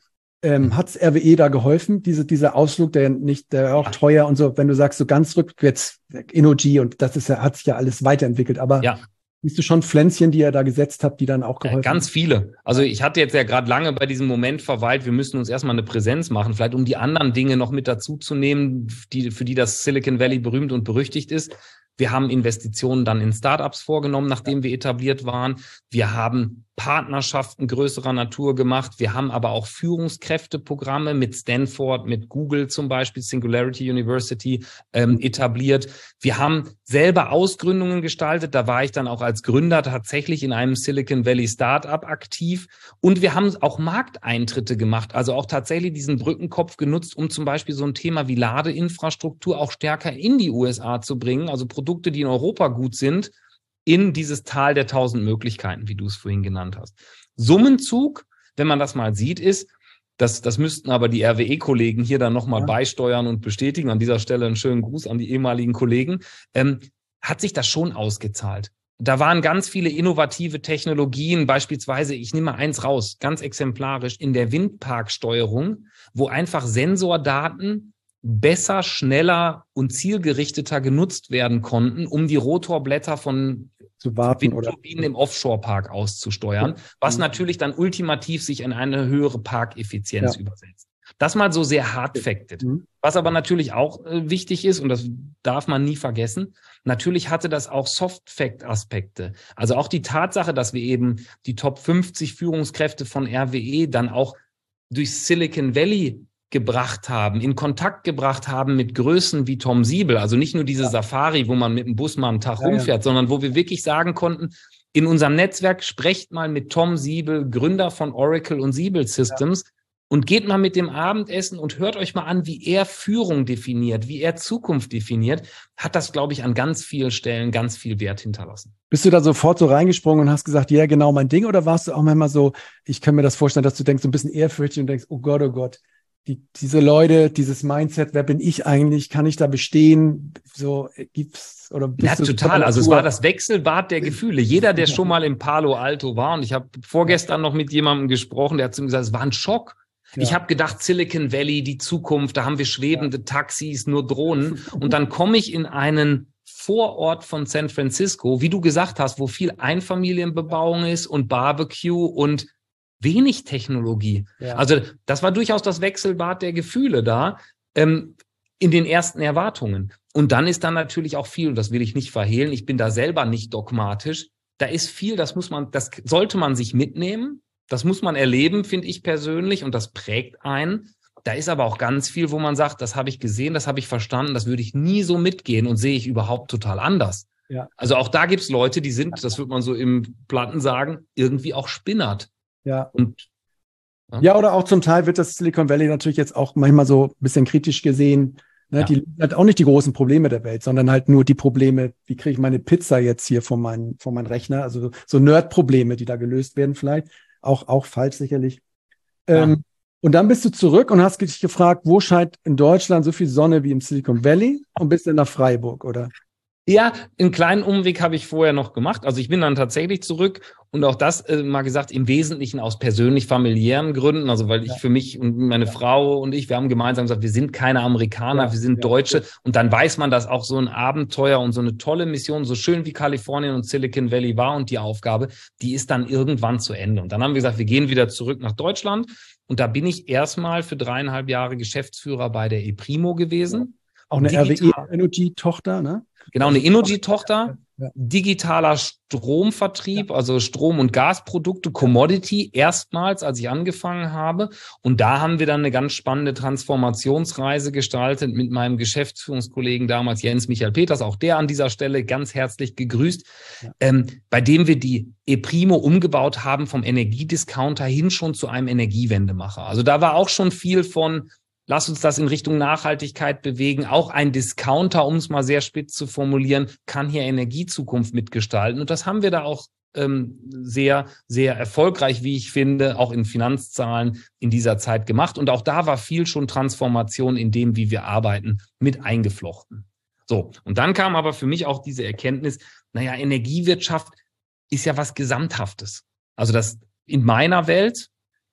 [SPEAKER 2] Ähm, hat's R W E da geholfen, diese, dieser Ausflug, der nicht, der auch teuer und so, wenn du sagst, so ganz rückwärts, Innogy und das ist ja, hat sich ja alles weiterentwickelt, aber
[SPEAKER 1] ja.
[SPEAKER 2] Siehst du schon Pflänzchen, die ihr da gesetzt habt, die dann auch geholfen haben?
[SPEAKER 1] Ganz viele. Also ich hatte jetzt ja gerade lange bei diesem Moment verweilt, wir müssen uns erstmal eine Präsenz machen, vielleicht um die anderen Dinge noch mit dazu zu nehmen, die, für die das Silicon Valley berühmt und berüchtigt ist. Wir haben Investitionen dann in Startups vorgenommen, nachdem wir etabliert waren. Wir haben Partnerschaften größerer Natur gemacht. Wir haben aber auch Führungskräfteprogramme mit Stanford, mit Google zum Beispiel, Singularity University ähm, etabliert. Wir haben selber Ausgründungen gestaltet. Da war ich dann auch als Gründer tatsächlich in einem Silicon Valley Startup aktiv. Und wir haben auch Markteintritte gemacht, also auch tatsächlich diesen Brückenkopf genutzt, um zum Beispiel so ein Thema wie Ladeinfrastruktur auch stärker in die U S A zu bringen. Also Produkte, die in Europa gut sind, in dieses Tal der tausend Möglichkeiten, wie du es vorhin genannt hast. Summenzug, wenn man das mal sieht, ist, das, das müssten aber die R W E-Kollegen hier dann nochmal ja. beisteuern und bestätigen. An dieser Stelle einen schönen Gruß an die ehemaligen Kollegen. Ähm, hat sich das schon ausgezahlt. Da waren ganz viele innovative Technologien, beispielsweise, ich nehme mal eins raus, ganz exemplarisch, in der Windparksteuerung, wo einfach Sensordaten besser, schneller und zielgerichteter genutzt werden konnten, um die Rotorblätter von
[SPEAKER 2] zu warten
[SPEAKER 1] Windturbinen oder im Offshore-Park auszusteuern, ja. was natürlich dann ultimativ sich in eine höhere Parkeffizienz ja. übersetzt. Das mal so sehr hard-facted. Mhm. Was aber natürlich auch äh, wichtig ist, und das darf man nie vergessen, natürlich hatte das auch Soft-Fact-Aspekte. Also auch die Tatsache, dass wir eben die Top fünfzig Führungskräfte von R W E dann auch durch Silicon Valley gebracht haben, in Kontakt gebracht haben mit Größen wie Tom Siebel, also nicht nur diese ja. Safari, wo man mit dem Bus mal einen Tag ja, rumfährt, ja. sondern wo wir wirklich sagen konnten, in unserem Netzwerk sprecht mal mit Tom Siebel, Gründer von Oracle und Siebel Systems ja. und geht mal mit dem Abendessen und hört euch mal an, wie er Führung definiert, wie er Zukunft definiert, hat das, glaube ich, an ganz vielen Stellen ganz viel Wert hinterlassen.
[SPEAKER 2] Bist du da sofort so reingesprungen und hast gesagt, ja, genau mein Ding, oder warst du auch manchmal so, ich kann mir das vorstellen, dass du denkst, so ein bisschen ehrfürchtig und denkst, oh Gott, oh Gott, Die, diese Leute, dieses Mindset, wer bin ich eigentlich? Kann ich da bestehen? So gibt's oder bist
[SPEAKER 1] ja, total. Also es war das Wechselbad der Gefühle. Jeder, der schon mal im Palo Alto war, und ich habe vorgestern noch mit jemandem gesprochen, der hat zu mir gesagt, es war ein Schock. Ja. Ich habe gedacht, Silicon Valley, die Zukunft, da haben wir schwebende ja. Taxis, nur Drohnen. Und dann komme ich in einen Vorort von San Francisco, wie du gesagt hast, wo viel Einfamilienbebauung ist und Barbecue und wenig Technologie. Ja. Also das war durchaus das Wechselbad der Gefühle da ähm, in den ersten Erwartungen. Und dann ist dann natürlich auch viel, und das will ich nicht verhehlen, ich bin da selber nicht dogmatisch, da ist viel, das muss man, das sollte man sich mitnehmen, das muss man erleben, finde ich persönlich, und das prägt einen. Da ist aber auch ganz viel, wo man sagt, das habe ich gesehen, das habe ich verstanden, das würde ich nie so mitgehen und sehe ich überhaupt total anders. Ja. Also auch da gibt es Leute, die sind, das würde man so im Platten sagen, irgendwie auch spinnert.
[SPEAKER 2] Ja. Und, ja. ja, oder auch zum Teil wird das Silicon Valley natürlich jetzt auch manchmal so ein bisschen kritisch gesehen. Ne? Ja. Die hat auch nicht die großen Probleme der Welt, sondern halt nur die Probleme, wie kriege ich meine Pizza jetzt hier von meinem von meinem Rechner? Also so Nerd-Probleme, die da gelöst werden vielleicht. Auch, auch falsch sicherlich. Ja. Ähm, und dann bist du zurück und hast dich gefragt, wo scheint in Deutschland so viel Sonne wie im Silicon Valley, und bist dann nach Freiburg, oder?
[SPEAKER 1] Ja, einen kleinen Umweg habe ich vorher noch gemacht. Also ich bin dann tatsächlich zurück, und auch das, äh, mal gesagt, im Wesentlichen aus persönlich familiären Gründen. Also weil ich ja. für mich und meine ja. Frau und ich, wir haben gemeinsam gesagt, wir sind keine Amerikaner, ja. wir sind ja. Deutsche. Ja. Und dann weiß man, dass auch so ein Abenteuer und so eine tolle Mission, so schön wie Kalifornien und Silicon Valley war und die Aufgabe, die ist dann irgendwann zu Ende. Und dann haben wir gesagt, wir gehen wieder zurück nach Deutschland. Und da bin ich erstmal für dreieinhalb Jahre Geschäftsführer bei der ePrimo gewesen.
[SPEAKER 2] Auch eine R W E-Energy-Tochter, ne?
[SPEAKER 1] Genau, eine Energy-Tochter, ja. digitaler Stromvertrieb, ja. also Strom- und Gasprodukte, Commodity, erstmals, als ich angefangen habe. Und da haben wir dann eine ganz spannende Transformationsreise gestaltet mit meinem Geschäftsführungskollegen damals, Jens Michael Peters, auch der an dieser Stelle ganz herzlich gegrüßt, ja. ähm, bei dem wir die ePrimo umgebaut haben vom Energiediscounter hin schon zu einem Energiewendemacher. Also da war auch schon viel von, lass uns das in Richtung Nachhaltigkeit bewegen. Auch ein Discounter, um es mal sehr spitz zu formulieren, kann hier Energiezukunft mitgestalten. Und das haben wir da auch ähm, sehr, sehr erfolgreich, wie ich finde, auch in Finanzzahlen in dieser Zeit gemacht. Und auch da war viel schon Transformation in dem, wie wir arbeiten, mit eingeflochten. So, und dann kam aber für mich auch diese Erkenntnis, naja, Energiewirtschaft ist ja was Gesamthaftes. Also das in meiner Welt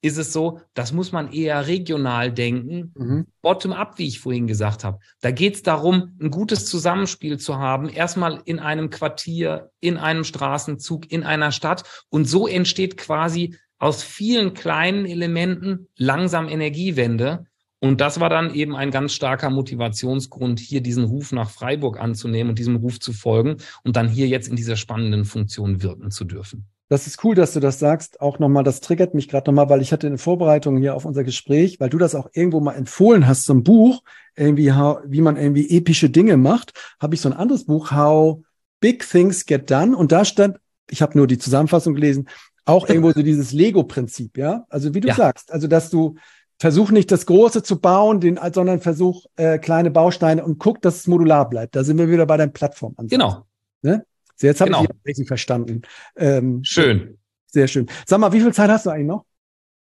[SPEAKER 1] ist es so, das muss man eher regional denken, mhm. bottom-up, wie ich vorhin gesagt habe. Da geht es darum, ein gutes Zusammenspiel zu haben, erstmal in einem Quartier, in einem Straßenzug, in einer Stadt. Und so entsteht quasi aus vielen kleinen Elementen langsam Energiewende. Und das war dann eben ein ganz starker Motivationsgrund, hier diesen Ruf nach Freiburg anzunehmen und diesem Ruf zu folgen und dann hier jetzt in dieser spannenden Funktion wirken zu dürfen.
[SPEAKER 2] Das ist cool, dass du das sagst. Auch nochmal, das triggert mich gerade nochmal, weil ich hatte eine Vorbereitung hier auf unser Gespräch, weil du das auch irgendwo mal empfohlen hast, so ein Buch, irgendwie, how, wie man irgendwie epische Dinge macht, habe ich so ein anderes Buch, How Big Things Get Done. Und da stand, ich habe nur die Zusammenfassung gelesen, auch irgendwo so dieses Lego-Prinzip, ja? Also wie du ja. sagst, also dass du versuch nicht das Große zu bauen, den, sondern versuch äh, kleine Bausteine und guck, dass es modular bleibt. Da sind wir wieder bei deinem Plattformansatz.
[SPEAKER 1] Genau.
[SPEAKER 2] Ne? So, jetzt habe
[SPEAKER 1] genau.
[SPEAKER 2] ich die richtig verstanden. Ähm,
[SPEAKER 1] schön.
[SPEAKER 2] Sehr schön. Sag mal, wie viel Zeit hast du eigentlich noch?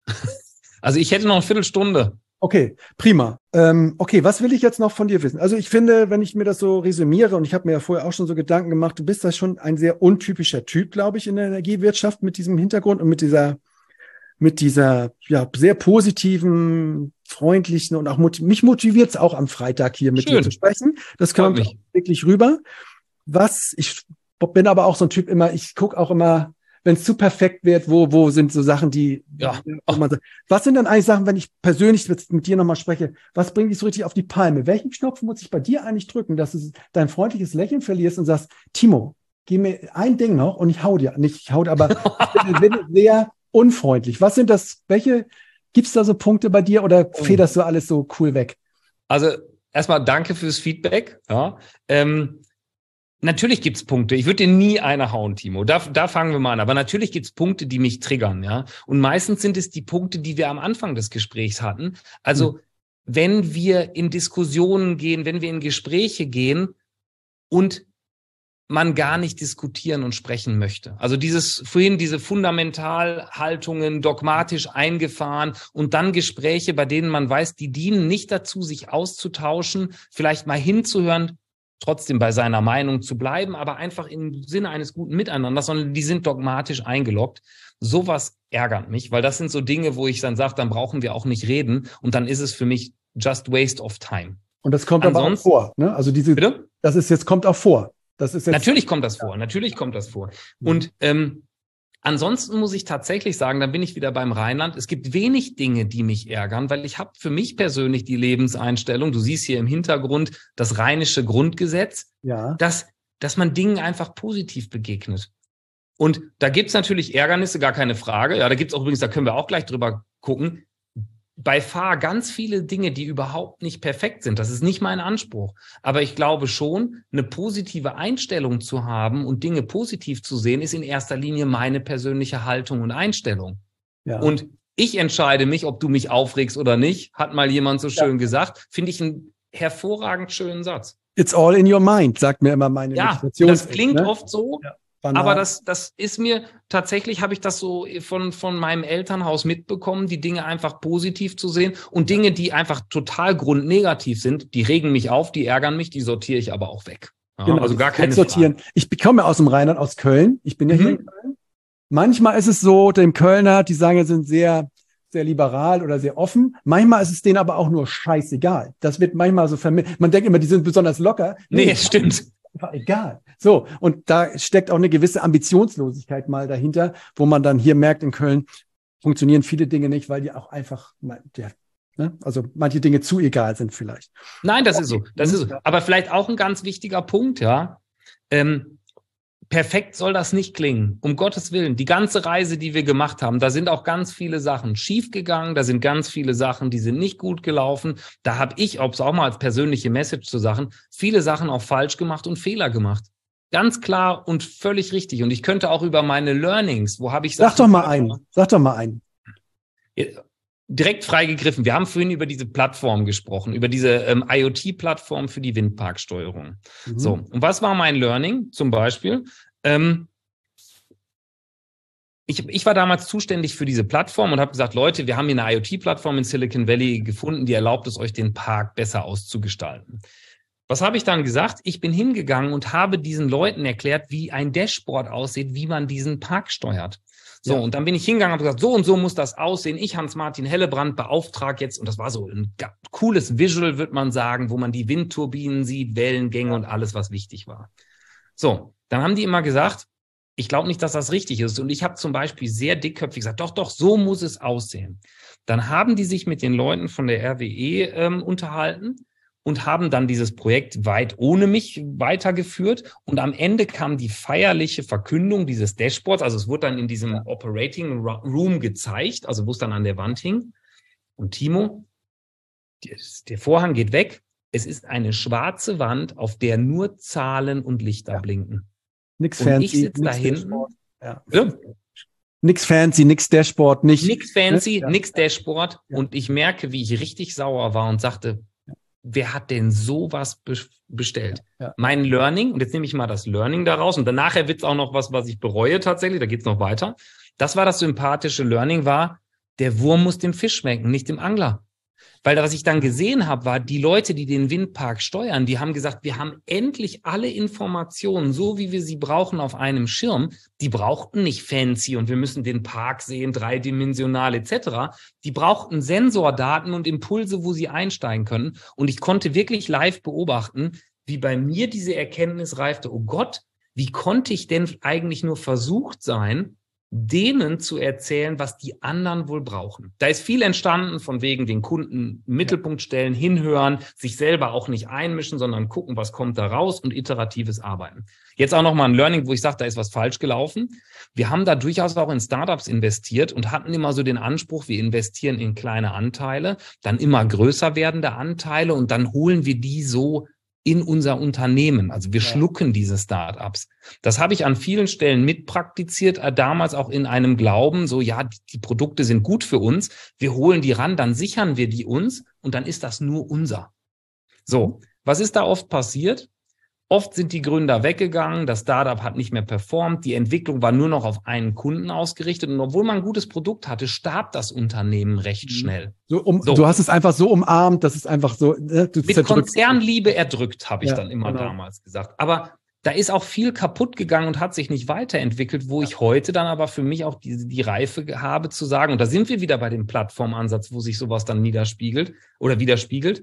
[SPEAKER 1] Also ich hätte noch eine Viertelstunde.
[SPEAKER 2] Okay, prima. Ähm, okay, was will ich jetzt noch von dir wissen? Also ich finde, wenn ich mir das so resümiere, und ich habe mir ja vorher auch schon so Gedanken gemacht, du bist da schon ein sehr untypischer Typ, glaube ich, in der Energiewirtschaft mit diesem Hintergrund und mit dieser, mit dieser ja sehr positiven, freundlichen und auch motiv- mich motiviert es auch am Freitag hier mit Schön. dir zu sprechen. Das kommt wirklich rüber. Was, ich bin aber auch so ein Typ immer, ich gucke auch immer, wenn es zu perfekt wird, wo, wo sind so Sachen, die,
[SPEAKER 1] ja.
[SPEAKER 2] wo man sagt, was sind dann eigentlich Sachen, wenn ich persönlich mit, mit dir nochmal spreche, was bringt dich so richtig auf die Palme? Welchen Knopf muss ich bei dir eigentlich drücken, dass du dein freundliches Lächeln verlierst und sagst, Timo, gib mir ein Ding noch und ich hau dir, nicht ich hau dir, aber ich bin sehr unfreundlich. Was sind das, welche, gibt's da so Punkte bei dir oder oh. federst du alles so cool weg?
[SPEAKER 1] Also erstmal danke fürs Feedback, ja, ähm, natürlich gibt's Punkte. Ich würde dir nie eine hauen, Timo. Da, da fangen wir mal an. Aber natürlich gibt's Punkte, die mich triggern, ja. Und meistens sind es die Punkte, die wir am Anfang des Gesprächs hatten. Also, mhm. wenn wir in Diskussionen gehen, wenn wir in Gespräche gehen und man gar nicht diskutieren und sprechen möchte. Also dieses, vorhin diese Fundamentalhaltungen dogmatisch eingefahren und dann Gespräche, bei denen man weiß, die dienen nicht dazu, sich auszutauschen, vielleicht mal hinzuhören, trotzdem bei seiner Meinung zu bleiben, aber einfach im Sinne eines guten Miteinanders, sondern die sind dogmatisch eingeloggt. Sowas ärgert mich, weil das sind so Dinge, wo ich dann sage, dann brauchen wir auch nicht reden und dann ist es für mich just waste of time.
[SPEAKER 2] Und das kommt Ansonsten, aber auch vor, ne? Also diese, bitte? Das ist jetzt, kommt auch vor. Das ist jetzt,
[SPEAKER 1] natürlich kommt das vor, natürlich kommt das vor. Und ähm, ansonsten muss ich tatsächlich sagen, dann bin ich wieder beim Rheinland. Es gibt wenig Dinge, die mich ärgern, weil ich habe für mich persönlich die Lebenseinstellung, du siehst hier im Hintergrund das rheinische Grundgesetz,
[SPEAKER 2] ja.
[SPEAKER 1] dass, dass man Dingen einfach positiv begegnet. Und da gibt's natürlich Ärgernisse, gar keine Frage. Ja, da gibt's auch übrigens, da können wir auch gleich drüber gucken, bei F A ganz viele Dinge, die überhaupt nicht perfekt sind. Das ist nicht mein Anspruch. Aber ich glaube schon, eine positive Einstellung zu haben und Dinge positiv zu sehen, ist in erster Linie meine persönliche Haltung und Einstellung. Ja. Und ich entscheide mich, ob du mich aufregst oder nicht, hat mal jemand so schön ja. gesagt. Finde ich einen hervorragend schönen Satz.
[SPEAKER 2] It's all in your mind, sagt mir immer meine
[SPEAKER 1] Ja, das klingt ne? oft so.
[SPEAKER 2] Ja.
[SPEAKER 1] Aber das, das ist mir, tatsächlich habe ich das so von, von meinem Elternhaus mitbekommen, die Dinge einfach positiv zu sehen und Dinge, die einfach total grundnegativ sind, die regen mich auf, die ärgern mich, die sortiere ich aber auch weg. Ja,
[SPEAKER 2] genau,
[SPEAKER 1] also gar keine
[SPEAKER 2] sortieren. Frage. Ich komme aus dem Rheinland, aus Köln. Ich bin ja mhm. hier in Köln. Manchmal ist es so, dem Kölner, die sagen, sind sehr, sehr liberal oder sehr offen. Manchmal ist es denen aber auch nur scheißegal. Das wird manchmal so vermittelt. Man denkt immer, die sind besonders locker.
[SPEAKER 1] Nee, nee stimmt.
[SPEAKER 2] War egal. So, und da steckt auch eine gewisse Ambitionslosigkeit mal dahinter, wo man dann hier merkt, in Köln funktionieren viele Dinge nicht, weil die auch einfach, ja, ne? Also manche Dinge zu egal sind vielleicht.
[SPEAKER 1] Nein, das okay. ist so. Das ist so. Aber vielleicht auch ein ganz wichtiger Punkt, ja. Ähm, perfekt soll das nicht klingen. Um Gottes Willen. Die ganze Reise, die wir gemacht haben, da sind auch ganz viele Sachen schiefgegangen. Da sind ganz viele Sachen, die sind nicht gut gelaufen. Da habe ich, ob es auch mal als persönliche Message zu Sachen, viele Sachen auch falsch gemacht und Fehler gemacht. Ganz klar und völlig richtig. Und ich könnte auch über meine Learnings, wo habe ich...
[SPEAKER 2] Sag doch mal einen. Sag doch mal einen.
[SPEAKER 1] Direkt freigegriffen. Wir haben vorhin über diese Plattform gesprochen, über diese ähm, IoT-Plattform für die Windparksteuerung. Mhm. So, und was war mein Learning zum Beispiel? Ähm, ich, ich war damals zuständig für diese Plattform und habe gesagt, Leute, wir haben hier eine IoT-Plattform in Silicon Valley gefunden, die erlaubt es euch, den Park besser auszugestalten. Was habe ich dann gesagt? Ich bin hingegangen und habe diesen Leuten erklärt, wie ein Dashboard aussieht, wie man diesen Park steuert. So,
[SPEAKER 2] Ja.
[SPEAKER 1] und dann bin ich hingegangen und habe gesagt, so und so muss das aussehen. Ich, Hans-Martin Hellebrand, beauftrage jetzt, und das war so ein cooles Visual, würde man sagen, wo man die Windturbinen sieht, Wellengänge und alles, was wichtig war. So, dann haben die immer gesagt, ich glaube nicht, dass das richtig ist. Und ich habe zum Beispiel sehr dickköpfig gesagt, doch, doch, so muss es aussehen. Dann haben die sich mit den Leuten von der R W E ähm, unterhalten und haben dann dieses Projekt weit ohne mich weitergeführt. Und am Ende kam die feierliche Verkündung dieses Dashboards. Also es wurde dann in diesem ja. Operating Room gezeigt, also wo es dann an der Wand hing. Und Timo, der Vorhang geht weg. Es ist eine schwarze Wand, auf der nur Zahlen und Lichter ja. blinken.
[SPEAKER 2] Nix fancy.
[SPEAKER 1] Ich sitze da hinten.
[SPEAKER 2] Ja. Ja. Nix fancy, nix Dashboard, nicht.
[SPEAKER 1] Nix fancy,
[SPEAKER 2] ja.
[SPEAKER 1] nix Dashboard.
[SPEAKER 2] Ja.
[SPEAKER 1] Und ich merke, wie ich richtig sauer war und sagte, ja. wer hat denn sowas be- bestellt?
[SPEAKER 2] Ja. Ja.
[SPEAKER 1] Mein Learning, und jetzt nehme ich mal das Learning daraus, und danach wird es auch noch was, was ich bereue tatsächlich, da geht es noch weiter. Das war das sympathische Learning, war, der Wurm muss dem Fisch schmecken, nicht dem Angler. Weil was ich dann gesehen habe, war, die Leute, die den Windpark steuern, die haben gesagt, wir haben endlich alle Informationen, so wie wir sie brauchen, auf einem Schirm. Die brauchten nicht fancy und wir müssen den Park sehen, dreidimensional et cetera. Die brauchten Sensordaten und Impulse, wo sie einsteigen können. Und ich konnte wirklich live beobachten, wie bei mir diese Erkenntnis reifte, oh Gott, wie konnte ich denn eigentlich nur versucht sein, denen zu erzählen, was die anderen wohl brauchen. Da ist viel entstanden von wegen den Kunden im Mittelpunkt stellen, hinhören, sich selber auch nicht einmischen, sondern gucken, was kommt da raus und iteratives Arbeiten. Jetzt auch nochmal ein Learning, wo ich sage, da ist was falsch gelaufen. Wir haben da durchaus auch in Startups investiert und hatten immer so den Anspruch, wir investieren in kleine Anteile, dann immer größer werdende Anteile und dann holen wir die so in unser Unternehmen. Also wir ja. schlucken diese Startups. Das habe ich an vielen Stellen mitpraktiziert, damals auch in einem Glauben, so ja, die, die Produkte sind gut für uns, wir holen die ran, dann sichern wir die uns und dann ist das nur unser. So, was ist da oft passiert? Oft sind die Gründer weggegangen, das Startup hat nicht mehr performt, die Entwicklung war nur noch auf einen Kunden ausgerichtet und obwohl man ein gutes Produkt hatte, starb das Unternehmen recht schnell.
[SPEAKER 2] So, um, so. Du hast es einfach so umarmt, das ist einfach so. Äh, du
[SPEAKER 1] Mit Konzernliebe erdrückt, habe ich
[SPEAKER 2] ja,
[SPEAKER 1] dann immer
[SPEAKER 2] genau.
[SPEAKER 1] damals gesagt. Aber da ist auch viel kaputt gegangen und hat sich nicht weiterentwickelt, wo ja. ich heute dann aber für mich auch die, die Reife habe zu sagen, und da sind wir wieder bei dem Plattformansatz, wo sich sowas dann niederspiegelt oder widerspiegelt.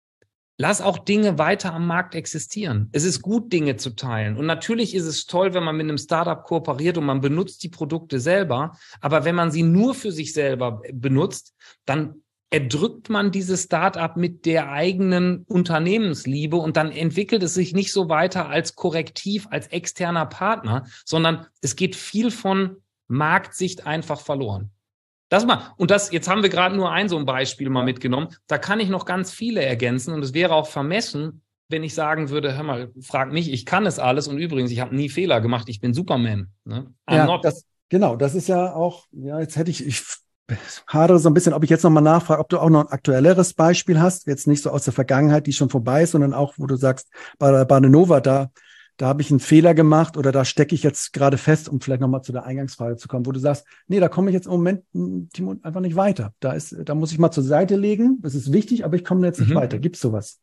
[SPEAKER 1] Lass auch Dinge weiter am Markt existieren. Es ist gut, Dinge zu teilen. Und natürlich ist es toll, wenn man mit einem Startup kooperiert und man benutzt die Produkte selber. Aber wenn man sie nur für sich selber benutzt, dann erdrückt man dieses Startup mit der eigenen Unternehmensliebe und dann entwickelt es sich nicht so weiter als Korrektiv, als externer Partner, sondern es geht viel von Marktsicht einfach verloren. Das mal, und das, jetzt haben wir gerade nur ein so ein Beispiel mal mitgenommen. Da kann ich noch ganz viele ergänzen und es wäre auch vermessen, wenn ich sagen würde, hör mal, frag mich, ich kann es alles und übrigens, ich habe nie Fehler gemacht, ich bin Superman. Ne?
[SPEAKER 2] Ja, das, genau, das ist ja auch, ja, jetzt hätte ich, ich hadere so ein bisschen, ob ich jetzt nochmal nachfrage, ob du auch noch ein aktuelleres Beispiel hast, jetzt nicht so aus der Vergangenheit, die schon vorbei ist, sondern auch, wo du sagst, bei Badenova, da Da habe ich einen Fehler gemacht oder da stecke ich jetzt gerade fest, um vielleicht nochmal zu der Eingangsfrage zu kommen, wo du sagst, nee, da komme ich jetzt im Moment, Timo, einfach nicht weiter. Da ist, da muss ich mal zur Seite legen. Das ist wichtig, aber ich komme jetzt nicht mhm. weiter. Gibt's sowas?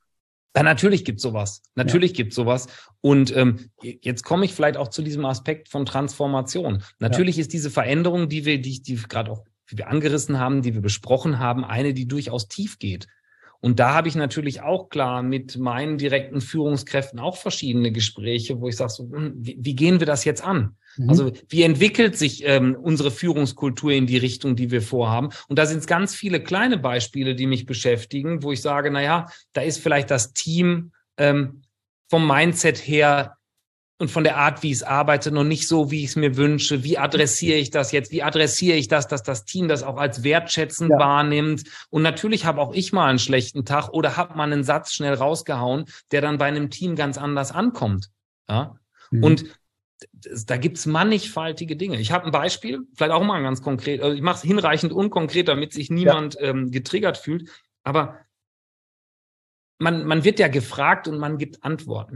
[SPEAKER 1] Ja, natürlich gibt's sowas. Natürlich ja. gibt's sowas. Und ähm, jetzt komme ich vielleicht auch zu diesem Aspekt von Transformation. Natürlich ja. ist diese Veränderung, die wir, die, die gerade auch, die wir angerissen haben, die wir besprochen haben, eine, die durchaus tief geht. Und da habe ich natürlich auch klar mit meinen direkten Führungskräften auch verschiedene Gespräche, wo ich sage, so, wie, wie gehen wir das jetzt an? Mhm. Also wie entwickelt sich ähm, unsere Führungskultur in die Richtung, die wir vorhaben? Und da sind es ganz viele kleine Beispiele, die mich beschäftigen, wo ich sage, na ja, da ist vielleicht das Team ähm, vom Mindset her und von der Art, wie es arbeitet, noch nicht so, wie ich es mir wünsche. Wie adressiere ich das jetzt? Wie adressiere ich das, dass das Team das auch als wertschätzend ja. wahrnimmt? Und natürlich habe auch ich mal einen schlechten Tag oder habe mal einen Satz schnell rausgehauen, der dann bei einem Team ganz anders ankommt. Ja? Mhm. Und da gibt's mannigfaltige Dinge. Ich habe ein Beispiel, vielleicht auch mal ganz konkret. Also ich mache es hinreichend unkonkret, damit sich niemand ja. ähm, getriggert fühlt. Aber man, man wird ja gefragt und man gibt Antworten.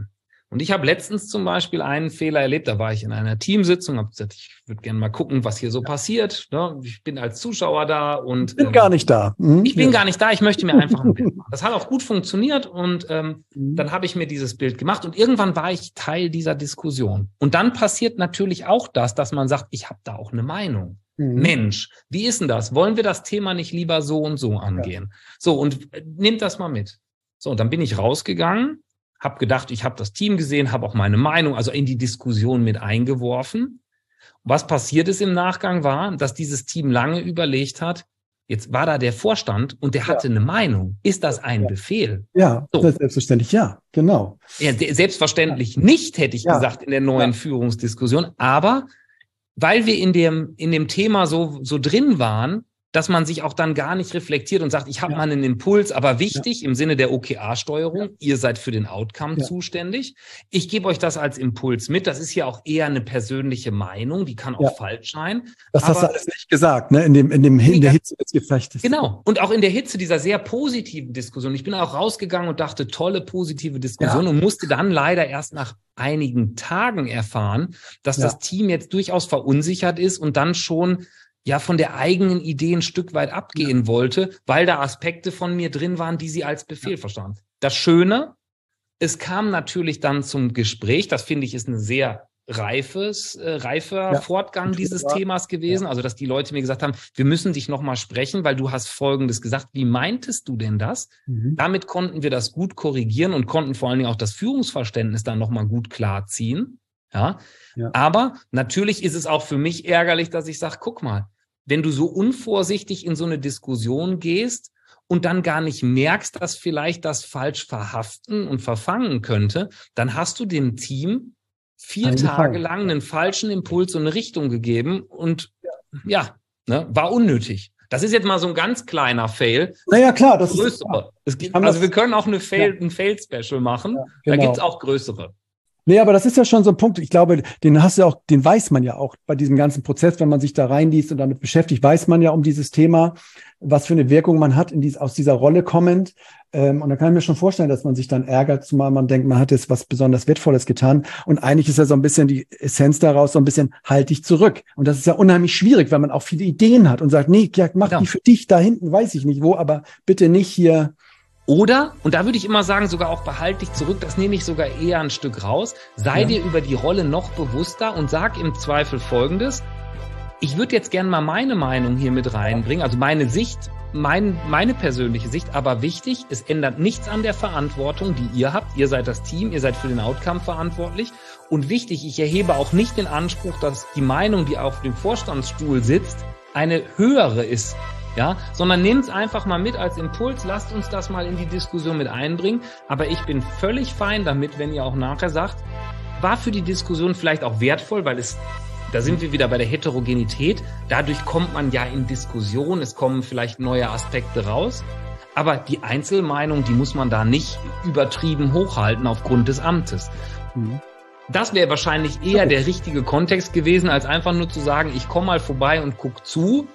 [SPEAKER 1] Und ich habe letztens zum Beispiel einen Fehler erlebt, da war ich in einer Teamsitzung, habe gesagt, ich würde gerne mal gucken, was hier so ja. passiert. Ne? Ich bin als Zuschauer da und...
[SPEAKER 2] Ich bin ähm, gar nicht da.
[SPEAKER 1] Mhm. Ich bin ja. gar nicht da, ich möchte mir einfach ein Bild machen. Das hat auch gut funktioniert und ähm, mhm. dann habe ich mir dieses Bild gemacht und irgendwann war ich Teil dieser Diskussion. Und dann passiert natürlich auch das, dass man sagt, ich habe da auch eine Meinung. Mhm. Mensch, wie ist denn das? Wollen wir das Thema nicht lieber so und so angehen? Ja. So, und äh, nehmt das mal mit. So, und dann bin ich rausgegangen, habe gedacht, ich habe das Team gesehen, habe auch meine Meinung, also in die Diskussion mit eingeworfen. Was passiert ist im Nachgang war, dass dieses Team lange überlegt hat, jetzt war da der Vorstand und der hatte ja. eine Meinung. Ist das ein ja. Befehl?
[SPEAKER 2] Ja, so. Selbstverständlich ja, genau.
[SPEAKER 1] Ja, selbstverständlich ja. nicht, hätte ich ja. gesagt, in der neuen ja. Führungsdiskussion. Aber weil wir in dem, in dem Thema so, so drin waren, dass man sich auch dann gar nicht reflektiert und sagt, ich habe ja. mal einen Impuls, aber wichtig ja. im Sinne der O K R-Steuerung, ja. ihr seid für den Outcome ja. zuständig. Ich gebe euch das als Impuls mit. Das ist ja auch eher eine persönliche Meinung, die kann auch ja. falsch sein.
[SPEAKER 2] Das aber hast du alles nicht gesagt, ne? In dem, in dem, in der Hitze des Gefechtes.
[SPEAKER 1] Genau. Und auch in der Hitze dieser sehr positiven Diskussion. Ich bin auch rausgegangen und dachte, tolle positive Diskussion ja. und musste dann leider erst nach einigen Tagen erfahren, dass ja. das Team jetzt durchaus verunsichert ist und dann schon ja von der eigenen Idee ein Stück weit abgehen ja. wollte, weil da Aspekte von mir drin waren, die sie als Befehl ja. verstand. Das Schöne, es kam natürlich dann zum Gespräch, das finde ich ist ein sehr reifes, äh, reifer ja. Fortgang dieses ja. Themas gewesen, ja. also dass die Leute mir gesagt haben, wir müssen dich nochmal sprechen, weil du hast Folgendes gesagt, wie meintest du denn das? Mhm. Damit konnten wir das gut korrigieren und konnten vor allen Dingen auch das Führungsverständnis dann nochmal gut klarziehen. Ja? Ja. Aber natürlich ist es auch für mich ärgerlich, dass ich sage, guck mal, wenn du so unvorsichtig in so eine Diskussion gehst und dann gar nicht merkst, dass vielleicht das falsch verhaften und verfangen könnte, dann hast du dem Team vier Tage lang einen falschen Impuls und eine Richtung gegeben und ja, ne, war unnötig. Das ist jetzt mal so ein ganz kleiner Fail.
[SPEAKER 2] Naja, klar, das
[SPEAKER 1] größere. Ist klar. Es gibt, also wir können auch eine Fail, ja. ein Fail-Special machen. Ja, genau. Da gibt's auch größere.
[SPEAKER 2] Nee, aber das ist ja schon so ein Punkt, ich glaube, den hast du auch, den weiß man ja auch bei diesem ganzen Prozess, wenn man sich da reinliest und damit beschäftigt, weiß man ja um dieses Thema, was für eine Wirkung man hat in dies, aus dieser Rolle kommend. Ähm, und da kann ich mir schon vorstellen, dass man sich dann ärgert, zumal man denkt, man hat jetzt was besonders Wertvolles getan. Und eigentlich ist ja so ein bisschen die Essenz daraus, so ein bisschen halt dich zurück. Und das ist ja unheimlich schwierig, weil man auch viele Ideen hat und sagt, nee, ja, mach ja. die für dich da hinten, weiß ich nicht wo, aber bitte nicht hier.
[SPEAKER 1] Oder, und da würde ich immer sagen, sogar auch behalt dich zurück, das nehme ich sogar eher ein Stück raus, sei ja. dir über die Rolle noch bewusster und sag im Zweifel Folgendes, ich würde jetzt gerne mal meine Meinung hier mit reinbringen, also meine Sicht, mein, meine persönliche Sicht, aber wichtig, es ändert nichts an der Verantwortung, die ihr habt, ihr seid das Team, ihr seid für den Outcome verantwortlich und wichtig, ich erhebe auch nicht den Anspruch, dass die Meinung, die auf dem Vorstandsstuhl sitzt, eine höhere ist. Ja, sondern nehmt es einfach mal mit als Impuls, lasst uns das mal in die Diskussion mit einbringen. Aber ich bin völlig fein damit, wenn ihr auch nachher sagt, war für die Diskussion vielleicht auch wertvoll, weil es, da sind wir wieder bei der Heterogenität, dadurch kommt man ja in Diskussion, es kommen vielleicht neue Aspekte raus. Aber die Einzelmeinung, die muss man da nicht übertrieben hochhalten aufgrund des Amtes. Mhm. Das wäre wahrscheinlich eher okay. der richtige Kontext gewesen, als einfach nur zu sagen, ich komme mal vorbei und guck zu,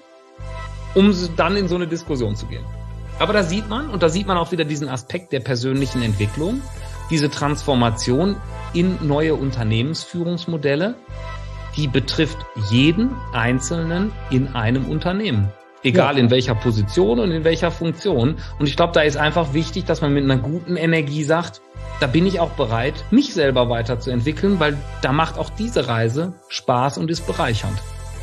[SPEAKER 1] um dann in so eine Diskussion zu gehen. Aber da sieht man, und da sieht man auch wieder diesen Aspekt der persönlichen Entwicklung, diese Transformation in neue Unternehmensführungsmodelle, die betrifft jeden Einzelnen in einem Unternehmen. Egal ja. in welcher Position und in welcher Funktion. Und ich glaube, da ist einfach wichtig, dass man mit einer guten Energie sagt, da bin ich auch bereit, mich selber weiterzuentwickeln, weil da macht auch diese Reise Spaß und ist bereichernd.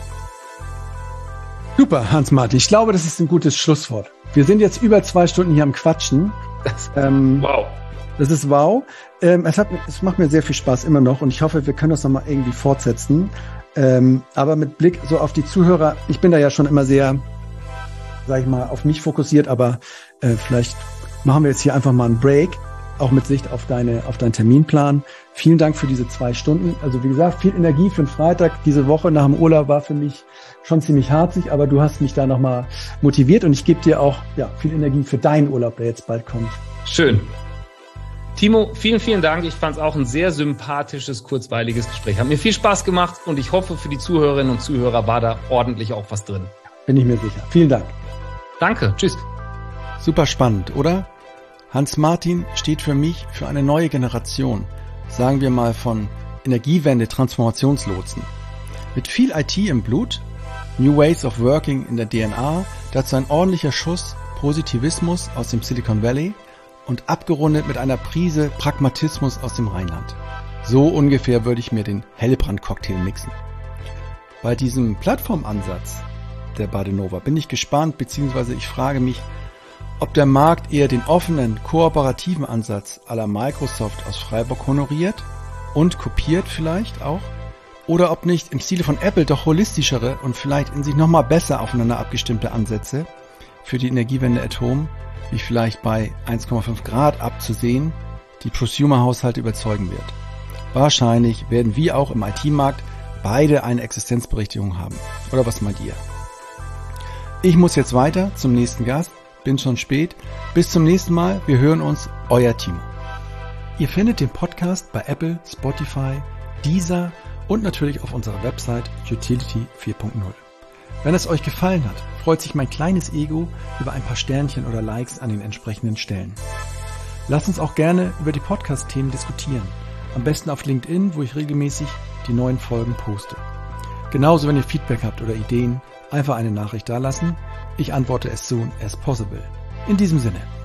[SPEAKER 2] Super, Hans-Martin. Ich glaube, das ist ein gutes Schlusswort. Wir sind jetzt über zwei Stunden hier am Quatschen.
[SPEAKER 1] Das, ähm, wow.
[SPEAKER 2] Das ist wow. Ähm, es, hat, es macht mir sehr viel Spaß immer noch und ich hoffe, wir können das nochmal irgendwie fortsetzen. Ähm, aber mit Blick so auf die Zuhörer, ich bin da ja schon immer sehr, sag ich mal, auf mich fokussiert, aber äh, vielleicht machen wir jetzt hier einfach mal einen Break, auch mit Sicht auf deine, auf deinen Terminplan. Vielen Dank für diese zwei Stunden. Also wie gesagt, viel Energie für den Freitag. Diese Woche nach dem Urlaub war für mich schon ziemlich harzig, aber du hast mich da nochmal motiviert und ich gebe dir auch ja, viel Energie für deinen Urlaub, der jetzt bald kommt.
[SPEAKER 1] Schön. Timo, vielen, vielen Dank. Ich fand es auch ein sehr sympathisches, kurzweiliges Gespräch. Hat mir viel Spaß gemacht und ich hoffe, für die Zuhörerinnen und Zuhörer war da ordentlich auch was drin.
[SPEAKER 2] Bin ich mir sicher. Vielen Dank.
[SPEAKER 1] Danke. Tschüss.
[SPEAKER 2] Super spannend, oder? Hans-Martin steht für mich für eine neue Generation. sagen wir mal von Energiewende-Transformationslotsen. Mit viel I T im Blut, New Ways of Working in der D N A, dazu ein ordentlicher Schuss Positivismus aus dem Silicon Valley und abgerundet mit einer Prise Pragmatismus aus dem Rheinland. So ungefähr würde ich mir den Hellbrand-Cocktail mixen. Bei diesem Plattformansatz der Badenova bin ich gespannt, beziehungsweise ich frage mich, ob der Markt eher den offenen, kooperativen Ansatz à la Microsoft aus Freiburg honoriert und kopiert vielleicht auch, oder ob nicht im Stile von Apple doch holistischere und vielleicht in sich nochmal besser aufeinander abgestimmte Ansätze für die Energiewende at Home, wie vielleicht bei eins Komma fünf Grad abzusehen, die Prosumer-Haushalte überzeugen wird. Wahrscheinlich werden wir auch im I T-Markt beide eine Existenzberechtigung haben. Oder was meint ihr? Ich muss jetzt weiter zum nächsten Gast. Bin schon spät. Bis zum nächsten Mal. Wir hören uns. Euer Timo. Ihr findet den Podcast bei Apple, Spotify, Deezer und natürlich auf unserer Website Utility vier Punkt null. Wenn es euch gefallen hat, freut sich mein kleines Ego über ein paar Sternchen oder Likes an den entsprechenden Stellen. Lasst uns auch gerne über die Podcast-Themen diskutieren. Am besten auf LinkedIn, wo ich regelmäßig die neuen Folgen poste. Genauso, wenn ihr Feedback habt oder Ideen, einfach eine Nachricht dalassen. Ich antworte as soon as possible. In diesem Sinne.